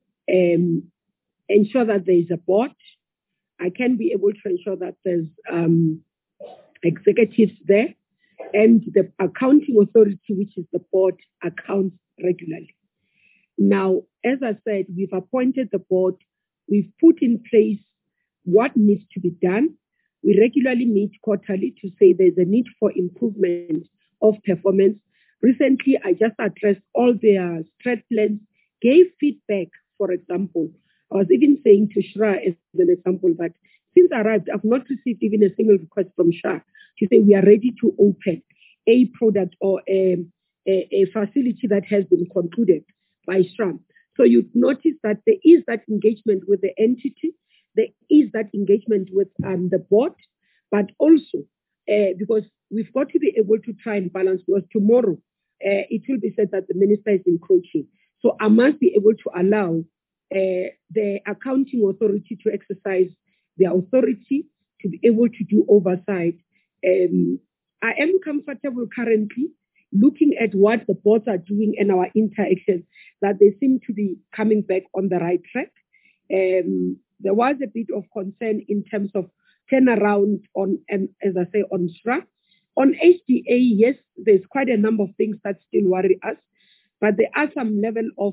ensure that there is a board. I can be able to ensure that there's executives there, and the accounting authority, which is the board, accounts regularly. Now, as I said, we've appointed the board. We've put in place what needs to be done. We regularly meet quarterly to say there's a need for improvement of performance. Recently, I just addressed all their strat plans, gave feedback, for example. I was even saying to Shra as an example that since I arrived, I've not received even a single request from Shra to say we are ready to open a product or a facility that has been concluded by Shra. So you'd notice that there is that engagement with the entity, there is that engagement with the board, but also because we've got to be able to try and balance, because tomorrow it will be said that the minister is encroaching. So I must be able to allow the accounting authority to exercise their authority to be able to do oversight. I am comfortable currently looking at what the boards are doing and our interactions, that they seem to be coming back on the right track. There was a bit of concern in terms of turnaround on, and as I say, on SRA. On HDA, yes, there's quite a number of things that still worry us, but there are some level of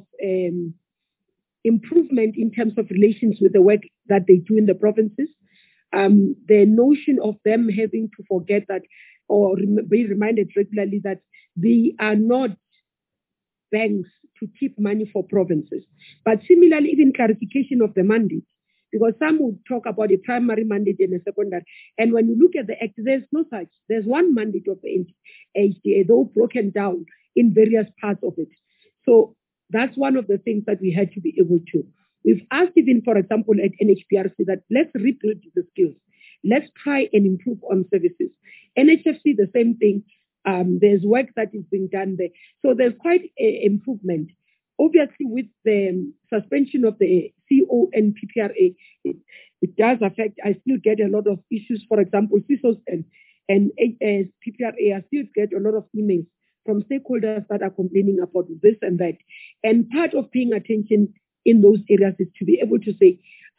improvement in terms of relations with the work that they do in the provinces. The notion of them having to forget that or be reminded regularly that they are not banks to keep money for provinces. But similarly, even clarification of the mandate, because some would talk about a primary mandate and a secondary. And when you look at the act, there's no such. There's one mandate of the HDA, though broken down in various parts of it. So that's one of the things that we had to be able to. We've asked even, for example, at NHPRC that let's rebuild the skills. Let's try and improve on services. NHFC, the same thing. There's work that is being done there. So there's quite an improvement. Obviously, with the suspension of the CO and PPRA, it does affect. I still get a lot of issues. For example, CISOs and PPRA, I still get a lot of emails from stakeholders that are complaining about this and that. And part of paying attention in those areas is to be able to say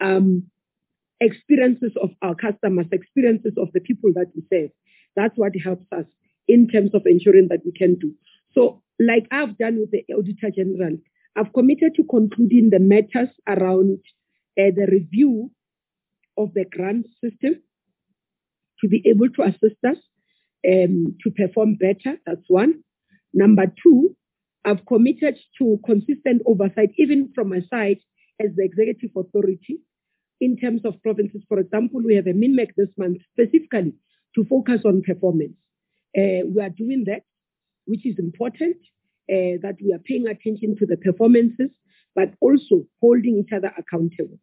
experiences of our customers, experiences of the people that we serve. That's what helps us in terms of ensuring that we can do. So like I've done with the Auditor General, I've committed to concluding the matters around the review of the grant system to be able to assist us to perform better. That's one. Number two, I've committed to consistent oversight, even from my side as the executive authority, in terms of provinces. For example, we have a MINMEC this month specifically to focus on performance. We are doing that, which is important, that we are paying attention to the performances, but also holding each other accountable.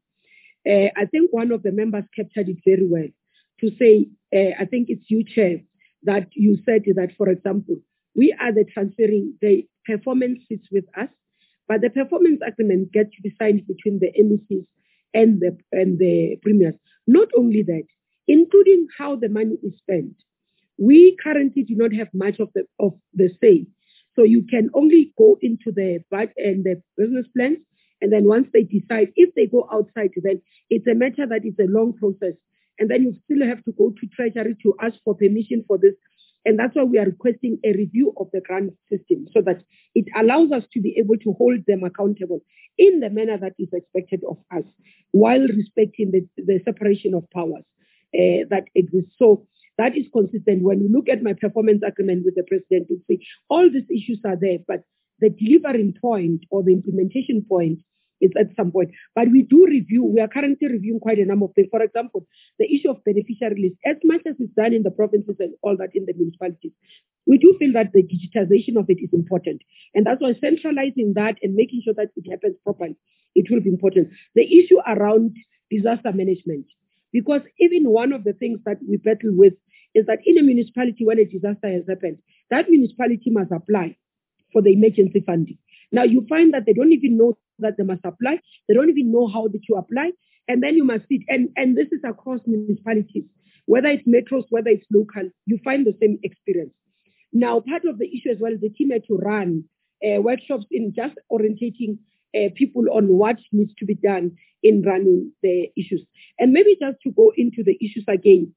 I think one of the members captured it very well to say, I think it's you, Chair, that you said that, for example, we are the transferring, the performance sits with us, but the performance agreement gets to be signed between the MECs and the premiers. Not only that, including how the money is spent. We currently do not have much of the say. So you can only go into the budget and the business plans, and then once they decide, if they go outside, then it's a matter that is a long process. And then you still have to go to Treasury to ask for permission for this. And that's why we are requesting a review of the grant system so that it allows us to be able to hold them accountable in the manner that is expected of us, while respecting the separation of powers that exists. So that is consistent. When you look at my performance agreement with the president, you see all these issues are there, but the delivering point or the implementation point is at some point. But we do review, we are currently reviewing quite a number of things. For example, the issue of beneficiary list, as much as it's done in the provinces and all that in the municipalities, we do feel that the digitization of it is important. And that's why centralizing that and making sure that it happens properly, it will be important. The issue around disaster management, because even one of the things that we battle with is that in a municipality, when a disaster has happened, that municipality must apply for the emergency funding. Now you find that they don't even know that they must apply. They don't even know how to apply. And then you must sit, and this is across municipalities, whether it's metros, whether it's local, you find the same experience. Now, part of the issue as well is the team had to run workshops in just orientating people on what needs to be done in running the issues. And maybe just to go into the issues again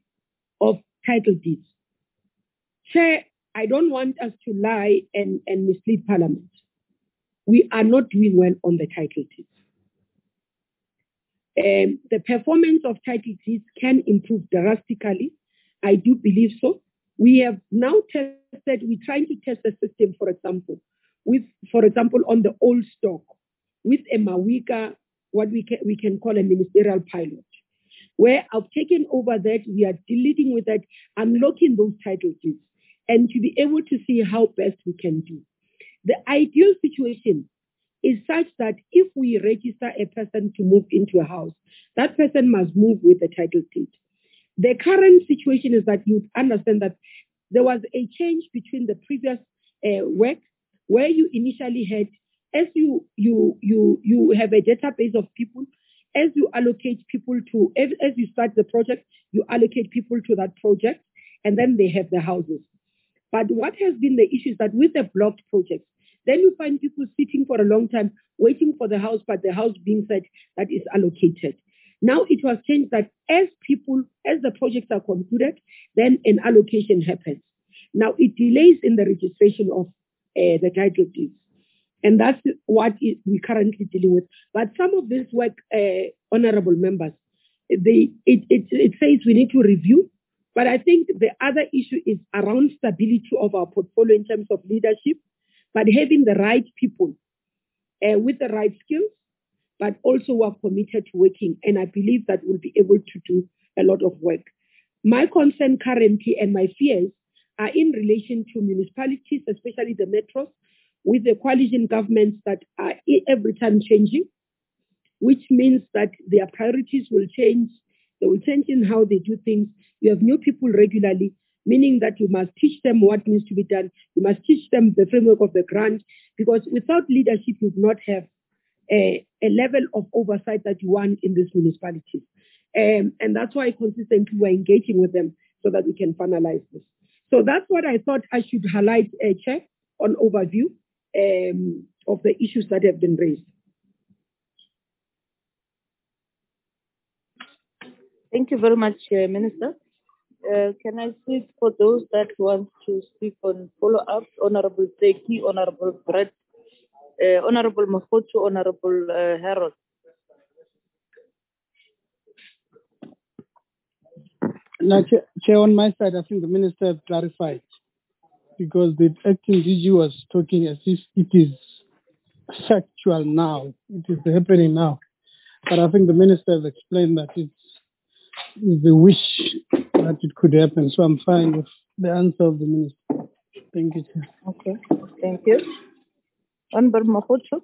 of title deeds. Chair, I don't want us to lie and mislead Parliament. We are not doing well on the title deeds. The performance of title deeds can improve drastically. I do believe so. We have now tested, we're trying to test the system, for example, on the old stock, with a Mawika, what we can call a ministerial pilot, where I've taken over that, we are dealing with that, unlocking those title deeds, and to be able to see how best we can do. The ideal situation is such that if we register a person to move into a house, that person must move with a title deed. The current situation is that you understand that there was a change between the previous work, where you initially had, as you have a database of people, as you allocate people to, as you start the project, you allocate people to that project, and then they have the houses. But what has been the issue is that with the blocked projects, then you find people sitting for a long time waiting for the house, but the house being said that is allocated. Now it was changed that as the projects are concluded, then an allocation happens. Now it delays in the registration of the title deeds. And that's what we're currently dealing with. But some of this work, honorable members, it says we need to review. But I think the other issue is around stability of our portfolio in terms of leadership, but having the right people with the right skills, but also who are committed to working. And I believe that we'll be able to do a lot of work. My concern currently and my fears are in relation to municipalities, especially the metros, with the coalition governments that are every time changing, which means that their priorities will change. They will change in how they do things. You have new people regularly, meaning that you must teach them what needs to be done. You must teach them the framework of the grant, because without leadership, you do not have a level of oversight that you want in these municipalities. And that's why consistently we're engaging with them so that we can finalize this. So that's what I thought I should highlight, Chair, on overview of the issues that have been raised. Thank you very much, Minister. Can I speak for those that want to speak on follow-up? Honorable Seki, Honorable Brett, Honorable Mafotu, Honorable Harold. Now, Chair, on my side, I think the Minister has clarified because the acting DG was talking as if it is factual now. It is happening now. But I think the minister has explained that it's the wish that it could happen. So I'm fine with the answer of the minister. Thank you, Chair. Okay, thank you. Honorable Mahuto.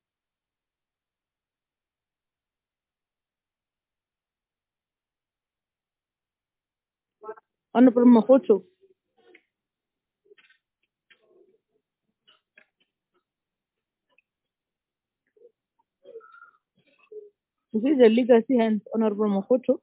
Honorable Mahuto. This is a legacy hand, Honorable Mahuto.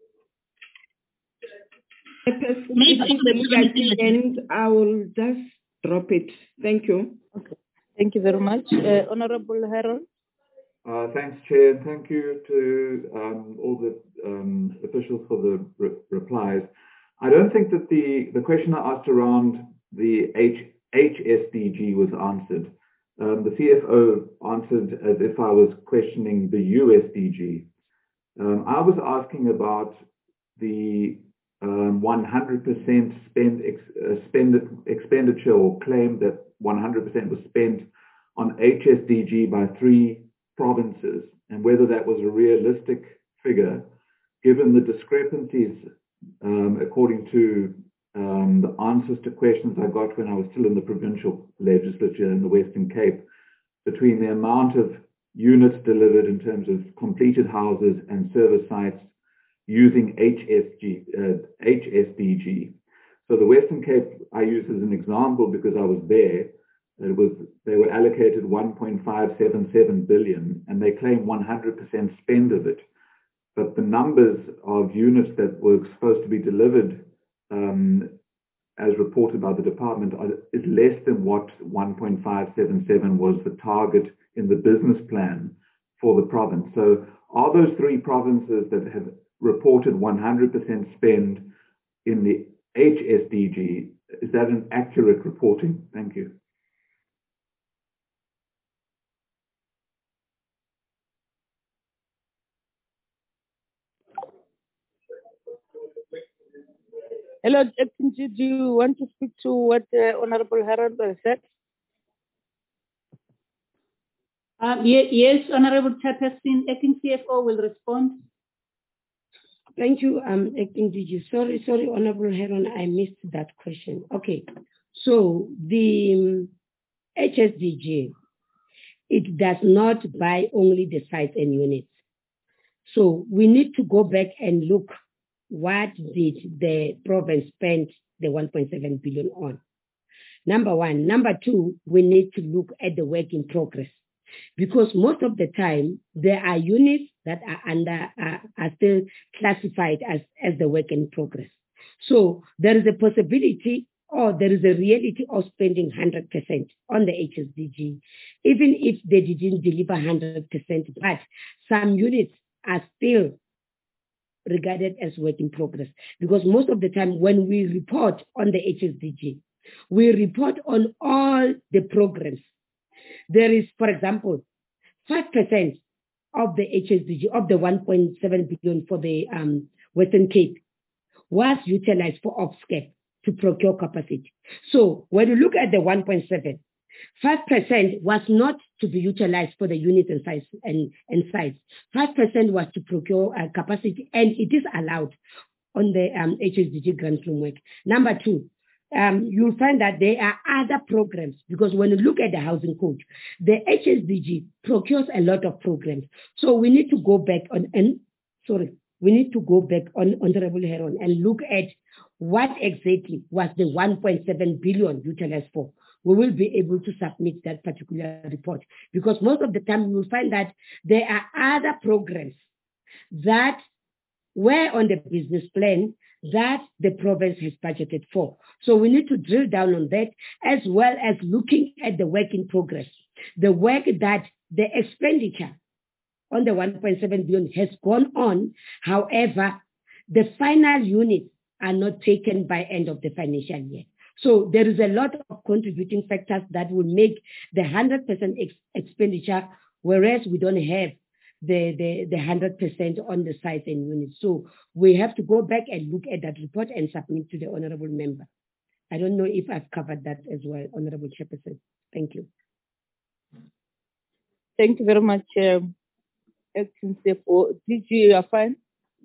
And I will just drop it. Thank you. Okay. Thank you very much. Honorable Harold. Thanks, Chair. Thank you to all the officials for the replies. I don't think that the question I asked around the HSDG was answered. The CFO answered as if I was questioning the USDG. I was asking about the 100% expenditure or claim that 100% was spent on HSDG by 3 provinces, and whether that was a realistic figure, given the discrepancies according to the answers to questions I got when I was still in the provincial legislature in the Western Cape, between the amount of units delivered in terms of completed houses and service sites using HSDG. So the Western Cape I use as an example because I was there. They were allocated 1.577 billion, and they claim 100% spend of it. But the numbers of units that were supposed to be delivered, as reported by the department, is less than what 1.577 was the target in the business plan for the province. So are those 3 provinces that have reported 100% spend in the HSDG, is that an accurate reporting? Thank you. Hello, Acting G, do you want to speak to what Honorable Harold said? Yes, Honorable Chairperson, Acting CFO will respond. Thank you, Acting DG. Sorry, Honorable Harold, I missed that question. Okay, so the HSDG, it does not buy only the sites and units. So we need to go back and look what did the province spend the 1.7 billion on. Number one. Number two, we need to look at the work in progress, because most of the time there are units that are still classified as the work in progress. So there is a possibility or there is a reality of spending 100% on the HSDG, even if they didn't deliver 100%, but some units are still regarded as work in progress. Because most of the time when we report on the HSDG, we report on all the programs. There is, for example, 5% of the HSDG, of the 1.7 billion for the Western Cape, was utilized for OPSCAP to procure capacity. So when you look at the 1.7, 5% was not to be utilized for the units and sites and sites. 5% was to procure capacity, and it is allowed on the HSDG grant framework. Number two, you'll find that there are other programs, because when you look at the housing code, the HSDG procures a lot of programs. So we need to go back on Honorable Heron and look at what exactly was the 1.7 billion utilized for. We will be able to submit that particular report, because most of the time we will find that there are other programs that were on the business plan that the province has budgeted for. So we need to drill down on that, as well as looking at the work in progress, the work that the expenditure on the 1.7 billion has gone on. However, the final units are not taken by end of the financial year. So there is a lot of contributing factors that will make the 100% expenditure, whereas we don't have the 100% on the sites and units. So we have to go back and look at that report and submit to the honorable member. I don't know if I've covered that as well, Honorable Chairperson. Thank you. Thank you very much, Acting CFO. DG, you are fine?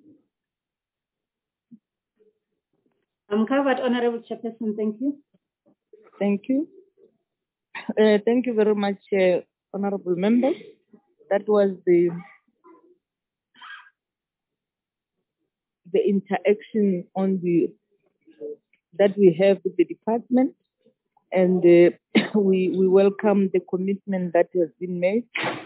I'm covered, Honorable Chairperson. Thank you. Thank you. Thank you very much, honorable members. That was the interaction on that we have with the department, and we welcome the commitment that has been made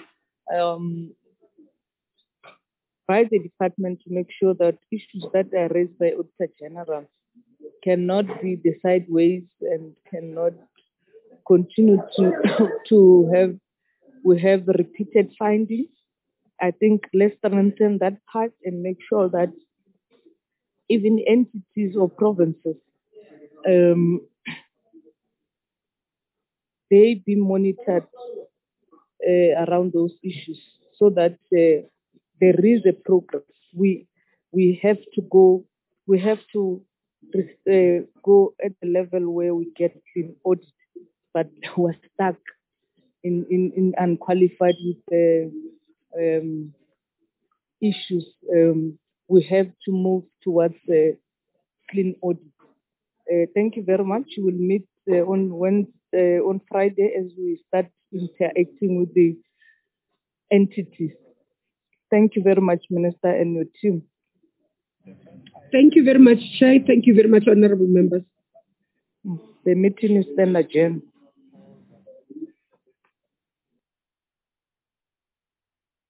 by the department to make sure that issues that are raised by Auditor General cannot be the sideways and cannot continue to have repeated findings. I think let's strengthen that part and make sure that even entities or provinces, they be monitored around those issues so that there is a progress. We have to go at the level where we get clean audit, but we're stuck in unqualified with issues. We have to move towards clean audit. Thank you very much. We will meet on Friday as we start interacting with the entities. Thank you very much, Minister, and your team. Thank you very much, Chair. Thank you very much, honorable members. The meeting is then adjourned.